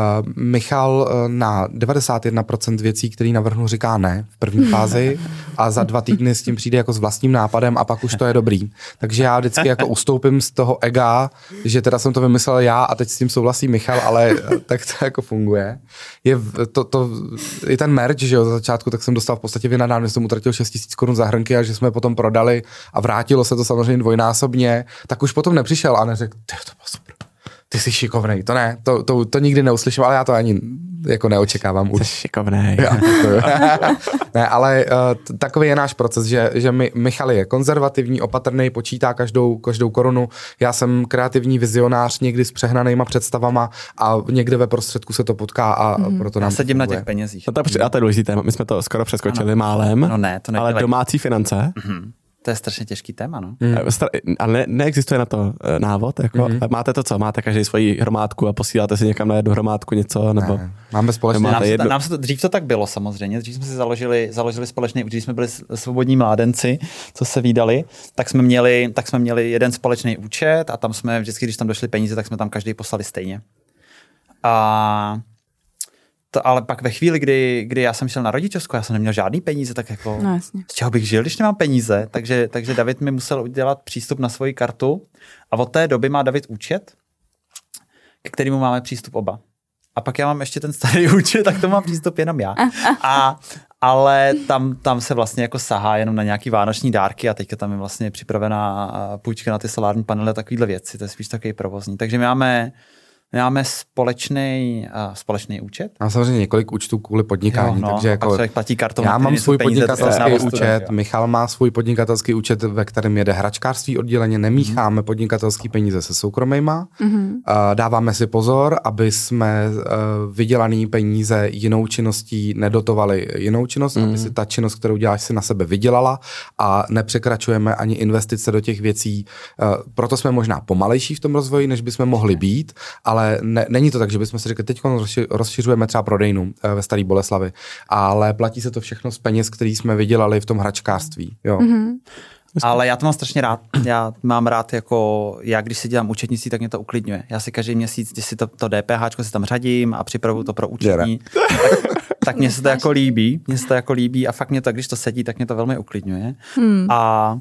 Michal uh, na devadesát jedna procent věcí, který navrhnu, říká ne v první fázi a za dva týdny s tím přijde jako s vlastním nápadem a pak už to je dobrý. Takže já vždycky jako ustoupím z toho ega, že teda jsem to vymyslel já a teď s tím souhlasí Michal, ale tak to jako funguje. Je to, to i ten merch, že jo, za začátku, tak jsem dostal v podstatě vynadán, že jsem utratil šest tisíc korun za hrnky a že jsme potom prodali a vrátilo se to samozřejmě dvojnásobně, tak už potom nepřišel a neřekl, ty to bylo super, ty jsi šikovnej, to ne, to, to, to nikdy neuslyším, ale já to ani jako neočekávám už. Jsi šikovnej. Ne, ale uh, takový je náš proces, že, že my, Michal je konzervativní, opatrný, počítá každou, každou korunu. Já jsem kreativní vizionář, někdy s přehnanýma představama a někde ve prostředku se to potká a mm. proto nám Já sedím na těch penězích. No to, a to je důležité, my jsme to skoro přeskočili ano. málem, no ne, to ale domácí finance. Mm-hmm. To je strašně těžký téma, no. Mm. Ale ne, neexistuje na to návod, jako mm. máte to co? Máte každý svoji hromádku a posíláte si někam na jednu hromádku něco, nebo... Ne, máme společně. Nám, jednu... se, nám se to, dřív to tak bylo samozřejmě, dřív jsme si založili, založili společný, když jsme byli svobodní mládenci, co se vídali, tak jsme měli, tak jsme měli jeden společný účet a tam jsme vždycky, když tam došly peníze, tak jsme tam každý poslali stejně. A to, ale pak ve chvíli, kdy, kdy já jsem šel na rodičovskou, já jsem neměl žádný peníze, tak jako no, jasně. z čeho bych žil, když nemám peníze, takže, takže David mi musel udělat přístup na svoji kartu a od té doby má David účet, ke kterému máme přístup oba. A pak já mám ještě ten starý účet, tak to mám přístup jenom já. A, ale tam, tam se vlastně jako sahá jenom na nějaký vánoční dárky a teďka tam je vlastně připravená půjčka na ty solární panely a takovýhle věci, to je spíš takový provozní. Takže my máme Máme společný, uh, společný účet. Mám samozřejmě několik účtů kvůli podnikání. Jo, no, takže jako platí kartou, já mám svůj peníze, podnikatelský účet, student, Michal má svůj podnikatelský účet, ve kterém jede hračkářství odděleně, nemícháme mm. podnikatelský peníze se soukromýma. Mm. Uh, dáváme si pozor, aby jsme uh, vydělaný peníze jinou činností nedotovali jinou činnost, mm. aby si ta činnost, kterou děláš, si na sebe vydělala a nepřekračujeme ani investice do těch věcí. Uh, proto jsme možná pomalejší v tom rozvoji, než bychom mohli být, ale Ale ne, není to tak, že bychom si řekli, teď rozšiřujeme třeba prodejnu ve Staré Boleslavi, ale platí se to všechno z peněz, který jsme vydělali v tom hračkářství. Jo. Mm-hmm. Ale já to mám strašně rád. Já mám rád, jako já když si dělám účetnictví, tak mě to uklidňuje. Já si každý měsíc, když si to, to DPHčko si tam řadím a připravuju to pro účetní, tak, tak mně se to jako líbí. Mně se to jako líbí a fakt mě to, když to sedí, tak mě to velmi uklidňuje. Hmm. A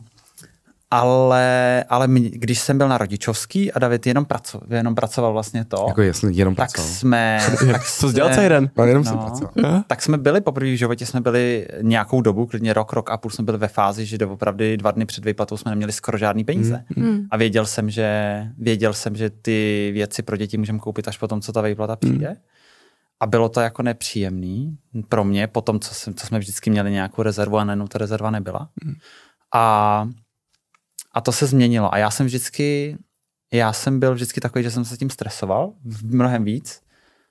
Ale, ale mě, když jsem byl na rodičovský a David jenom, praco, jenom pracoval vlastně to, jako jasně, jenom tak pracoval. jsme... tak Co jsi dělal celý den? No, jenom no, jsem pracoval. Tak jsme byli, poprvé v životě jsme byli nějakou dobu, klidně rok, rok a půl jsme byli ve fázi, že doopravdy dva dny před výplatou jsme neměli skoro žádný peníze. Mm. A věděl jsem, že, věděl jsem, že ty věci pro děti můžeme koupit až potom, co ta výplata přijde. Mm. A bylo to jako nepříjemný pro mě, potom, co, jsem, co jsme vždycky měli nějakou rezervu a najednou ta rezerva nebyla. Mm. A A to se změnilo. A já jsem vždycky, já jsem byl vždycky takový, že jsem se tím stresoval mnohem víc.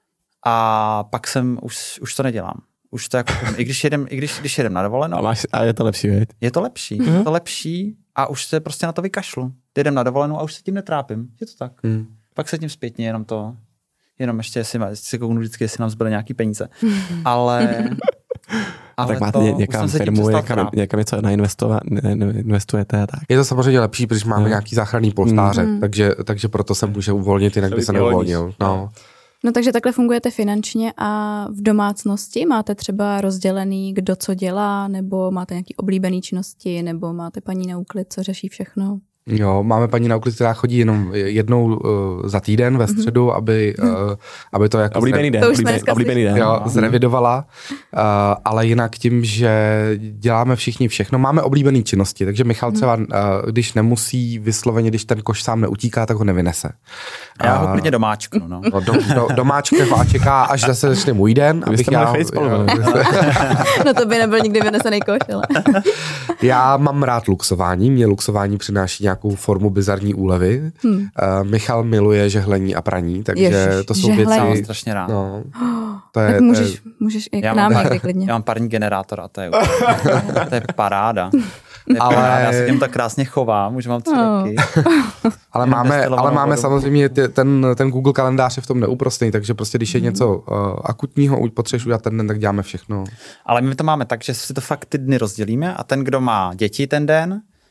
A pak jsem, už, už to nedělám. Už to jako, i když jedem, i když, když jedem na dovolenou. A, máš, a je to lepší, věď? Je to lepší. Mm. Je to lepší a už se prostě na to vykašlu. Jedem na dovolenou a už se tím netrápím. Je to tak. Mm. Pak se tím zpětně jenom to, jenom ještě, jestli, jestli kouknu vždycky, jestli nám zbyly nějaký peníze. Ale... Ale tak máte to, někam firmu, někam, někam něco nainvestujete a tak. Je to samozřejmě lepší, protože máme no. nějaký záchranný polštáře, mm. takže, takže proto se může uvolnit, jinak by se neuvolnil. No. no takže takhle fungujete finančně a v domácnosti máte třeba rozdělený, kdo co dělá, nebo máte nějaký oblíbený činnosti, nebo máte paní na úklid, co řeší všechno? Jo, máme paní na úklid, která chodí jenom jednou uh, za týden ve středu, mm-hmm. aby, uh, aby to jako oblíbený den, oblíbený, oblíbený den. Jo, zrevidovala, uh, ale jinak tím, že děláme všichni všechno, máme oblíbený činnosti, takže Michal třeba, uh, když nemusí vysloveně, když ten koš sám neutíká, tak ho nevynese. Já ho klidně domáčknu, no. no do, do, domáčkne a čeká, až zase začne můj den. Vy jste já, spolu, jo, no to by nebyl nikdy vynesený koš, ale... Já mám rád luxování, mě luxování přináší nějakou formu bizarní úlevy. Hmm. Uh, Michal miluje žehlení a praní, takže Ježiš, to jsou žehlení. věci... Já strašně rád. No, to je, tak můžeš, to je... můžeš i k nám někdy klidně. Já mám parní generátor a to je, to je paráda. Ale... Já se tím tak krásně chovám, už mám tři no. roky. ale máme, ale máme samozřejmě ten, ten Google kalendář je v tom neúprostný, takže prostě když je něco uh, akutního, potřebuješ udělat ten den, tak děláme všechno. Ale my to máme tak, že si to fakt ty dny rozdělíme a ten, kdo má děti ten den,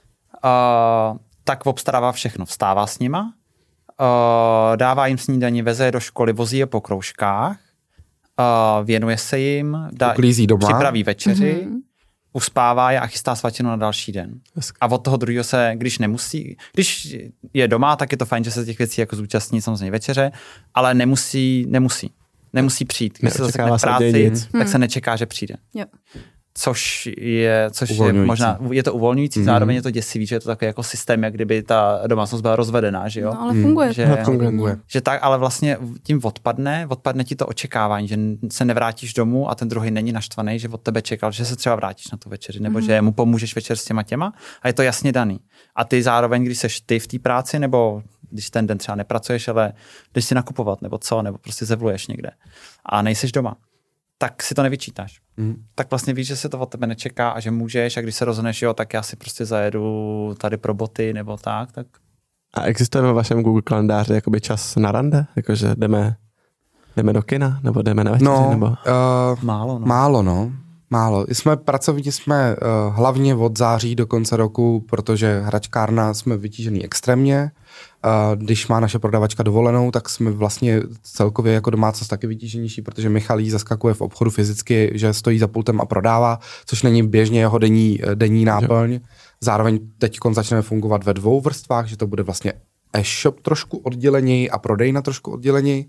uh, tak obstarává všechno. Vstává s nima, uh, dává jim snídaní, veze je do školy, vozí je po kroužkách, uh, věnuje se jim, dá, připraví večeři, mm-hmm. uspává je a chystá svatinu na další den. A od toho druhého se, když nemusí, když je doma, tak je to fajn, že se těch věcí jako zúčastní samozřejmě večeře, ale nemusí, nemusí. Nemusí přijít. Když se zasekne v práci, tak hmm. se nečeká, že přijde. Jo. Což je, což je možná, je to uvolňující, mm. zároveň je to děsivý, že je to takový jako systém, jak kdyby ta domácnost byla rozvedená, že jo? No, ale funguje. Že, no, funguje. Že tak, ale vlastně tím odpadne, odpadne ti to očekávání, že se nevrátíš domů a ten druhý není naštvaný, že od tebe čekal, že se třeba vrátíš na tu večeři, nebo mm. že mu pomůžeš večer s těma těma a je to jasně daný. A ty zároveň, když seš ty v té práci, nebo když ten den třeba nepracuješ, ale jdeš si nakupovat, nebo co, nebo prostě zevluješ někde a nejseš doma, tak si to nevyčítáš. Mm. Tak vlastně víš, že se to od tebe nečeká a že můžeš a když se rozhodneš, jo, tak já si prostě zajedu tady pro boty nebo tak, tak... A existuje ve vašem Google kalendáři jakoby čas na rande? Jakože jdeme, jdeme do kina nebo jdeme na večeři? No, nebo... Uh, málo, no. Málo, no. málo. Jsme pracovní, jsme uh, hlavně od září do konce roku, protože hračkárna jsme vytížený extrémně. Uh, když má naše prodavačka dovolenou, tak jsme vlastně celkově jako domácnost taky vytíženější, protože Michal jí zaskakuje v obchodu fyzicky, že stojí za pultem a prodává, což není běžně jeho denní, denní náplň. Zároveň teď začneme fungovat ve dvou vrstvách, že to bude vlastně e-shop trošku odděleněji a prodejna trošku odděleněji,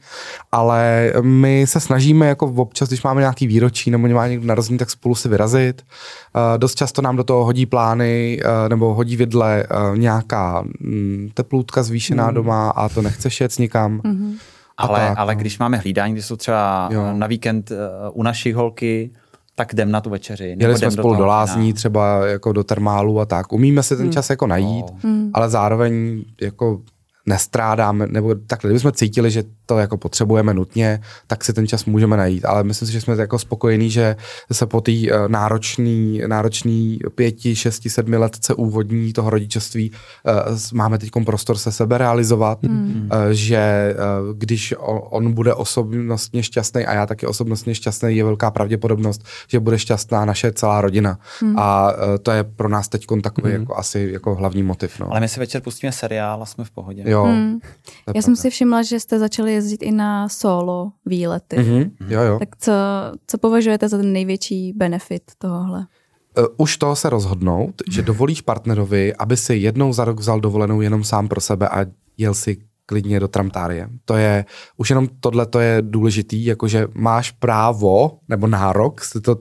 ale my se snažíme jako občas, když máme nějaký výročí nebo má někdo narozený, tak spolu si vyrazit. Uh, dost často nám do toho hodí plány uh, nebo hodí vidle uh, nějaká um, teplutka zvýšená mm. doma a to nechceš jet nikam. Mm-hmm. Ale, tak, ale no. když máme hlídání, když jsou třeba jo. na víkend uh, u našich holky, tak jdem na tu večeři. Jeli jsme spolu do, do lázní, třeba jako do termálu a tak. Umíme si ten mm. čas jako najít, mm. ale zároveň jako nestrádáme, nebo takhle, kdybychom cítili, že to jako potřebujeme nutně, tak si ten čas můžeme najít, ale myslím si, že jsme jako spokojení, že se po té uh, náročný, náročný pěti, šesti, sedmi letce úvodní toho rodičovství uh, máme teď prostor se sebe realizovat, mm. uh, že uh, když on, on bude osobnostně šťastný a já taky osobnostně šťastný, je velká pravděpodobnost, že bude šťastná naše celá rodina. Mm. A uh, to je pro nás teď takový mm. jako asi jako hlavní motiv. No. Ale my si večer pustíme seriál a jsme v pohodě. Jo, mm. Já pravda. jsem si všimla, že jste začali jezdit i na solo výlety. Mm-hmm. Jo, jo. Tak co, co považujete za ten největší benefit tohohle? Uh, už to se rozhodnout, že dovolíš partnerovi, aby si jednou za rok vzal dovolenou jenom sám pro sebe a jel si klidně do tramtárie. To je, už jenom tohle to je důležitý, jakože máš právo nebo nárok si to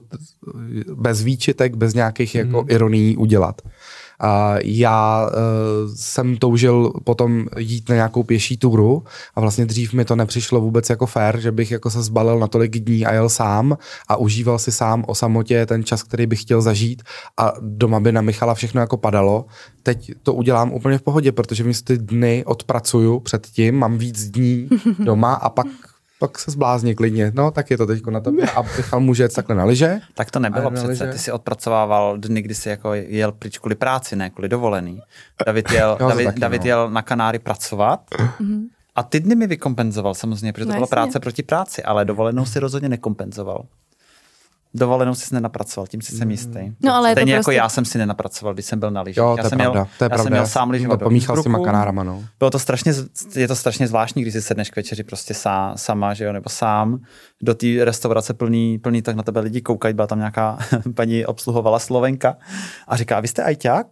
bez výčitek, bez nějakých mm. jako ironií udělat. Uh, já uh, jsem toužil potom jít na nějakou pěší túru a vlastně dřív mi to nepřišlo vůbec jako fér, že bych jako se zbalil na tolik dní a jel sám a užíval si sám o samotě ten čas, který bych chtěl zažít a doma by na Michala všechno jako padalo. Teď to udělám úplně v pohodě, protože mi ty dny odpracuju předtím, mám víc dní doma a pak pak se zblázně klidně. No, tak je to teďko na tobě. A Michal může jet takhle na lyže. Tak to nebylo přece. Liže. Ty si odpracovával dny, kdy jsi jako jel pryč kvůli práci, ne kvůli dovolený. David jel, jo, David, taky, David no. jel na Kanáry pracovat a ty dny mi vykompenzoval samozřejmě, protože to no, byla práce proti práci, ale dovolenou si rozhodně nekompenzoval. Dovolenou jsi nenapracoval, tím si jsem jistý. No, ale stejně jako prostě... já jsem si nenapracoval, když jsem byl na lyžích. Jo, to já je jsem pravda, měl, to je já pravda. jsem měl sám lyžovat do Innsbrucku. S těma Kanárama, no. Bylo to strašně, je to strašně zvláštní, když si sedneš k večeři prostě sá, sama, že jo, nebo sám do té restaurace plný, plný, tak na tebe lidi koukají, byla tam nějaká paní obsluhovala Slovenka a říká, vy jste ajťák?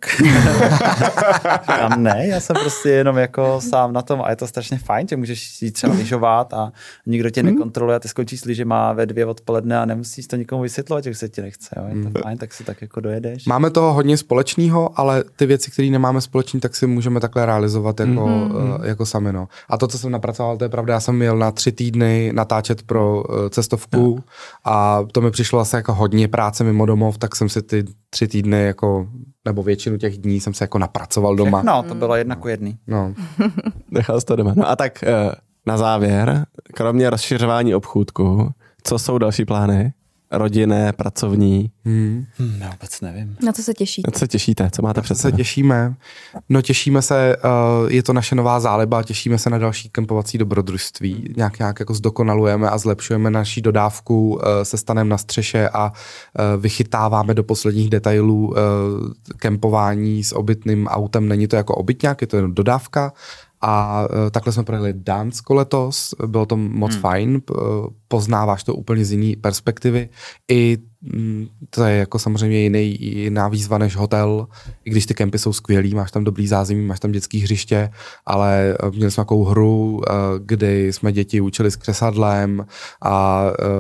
Říkám, ne, já jsem prostě jenom jako sám na tom a je to strašně fajn, že můžeš jít třeba lyžovat a nikdo tě nekontroluje a ty skončíš s lyžema ve dvě odpoledne a nemusíš to nikomu vysvětlovat, že se ti nechce, jo. Je to fajn, tak si tak jako dojedeš. Máme toho hodně společného, ale ty věci, které nemáme společný, tak si můžeme takhle realizovat jako, mm-hmm. uh, jako sami. No. A to, co jsem napracoval, to je pravda, já jsem měl na tři týdny natáčet pro uh, cestovku no. a to mi přišlo asi jako hodně práce mimo domov, tak jsem si ty tři týdny jako, nebo většinu těch dní jsem se jako napracoval doma. No, to bylo jedna ku jedný. No. Nechal jsi to doma. No a tak uh, na závěr, kromě rozšiřování obchůdku, co jsou další plány? Rodinné, pracovní? Hmm. Hmm, já vůbec nevím. Na co se těšíte? Na co se těšíte? Co máte před sebou? se těšíme? No těšíme se, uh, je to naše nová záliba, těšíme se na další kempovací dobrodružství. Nějak, nějak jako zdokonalujeme a zlepšujeme naší dodávku uh, se stanem na střeše a uh, vychytáváme do posledních detailů uh, kempování s obytným autem. Není to jako obytňák, je to jen dodávka. A uh, takhle jsme projeli Dánsko letos, bylo to moc hmm. fajn, poznáváš to úplně z jiné perspektivy. I mm, to je jako samozřejmě jiný, jiná výzva než hotel, i když ty kempy jsou skvělý, máš tam dobrý zázemí, máš tam dětský hřiště, ale uh, měli jsme takovou hru, uh, kdy jsme děti učili s křesadlem a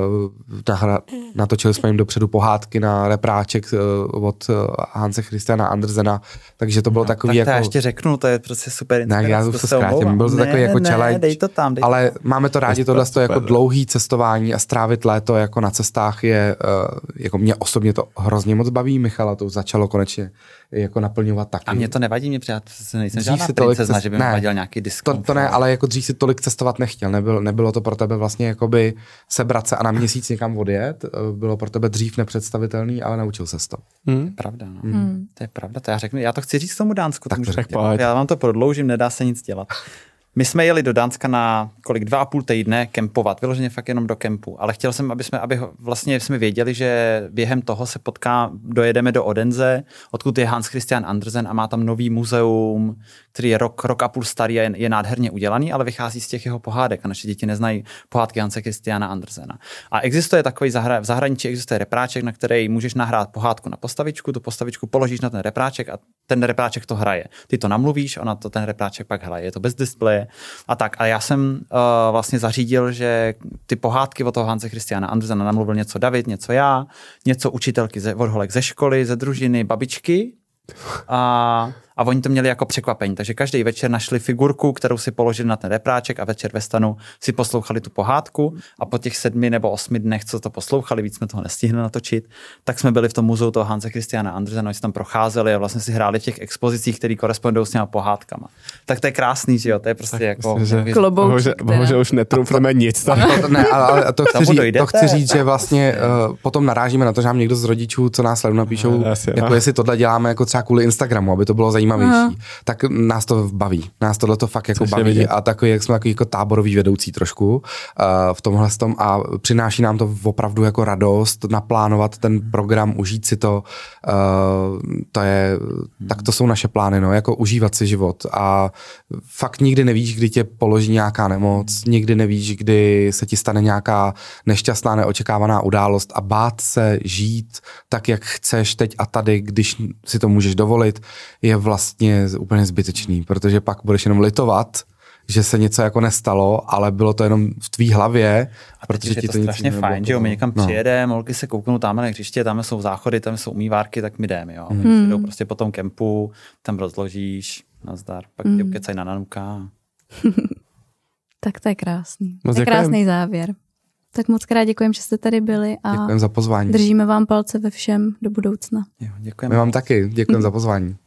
uh, natočili jsme jim dopředu pohádky na repráček uh, od uh, Hanse Christiana Andersena, takže to bylo no, takový tak jako... Tak to já ještě řeknu, to je prostě super inspirace. Já to se zkrátím, byl to ne, takový jako ne, challenge, dej to tam, dej ale to. máme to rádi, tohle to jako dlouhý cestování a strávit léto jako na cestách je, uh, jako mě osobně to hrozně moc baví, Michala to začalo konečně jako naplňovat taky. A mě to nevadí, mě přijat, nejsem dřív žádná princezna, cest... že by mi vadil nějaký diskomfort. To, to ne, ale jako dřív si tolik cestovat nechtěl, nebylo, nebylo to pro tebe vlastně jakoby sebrat se a na měsíc někam odjet, bylo pro tebe dřív nepředstavitelný, ale naučil ses to. Hmm. To je pravda, no. Hmm. To je pravda, to já řeknu, já to chci říct k tomu Dánsku, tak to řekl, já vám to prodloužím, nedá se nic dělat. My jsme jeli do Dánska na kolik dva a půl týdne kempovat, vyloženě fakt jenom do kempu, ale chtěl jsem, aby jsme, aby vlastně jsme věděli, že během toho se potká, dojedeme do Odense, odkud je Hans Christian Andersen a má tam nový muzeum, který je rok, rok a půl starý a je, je nádherně udělaný, ale vychází z těch jeho pohádek a naše děti neznají pohádky Hanse Christiana Andersena. A existuje takový zahra, v zahraničí existuje repráček, na který můžeš nahrát pohádku na postavičku, tu postavičku položíš na ten repráček a ten repráček to hraje. Ty to namluvíš, ona to ten repráček pak hraje. Je to bez displeje a tak. A já jsem uh, vlastně zařídil, že ty pohádky od toho Hanse Christiana Andersena namluvil něco David, něco já, něco učitelky ze, od holek ze školy, ze družiny, babičky. A, a oni to měli jako překvapení, takže každý večer našli figurku, kterou si položili na ten repráček a večer ve stanu si poslouchali tu pohádku a po těch sedmi nebo osmi dnech, co to poslouchali, víc jsme toho nestihli natočit, tak jsme byli v tom muzeu toho Hanse Christiana Andersena, jsme tam procházeli a vlastně si hráli v těch expozicích, které korespondují s těma pohádkama. Tak to je krásný, že jo, to je prostě tak jako... Bohužel, bohužel už netroufneme nic. Tam. To, ne, ale to chci, říct, to chci říct, že vlastně uh, potom narážíme na to, že nám někdo z rodičů, co nás sledují, napíšou, Asi, jako jestli tohle děláme jako třeba kvůli Instagramu, aby to bylo zajímavější, Aha. tak nás to baví. Nás tohle to fakt jako Což baví a takový, jak jsme takový jako táborový vedoucí trošku uh, v tomhle tom a přináší nám to opravdu jako radost naplánovat ten program, užít si to, uh, to je, tak to jsou naše plány, no, jako užívat si život a fakt nikdy nevíš, kdy tě položí nějaká nemoc, nikdy nevíš, kdy se ti stane nějaká nešťastná, neočekávaná událost a bát se žít tak, jak chceš teď a tady, když si to můžeš dovolit, je vlastně úplně zbytečný, protože pak budeš jenom litovat, že se něco jako nestalo, ale bylo to jenom v tvý hlavě. A protože je to, to strašně fajn, že jo, my někam no. přijedeme, holky se kouknou tam na hřiště, tam jsou záchody, tam jsou umývárky, tak my jdeme, jo. Hmm. My jdou prostě po tom kempu, tam rozložíš, nazdar, pak hmm. tě ukecají na nanuka. Tak to je krásný. To je krásný závěr. Tak moc krát děkujem, že jste tady byli a děkujem za pozvání. Držíme vám palce ve všem do budoucna. Jo, děkujeme. My vám taky děkujeme za pozvání.